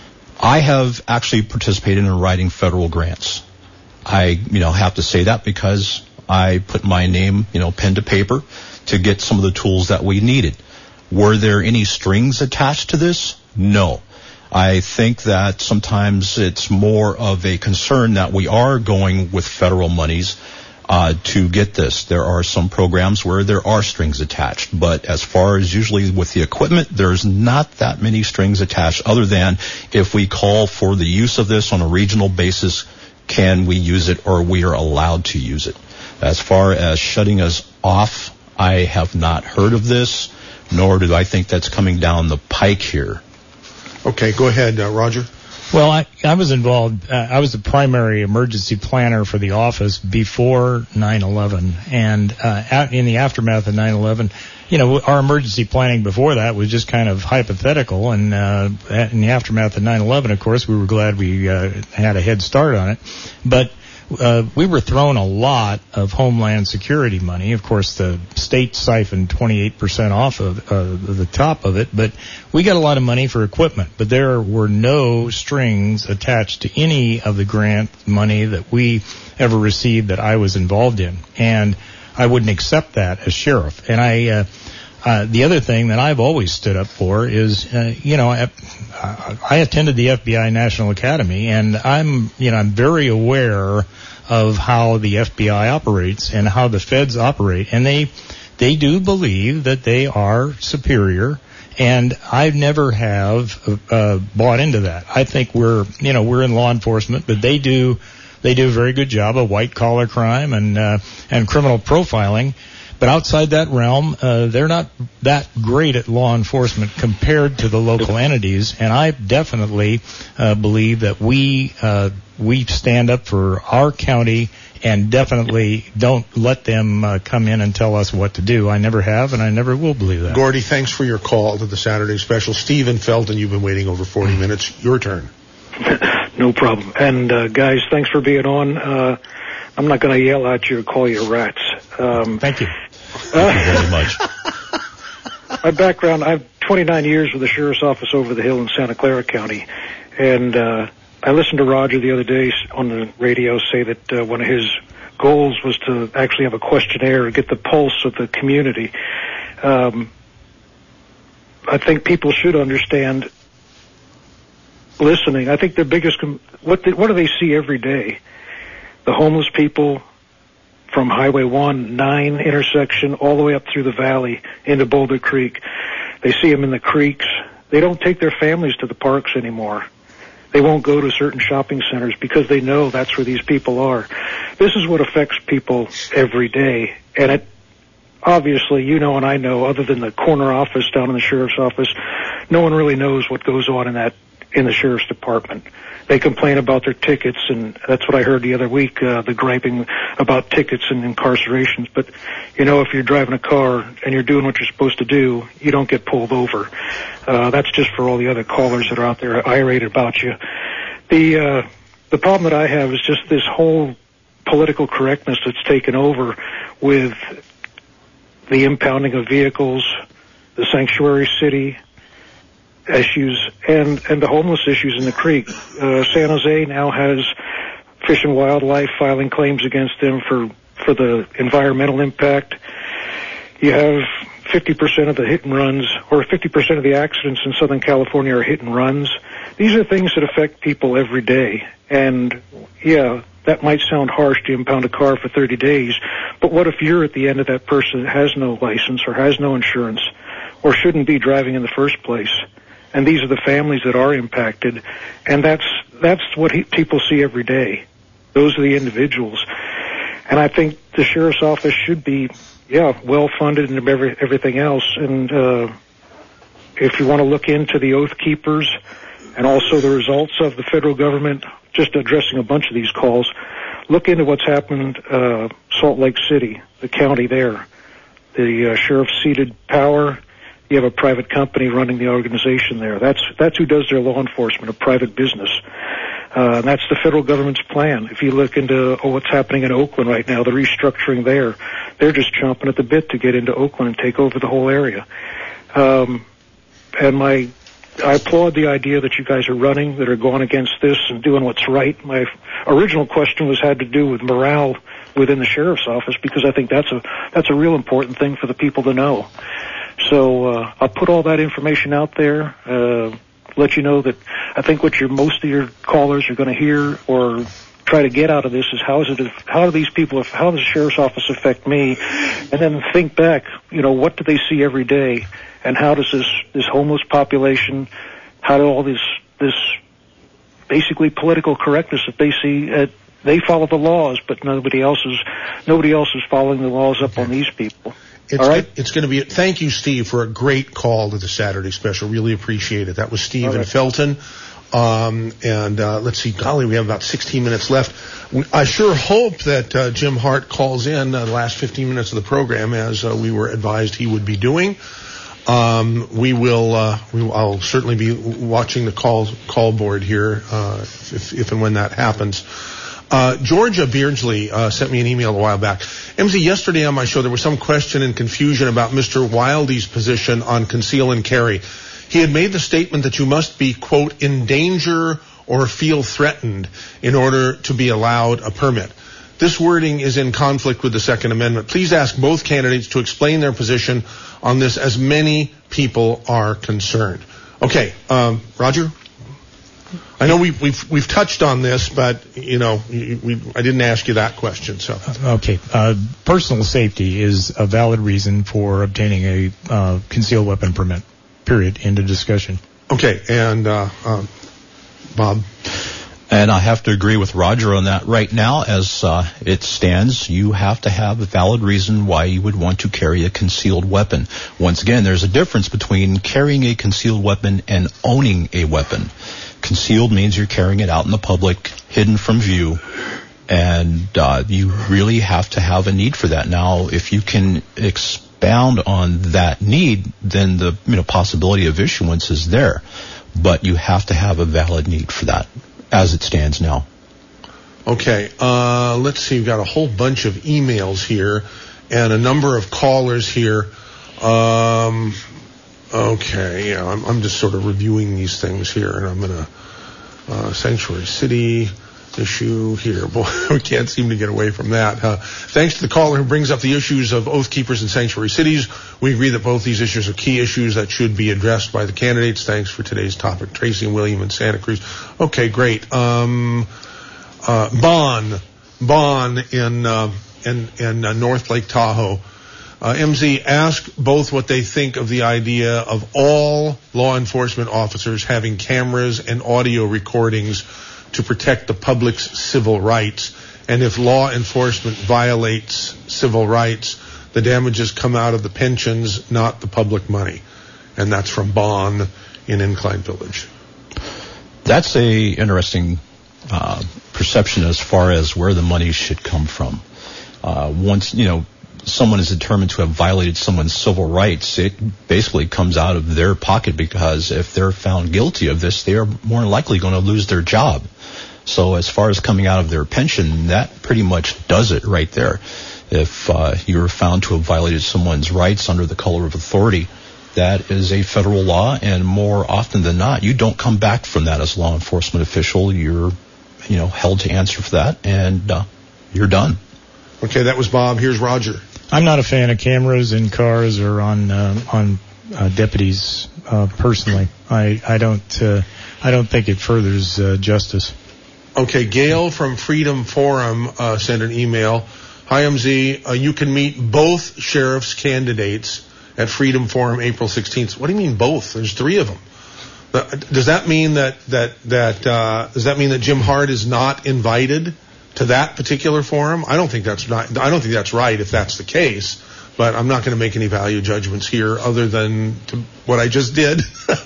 [SPEAKER 7] I have actually participated in writing federal grants. I, you know, have to say that because I put my name, you know, pen to paper to get some of the tools that we needed. Were there any strings attached to this? No. I think that sometimes it's more of a concern that we are going with federal monies uh, to get this. There are some programs where there are strings attached, but as far as usually with the equipment, there's not that many strings attached, other than if we call for the use of this on a regional basis, can we use it, or we are allowed to use it. As far as shutting us off, I have not heard of this, nor do I think that's coming down the pike here.
[SPEAKER 3] Okay, go ahead, uh, Roger.
[SPEAKER 6] Well, I, I was involved. Uh, I was the primary emergency planner for the office before nine eleven, and uh, out in the aftermath of nine eleven, you know, our emergency planning before that was just kind of hypothetical, and uh, in the aftermath of nine eleven, of course, we were glad we uh, had a head start on it. But uh, we were thrown a lot of Homeland Security money. Of course, the state siphoned twenty-eight percent off of uh, the top of it, but we got a lot of money for equipment. But there were no strings attached to any of the grant money that we ever received that I was involved in, and I wouldn't accept that as sheriff. And I, uh, uh, the other thing that I've always stood up for is, uh, you know, I, I attended the F B I National Academy, and I'm, you know, I'm very aware of how the F B I operates and how the feds operate, and they, they do believe that they are superior. And I never have uh, bought into that. I think we're, you know, we're in law enforcement, but they do. They do a very good job of white-collar crime and uh, and criminal profiling. But outside that realm, uh, they're not that great at law enforcement compared to the local entities. And I definitely uh, believe that we uh, we stand up for our county and definitely don't let them uh, come in and tell us what to do. I never have, and I never will believe that.
[SPEAKER 3] Gordy, thanks for your call to the Saturday Special. Stephen Felton, you've been waiting over forty minutes. Your turn.
[SPEAKER 11] No problem. And, uh, guys, thanks for being on. Uh, I'm not going to yell at you or call you rats. Um,
[SPEAKER 6] Thank you.
[SPEAKER 11] Thank you very much. My background, I have twenty-nine years with the Sheriff's Office over the hill in Santa Clara County. And uh, I listened to Roger the other day on the radio say that uh, one of his goals was to actually have a questionnaire and get the pulse of the community. Um, I think people should understand listening. I think their biggest, com- what, the, what do they see every day? The homeless people from Highway one, nine intersection, all the way up through the valley into Boulder Creek. They see them in the creeks. They don't take their families to the parks anymore. They won't go to certain shopping centers because they know that's where these people are. This is what affects people every day. And it, obviously, you know and I know, other than the corner office down in the sheriff's office, no one really knows what goes on in that in the sheriff's department. They complain about their tickets, and that's what I heard the other week, uh, the griping about tickets and incarcerations. But, you know, if you're driving a car and you're doing what you're supposed to do, you don't get pulled over. Uh, that's just for all the other callers that are out there irate about you. The, uh, the problem that I have is just this whole political correctness that's taken over with the impounding of vehicles, the sanctuary city issues, and, and the homeless issues in the creek. Uh, San Jose now has Fish and Wildlife filing claims against them for, for the environmental impact. You have fifty percent of the hit and runs, or fifty percent of the accidents in Southern California are hit and runs. These are things that affect people every day. And, yeah, that might sound harsh to impound a car for thirty days, but what if you're at the end of that person that has no license or has no insurance or shouldn't be driving in the first place? And these are the families that are impacted, and that's that's what he, people see every day. Those are the individuals, and I think the sheriff's office should be, yeah, well funded and every, everything else. And uh, if you want to look into the Oath Keepers and also the results of the federal government, just addressing a bunch of these calls, look into what's happened uh, Salt Lake City, the county there. The uh, sheriff ceded power. You have a private company running the organization there. That's that's who does their law enforcement, a private business. Uh, and that's the federal government's plan. If you look into oh, what's happening in Oakland right now, the restructuring there, they're just chomping at the bit to get into Oakland and take over the whole area. Um, and my, I applaud the idea that you guys are running, that are going against this and doing what's right. My original question was had to do with morale within the sheriff's office, because I think that's a that's a real important thing for the people to know. So uh, I'll put all that information out there, uh, let you know that I think what your most of your callers are going to hear or try to get out of this is how is it, how do these people, how does the sheriff's office affect me? And then think back, you know, what do they see every day, and how does this this homeless population, how do all this this basically political correctness that they see, uh, they follow the laws, but nobody else is nobody else is following the laws up on these people.
[SPEAKER 3] It's
[SPEAKER 11] All right.
[SPEAKER 3] Good, it's going to be. Thank you, Steve, for a great call to the Saturday Special. Really appreciate it. That was Steve in Felton. Um, and uh, let's see, golly, we have about sixteen minutes left. I sure hope that uh, Jim Hart calls in uh, the last fifteen minutes of the program, as uh, we were advised he would be doing. Um, we will. Uh, we will I'll certainly be watching the call call board here uh, if, if and when that happens. Uh, Georgia Beardsley uh, sent me an email a while back. M Z, yesterday on my show there was some question and confusion about Mister Wildey's position on conceal and carry. He had made the statement that you must be, quote, in danger or feel threatened in order to be allowed a permit. This wording is in conflict with the Second Amendment. Please ask both candidates to explain their position on this, as many people are concerned. Okay, um, Roger? I know we've, we've, we've touched on this, but, you know, we, I didn't ask you that question, so.
[SPEAKER 6] Okay. Uh, personal safety is a valid reason for obtaining a uh, concealed weapon permit, period. End of discussion.
[SPEAKER 3] Okay, and uh, uh, Bob?
[SPEAKER 7] And I have to agree with Roger on that. Right now, as uh, it stands, you have to have a valid reason why you would want to carry a concealed weapon. Once again, there's a difference between carrying a concealed weapon and owning a weapon. Concealed means you're carrying it out in the public, hidden from view, and uh, you really have to have a need for that. Now, if you can expound on that need, then the you know possibility of issuance is there, but you have to have a valid need for that as it stands now.
[SPEAKER 3] Okay, uh, let's see. We've got a whole bunch of emails here and a number of callers here. Um, okay, yeah, I'm, I'm just sort of reviewing these things here, and I'm going to uh, Sanctuary City issue here. Boy, we can't seem to get away from that. Uh, thanks to the caller who brings up the issues of Oath Keepers and sanctuary cities. We agree that both these issues are key issues that should be addressed by the candidates. Thanks for today's topic. Tracy and William in Santa Cruz. Okay, great. Um, uh, Bon, Bon in, uh, in, in uh, North Lake Tahoe. Uh, M Z, ask both what they think of the idea of all law enforcement officers having cameras and audio recordings to protect the public's civil rights. And if law enforcement violates civil rights, the damages come out of the pensions, not the public money. And that's from Bon in Incline Village.
[SPEAKER 7] That's a interesting uh, perception as far as where the money should come from. Uh, once, you know, someone is determined to have violated someone's civil rights, it basically comes out of their pocket, because if they're found guilty of this, they are more likely going to lose their job. So as far as coming out of their pension, that pretty much does it right there. If uh, you're found to have violated someone's rights under the color of authority, that is a federal law, and more often than not, you don't come back from that as a law enforcement official. You're, you know, held to answer for that, and uh, you're done.
[SPEAKER 3] Okay, that was Bob. Here's Roger.
[SPEAKER 6] I'm not a fan of cameras in cars or on uh, on uh, deputies. Uh, personally, I I don't uh, I don't think it furthers uh, justice.
[SPEAKER 3] Okay, Gail from Freedom Forum uh, sent an email. Hi, M Z. Uh, you can meet both sheriff's candidates at Freedom Forum April sixteenth. What do you mean both? There's three of them. Uh, does that mean that that that uh, does that mean that Jim Hart is not invited to that particular forum? I don't think that's not. I don't think that's right if that's the case. But I'm not going to make any value judgments here, other than to what I just did.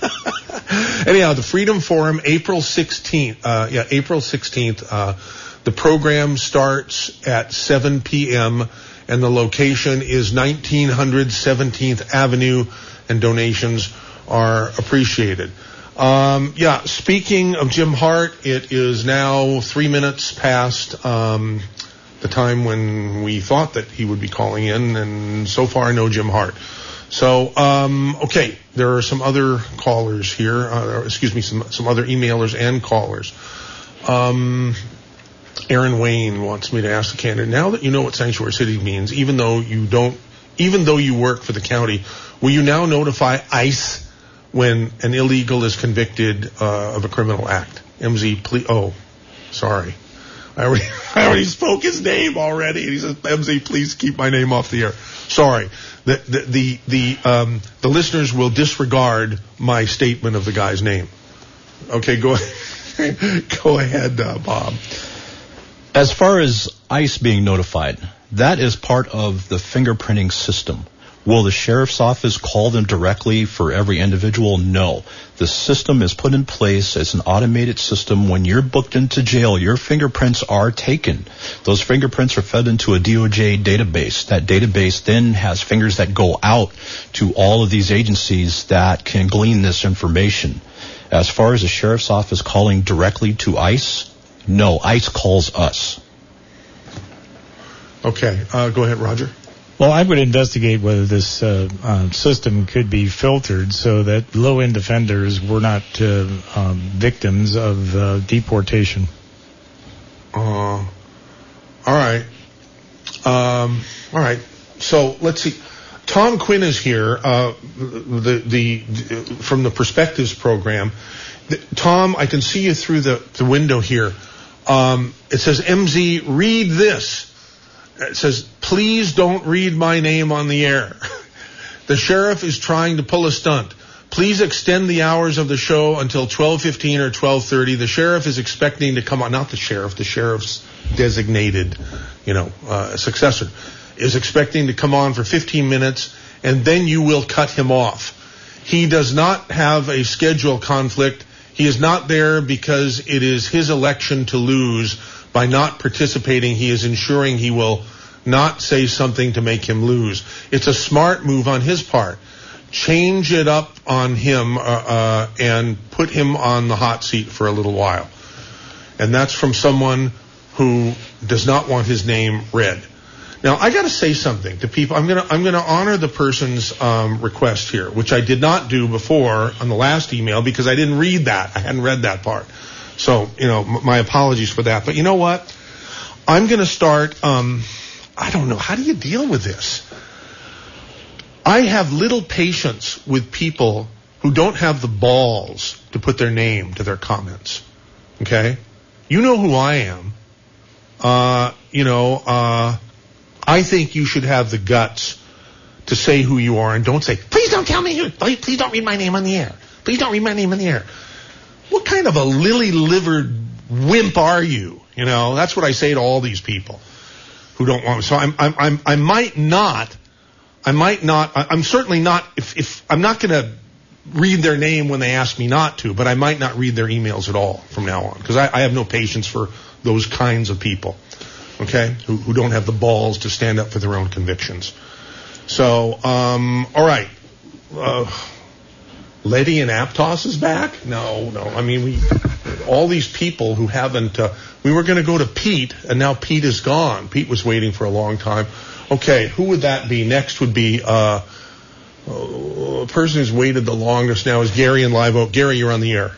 [SPEAKER 3] Anyhow, the Freedom Forum, April sixteenth. Uh, yeah, April sixteenth. Uh, the program starts at seven p.m. and the location is nineteen hundred seventeenth Avenue, and donations are appreciated. Um, yeah, speaking of Jim Hart, it is now three minutes past um, the time when we thought that he would be calling in, and so far no Jim Hart. So, um, okay, there are some other callers here, uh, excuse me, some, some other emailers and callers. Um, Aaron Wayne wants me to ask the candidate, now that you know what sanctuary city means, even though you don't, even though you work for the county, will you now notify ICE when an illegal is convicted uh, of a criminal act? M Z, please. Oh, sorry. I already, I already spoke his name already. And he says, M Z, please keep my name off the air. Sorry. The, the, the, the, um, the listeners will disregard my statement of the guy's name. Okay, go ahead. Go ahead, uh, Bob.
[SPEAKER 7] As far as ICE being notified, that is part of the fingerprinting system. Will the sheriff's office call them directly for every individual? No. The system is put in place as an automated system. When you're booked into jail, your fingerprints are taken. Those fingerprints are fed into a D O J database. That database then has fingers that go out to all of these agencies that can glean this information. As far as the sheriff's office calling directly to ICE, No, ICE calls us.
[SPEAKER 3] Okay, uh, go ahead, Roger.
[SPEAKER 6] Well, I would investigate whether this uh, uh, system could be filtered so that low-end offenders were not uh, um, victims of uh, deportation.
[SPEAKER 3] Uh, all right. Um, all right. So let's see. Tom Quinn is here, uh, the, the, the from the Perspectives program. The, Tom, I can see you through the, the window here. Um, it says, M Z, read this. It says, please don't read my name on the air. The sheriff is trying to pull a stunt. Please extend the hours of the show until twelve fifteen or twelve thirty. The sheriff is expecting to come on, not the sheriff, the sheriff's designated, you know, uh, successor, is expecting to come on for fifteen minutes, and then you will cut him off. He does not have a schedule conflict. He is not there because it is his election to lose. By not participating, he is ensuring he will not say something to make him lose. It's a smart move on his part. Change it up on him uh, uh, and put him on the hot seat for a little while. And that's from someone who does not want his name read. Now, I got to say something to people. I'm going to I'm going to honor the person's um, request here, which I did not do before on the last email because I didn't read that. I hadn't read that part. So, you know, m- my apologies for that. But you know what? I'm going to start, um, I don't know, how do you deal with this? I have little patience with people who don't have the balls to put their name to their comments. Okay? You know who I am. Uh, you know, uh, I think you should have the guts to say who you are and don't say, please don't tell me, please don't read my name on the air. Please don't read my name on the air. What kind of a lily-livered wimp are you? You know, that's what I say to all these people who don't want. So I'm, I'm, I'm, I might not, I might not, I'm certainly not, if, if I'm not going to read their name when they ask me not to, but I might not read their emails at all from now on because I, I have no patience for those kinds of people, okay, who, who don't have the balls to stand up for their own convictions. So, um, all right. Uh, Letty and Aptos is back? No, no. I mean, we all these people who haven't. Uh, we were going to go to Pete, and now Pete is gone. Pete was waiting for a long time. Okay, who would that be? Next would be uh, a person who's waited the longest now is Gary in Live Oak. Gary, you're on the air.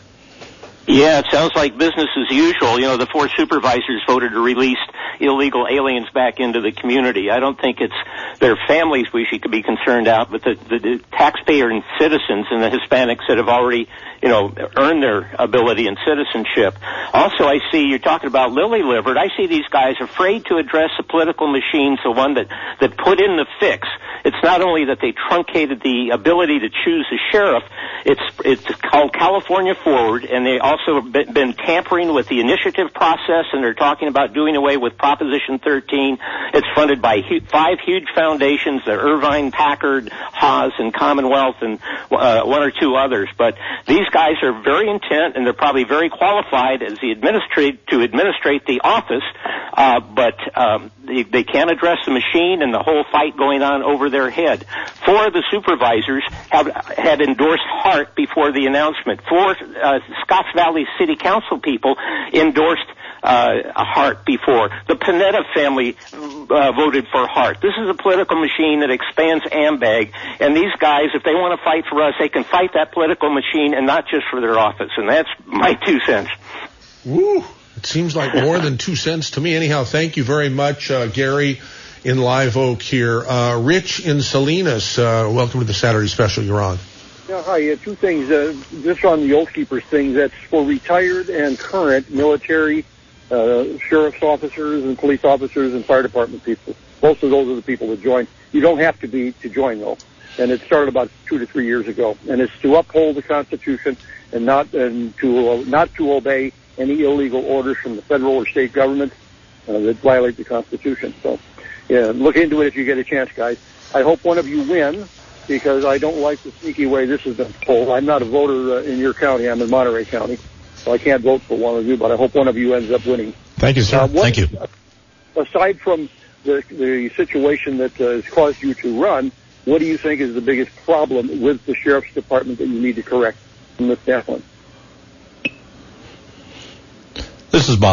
[SPEAKER 12] Yeah, it sounds like business as usual. You know, the four supervisors voted to release illegal aliens back into the community. I don't think it's their families we should be concerned about, but the, the, the taxpayer and citizens and the Hispanics that have already, you know, earned their ability and citizenship. Also, I see you're talking about lily-livered. I see these guys afraid to address the political machines, the one that, that put in the fix. It's not only that they truncated the ability to choose the sheriff, it's it's called California Forward, and they also have been, been tampering with the initiative process, and they're talking about doing away with Proposition thirteen. It's funded by hu- five huge foundations, the Irvine, Packard, Haas, and Commonwealth, and uh, one or two others. But these guys are very intent, and they're probably very qualified as the administrate to administrate the office, uh, but um, they, they can't address the machine and the whole fight going on over their head. Four of the supervisors have had endorsed Hart before the announcement. Four uh, Scotts Valley City Council people endorsed uh, Hart before. The Panetta family uh, voted for Hart. This is a political machine that expands AMBAG, and these guys, if they want to fight for us, they can fight that political machine and not just for their office, and that's my two cents.
[SPEAKER 3] Woo! It seems like more than two cents to me. Anyhow, thank you very much, uh, Gary in Live Oak here. Uh, Rich in Salinas, uh, welcome to the Saturday Special. You're on.
[SPEAKER 13] Yeah, hi. Uh, two things. Uh, just on the Oath Keepers thing, that's for retired and current military, uh, sheriff's officers and police officers and fire department people. Most of those are the people that join. You don't have to be to join, though. And it started about two to three years ago. And it's to uphold the Constitution and not and to uh, not to obey any illegal orders from the federal or state government uh, that violate the Constitution. So, yeah, look into it if you get a chance, guys. I hope one of you win, because I don't like the sneaky way this has been pulled. I'm not a voter uh, in your county. I'm in Monterey County, so I can't vote for one of you, but I hope one of you ends up winning.
[SPEAKER 6] Thank you, sir.
[SPEAKER 13] Uh, what,
[SPEAKER 6] Thank you.
[SPEAKER 13] Aside from the, the situation that uh, has caused you to run, what do you think is the biggest problem with the Sheriff's Department that you need to correct, Miz Declan?
[SPEAKER 7] This is Bob.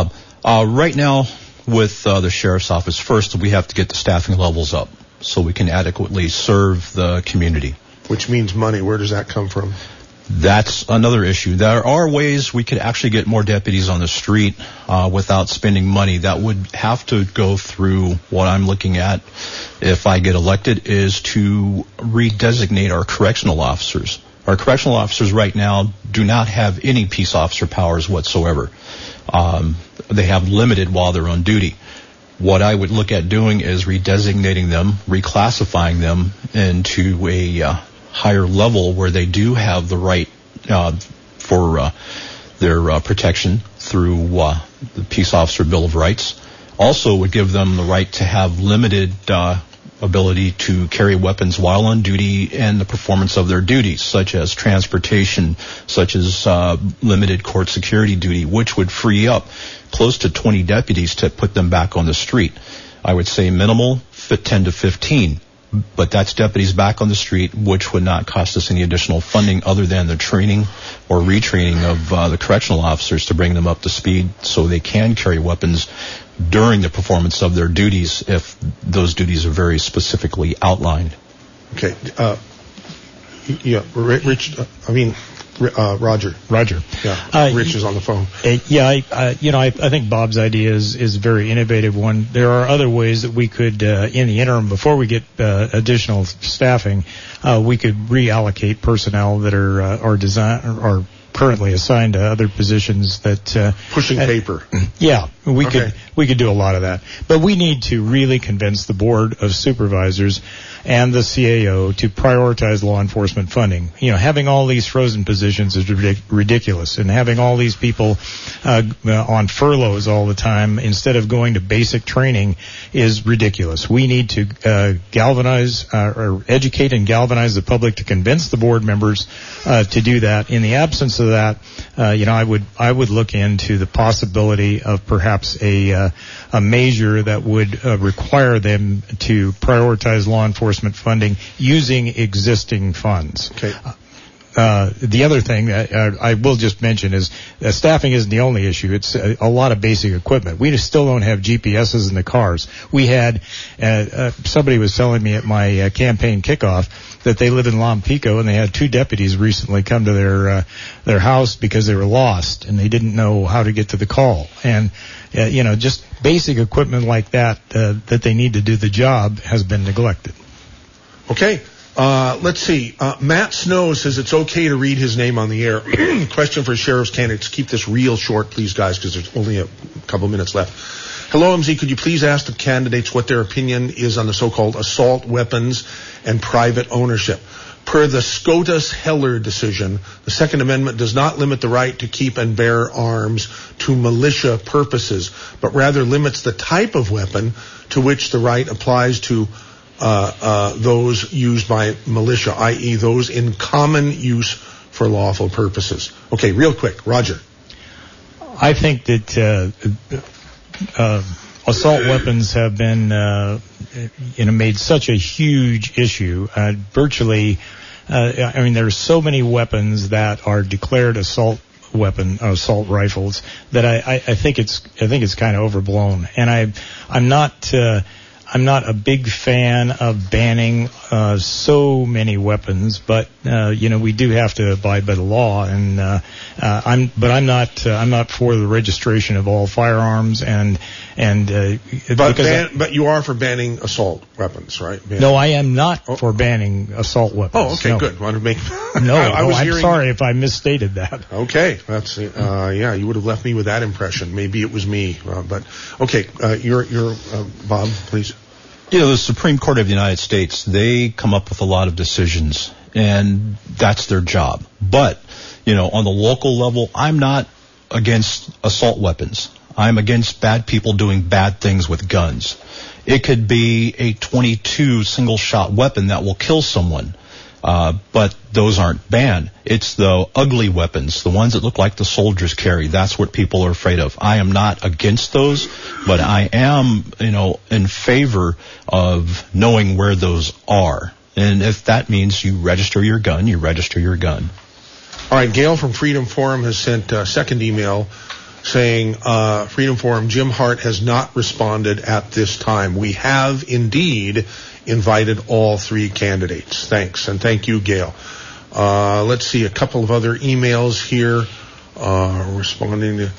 [SPEAKER 7] Uh, right now, with uh, the sheriff's office, first we have to get the staffing levels up so we can adequately serve the community.
[SPEAKER 3] Which means money. Where does that come from?
[SPEAKER 7] That's another issue. There are ways we could actually get more deputies on the street uh, without spending money. That would have to go through what I'm looking at if I get elected, is to redesignate our correctional officers. Our correctional officers right now do not have any peace officer powers whatsoever. Um, they have limited while they're on duty. What I would look at doing is redesignating them, reclassifying them into a uh, higher level where they do have the right uh, for uh, their uh, protection through uh, the Peace Officer Bill of Rights. Also would give them the right to have limited uh, ability to carry weapons while on duty and the performance of their duties, such as transportation, such as uh, limited court security duty, which would free up close to twenty deputies to put them back on the street. I would say minimal, fit ten to fifteen. But that's deputies back on the street, which would not cost us any additional funding other than the training or retraining of uh, the correctional officers to bring them up to speed so they can carry weapons during the performance of their duties if those duties are very specifically outlined.
[SPEAKER 3] Okay. Uh, yeah, Rich, uh, I mean, uh, Roger.
[SPEAKER 6] Roger.
[SPEAKER 3] Yeah,
[SPEAKER 6] uh,
[SPEAKER 3] Rich is on the phone.
[SPEAKER 6] Uh, yeah, I, uh, you know, I, I think Bob's idea is, is a very innovative one. There are other ways that we could, uh, in the interim, before we get uh, additional staffing, uh, we could reallocate personnel that are uh, are design are currently assigned to other positions that uh,
[SPEAKER 3] pushing
[SPEAKER 6] uh,
[SPEAKER 3] paper.
[SPEAKER 6] Yeah, we
[SPEAKER 3] Okay.
[SPEAKER 6] could we could do a lot of that, but we need to really convince the board of supervisors and the C A O to prioritize law enforcement funding. You know, having all these frozen positions is ridic- ridiculous, and having all these people uh, on furloughs all the time instead of going to basic training is ridiculous. We need to uh, galvanize uh, or educate and galvanize the public to convince the board members uh, to do that. In the absence of that, uh, you know, I would I would look into the possibility of perhaps a uh, a measure that would uh, require them to prioritize law enforcement funding using existing funds.
[SPEAKER 3] Okay.
[SPEAKER 6] Uh, the other thing that uh, I will just mention is uh, staffing isn't the only issue. It's a, a lot of basic equipment. We just still don't have G P S's in the cars. We had, uh, uh, somebody was telling me at my uh, campaign kickoff that they live in Lompico and they had two deputies recently come to their uh, their house because they were lost and they didn't know how to get to the call. And, uh, you know, just basic equipment like that uh, that they need to do the job has been neglected.
[SPEAKER 3] Okay. Uh, let's see. Uh, Matt Snow says it's okay to read his name on the air. Question for sheriff's candidates. Keep this real short, please, guys, because there's only a couple minutes left. Hello, M Z. Could you please ask the candidates what their opinion is on the so-called assault weapons and private ownership? Per the Scotus-Heller decision, the Second Amendment does not limit the right to keep and bear arms to militia purposes, but rather limits the type of weapon to which the right applies to Uh, uh, those used by militia, that is those in common use for lawful purposes. Okay, real quick, Roger.
[SPEAKER 6] I think that uh, uh, assault weapons have been, uh, you know, made such a huge issue. Uh, virtually, uh, I mean, there's so many weapons that are declared assault weapon, uh, assault rifles that I, I, I think it's, I think it's kind of overblown. And I, I'm not. Uh, I'm not a big fan of banning uh, so many weapons, but uh, you know we do have to abide by the law, and uh, uh, I'm. But I'm not. Uh, I'm not for the registration of all firearms, and and. Uh,
[SPEAKER 3] but ban,
[SPEAKER 6] I,
[SPEAKER 3] but you are for banning assault weapons, right? Banning.
[SPEAKER 6] No, I am not oh. for banning assault weapons.
[SPEAKER 3] Oh, okay,
[SPEAKER 6] no.
[SPEAKER 3] good. Want to make?
[SPEAKER 6] no,
[SPEAKER 3] I, I
[SPEAKER 6] no,
[SPEAKER 3] was
[SPEAKER 6] I'm
[SPEAKER 3] hearing...
[SPEAKER 6] sorry if I misstated that.
[SPEAKER 3] Okay, that's uh, yeah. You would have left me with that impression. Maybe it was me, uh, but okay. Uh, you're you're uh, Bob, please.
[SPEAKER 7] You know, the Supreme Court of the United States, they come up with a lot of decisions, and that's their job. But, you know, on the local level, I'm not against assault weapons. I'm against bad people doing bad things with guns. It could be a twenty-two single-shot weapon that will kill someone, uh, but those aren't banned. It's the ugly weapons, the ones that look like the soldiers carry. That's what people are afraid of. I am not against those, but I am, you know, in favor of knowing where those are. And if that means you register your gun, you register your gun.
[SPEAKER 3] All right, Gail from Freedom Forum has sent a second email. saying, uh, Freedom Forum, Jim Hart has not responded at this time. We have indeed invited all three candidates. Thanks. And thank you, Gail. Uh, let's see a couple of other emails here, uh, responding to,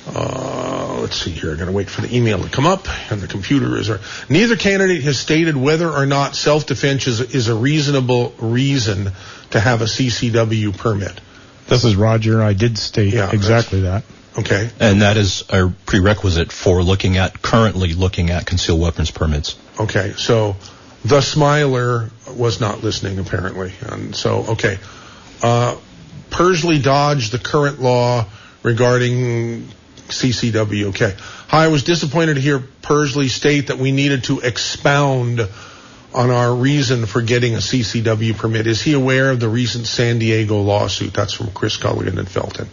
[SPEAKER 3] uh, let's see here. I gotta wait for the email to come up, and the computer is, neither candidate has stated whether or not self-defense is, is a reasonable reason to have a C C W permit.
[SPEAKER 6] This is Roger. I did state
[SPEAKER 3] yeah,
[SPEAKER 6] exactly that.
[SPEAKER 3] Okay.
[SPEAKER 7] And that is a prerequisite for looking at, currently looking at concealed weapons permits.
[SPEAKER 3] Okay, so the Smiler was not listening, apparently. And so, okay. Uh, Persley dodged the current law regarding C C W. Okay. Hi, I was disappointed to hear Persley state that we needed to expound on our reason for getting a C C W permit. Is he aware of the recent San Diego lawsuit? That's from Chris Culligan in Felton.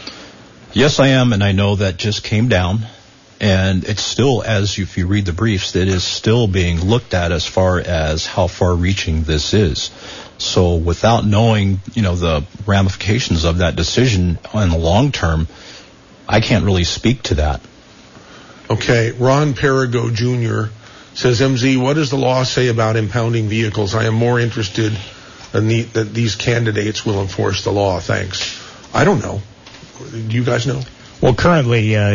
[SPEAKER 7] Yes, I am, and I know that just came down, and it's still, as if you read the briefs, it is still being looked at as far as how far-reaching this is. So without knowing, you know, the ramifications of that decision in the long term, I can't really speak to that.
[SPEAKER 3] Okay, Ron Perigo Junior says, M Z, what does the law say about impounding vehicles? I am more interested than the, that these candidates will enforce the law. Thanks. I don't know. Do you guys know?
[SPEAKER 6] Well, currently, uh,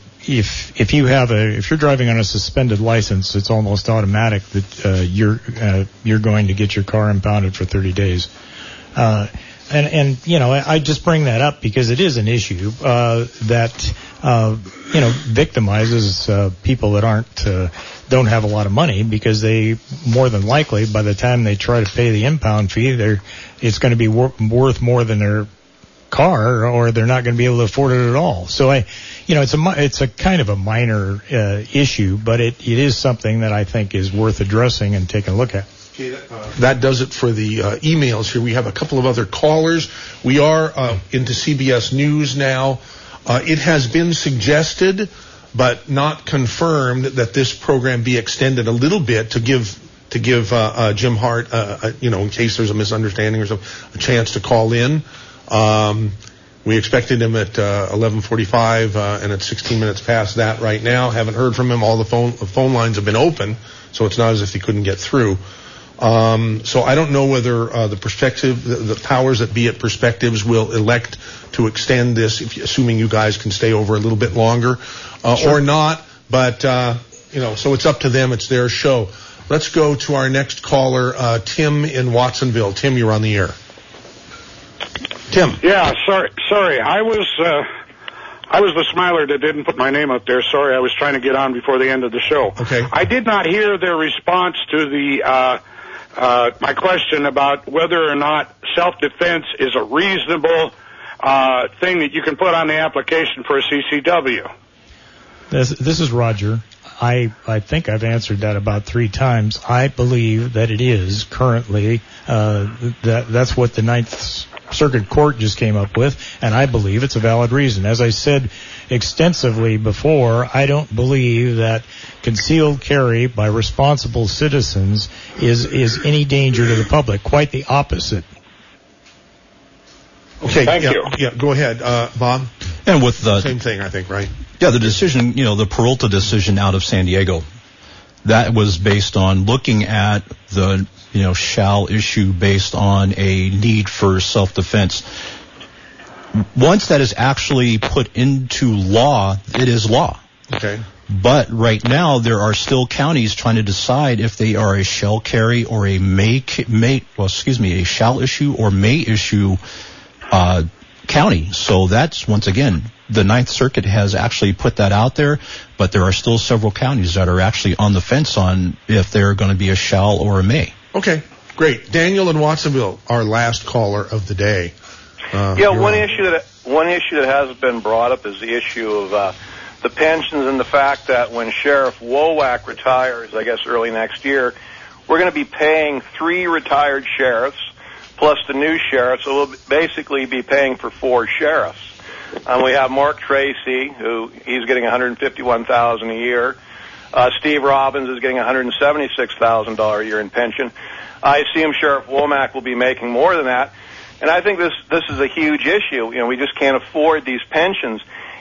[SPEAKER 6] if if you have a if you're driving on a suspended license, it's almost automatic that uh, you're uh, you're going to get your car impounded for thirty days. Uh, and and you know, I, I just bring that up because it is an issue uh, that uh, you know victimizes uh, people that aren't uh, don't have a lot of money, because they more than likely by the time they try to pay the impound fee, they're it's going to be wor- worth more than their car, or they're not going to be able to afford it at all. So I, you know, it's a it's a kind of a minor uh, issue, but it, it is something that I think is worth addressing and taking a look at.
[SPEAKER 3] Okay, that, uh, that does it for the uh, emails here. We have a couple of other callers. We are uh, into C B S News now. Uh, it has been suggested, but not confirmed, that this program be extended a little bit to give to give uh, uh, Jim Hart, uh, uh, you know, in case there's a misunderstanding or something, a chance to call in. Um, we expected him at uh, eleven forty-five, uh, and it's sixteen minutes past that right now. Haven't heard from him. All the phone the phone lines have been open, so it's not as if he couldn't get through. Um, so I don't know whether uh, the perspective, the, the powers that be at Perspectives will elect to extend this, if, assuming you guys can stay over a little bit longer, uh, sure. or not. But uh, you know, so it's up to them. It's their show. Let's go to our next caller, uh, Tim in Watsonville. Tim, you're on the air. Tim.
[SPEAKER 15] Yeah, sorry, sorry. I was, uh, I was the Smiler that didn't put my name up there. Sorry, I was trying to get on before the end of the show.
[SPEAKER 3] Okay.
[SPEAKER 15] I did not hear their response to the, uh, uh, my question about whether or not self-defense is a reasonable, uh, thing that you can put on the application for a C C W.
[SPEAKER 6] This, this is Roger. I, I think I've answered that about three times. I believe that it is currently, uh, that, that's what the Ninth Circuit Court just came up with, and I believe it's a valid reason. As I said extensively before, I don't believe that concealed carry by responsible citizens is, is any danger to the public. Quite the opposite.
[SPEAKER 3] Okay,
[SPEAKER 15] Thank
[SPEAKER 3] yeah,
[SPEAKER 15] you.
[SPEAKER 3] yeah, go ahead, uh, Bob.
[SPEAKER 7] And with the
[SPEAKER 3] Same thing, I think, right?
[SPEAKER 7] Yeah, the decision, you know, the Peralta decision out of San Diego, that was based on looking at the, you know, shall issue based on a need for self-defense. Once that is actually put into law, it is law.
[SPEAKER 3] Okay.
[SPEAKER 7] But right now, there are still counties trying to decide if they are a shall carry or a may, may well, excuse me, a shall issue or may issue uh, county. So that's, once again, the Ninth Circuit has actually put that out there, but there are still several counties that are actually on the fence on if they're going to be a shall or a may.
[SPEAKER 3] Okay, great. Daniel in Watsonville, our last caller of the day. Uh,
[SPEAKER 16] yeah, one
[SPEAKER 3] on.
[SPEAKER 16] issue that one issue that has been brought up is the issue of uh, the pensions and the fact that when Sheriff Wowak retires, I guess early next year, we're going to be paying three retired sheriffs plus the new sheriff, so we'll basically be paying for four sheriffs. Um, we have Mark Tracy, who he's getting one hundred fifty-one thousand dollars a year. Uh, Steve Robbins is getting one hundred seventy-six thousand dollars a year in pension. I assume Sheriff Womack will be making more than that. And I think this this is a huge issue. You know, we just can't afford these pensions.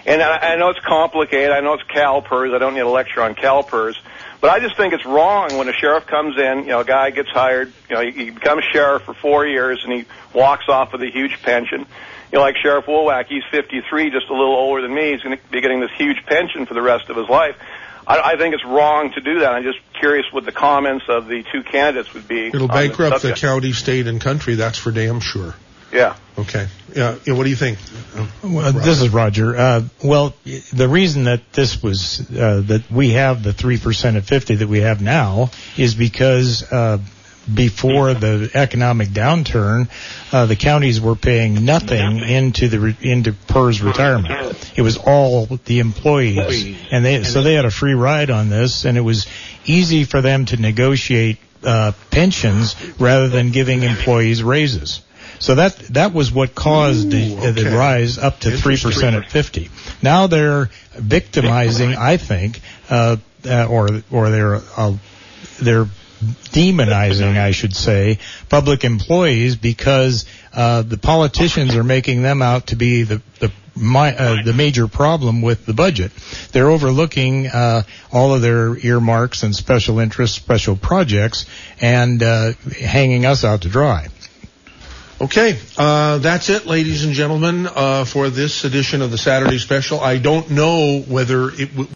[SPEAKER 16] And I, I know it's complicated. I know it's CalPERS. I don't need a lecture on CalPERS. But I just think it's wrong when a sheriff comes in, you know, a guy gets hired, you know, he, he becomes sheriff for four years and he walks off with a huge pension. You know, like Sheriff Wowak, he's fifty-three, just a little older than me. He's going to be getting this huge pension for the rest of his life. I, I think it's wrong to do that. I'm just curious what the comments of the two candidates would be.
[SPEAKER 3] It'll bankrupt the county, state, and country. That's for damn sure.
[SPEAKER 16] Yeah.
[SPEAKER 3] Okay. Yeah. yeah what do you think? Uh,
[SPEAKER 6] well, this is Roger. Uh, well, the reason that this was uh, that we have the three percent at fifty that we have now is because uh, before the economic downturn, uh, the counties were paying nothing into the re- into PERS retirement. It was all the employees, and they so they had a free ride on this, and it was easy for them to negotiate uh, pensions rather than giving employees raises. So that that was what caused Ooh, the, okay. the rise up to three percent at fifty. Now they're victimizing, I think, uh, uh, or or they're uh, they're demonizing, I should say, public employees because uh, the politicians are making them out to be the the my, uh, the major problem with the budget. They're overlooking uh, all of their earmarks and special interests, special projects, and uh, hanging us out to dry.
[SPEAKER 3] Okay, uh, that's it, ladies and gentlemen, uh, for this edition of the Saturday Special. I don't know whether it w-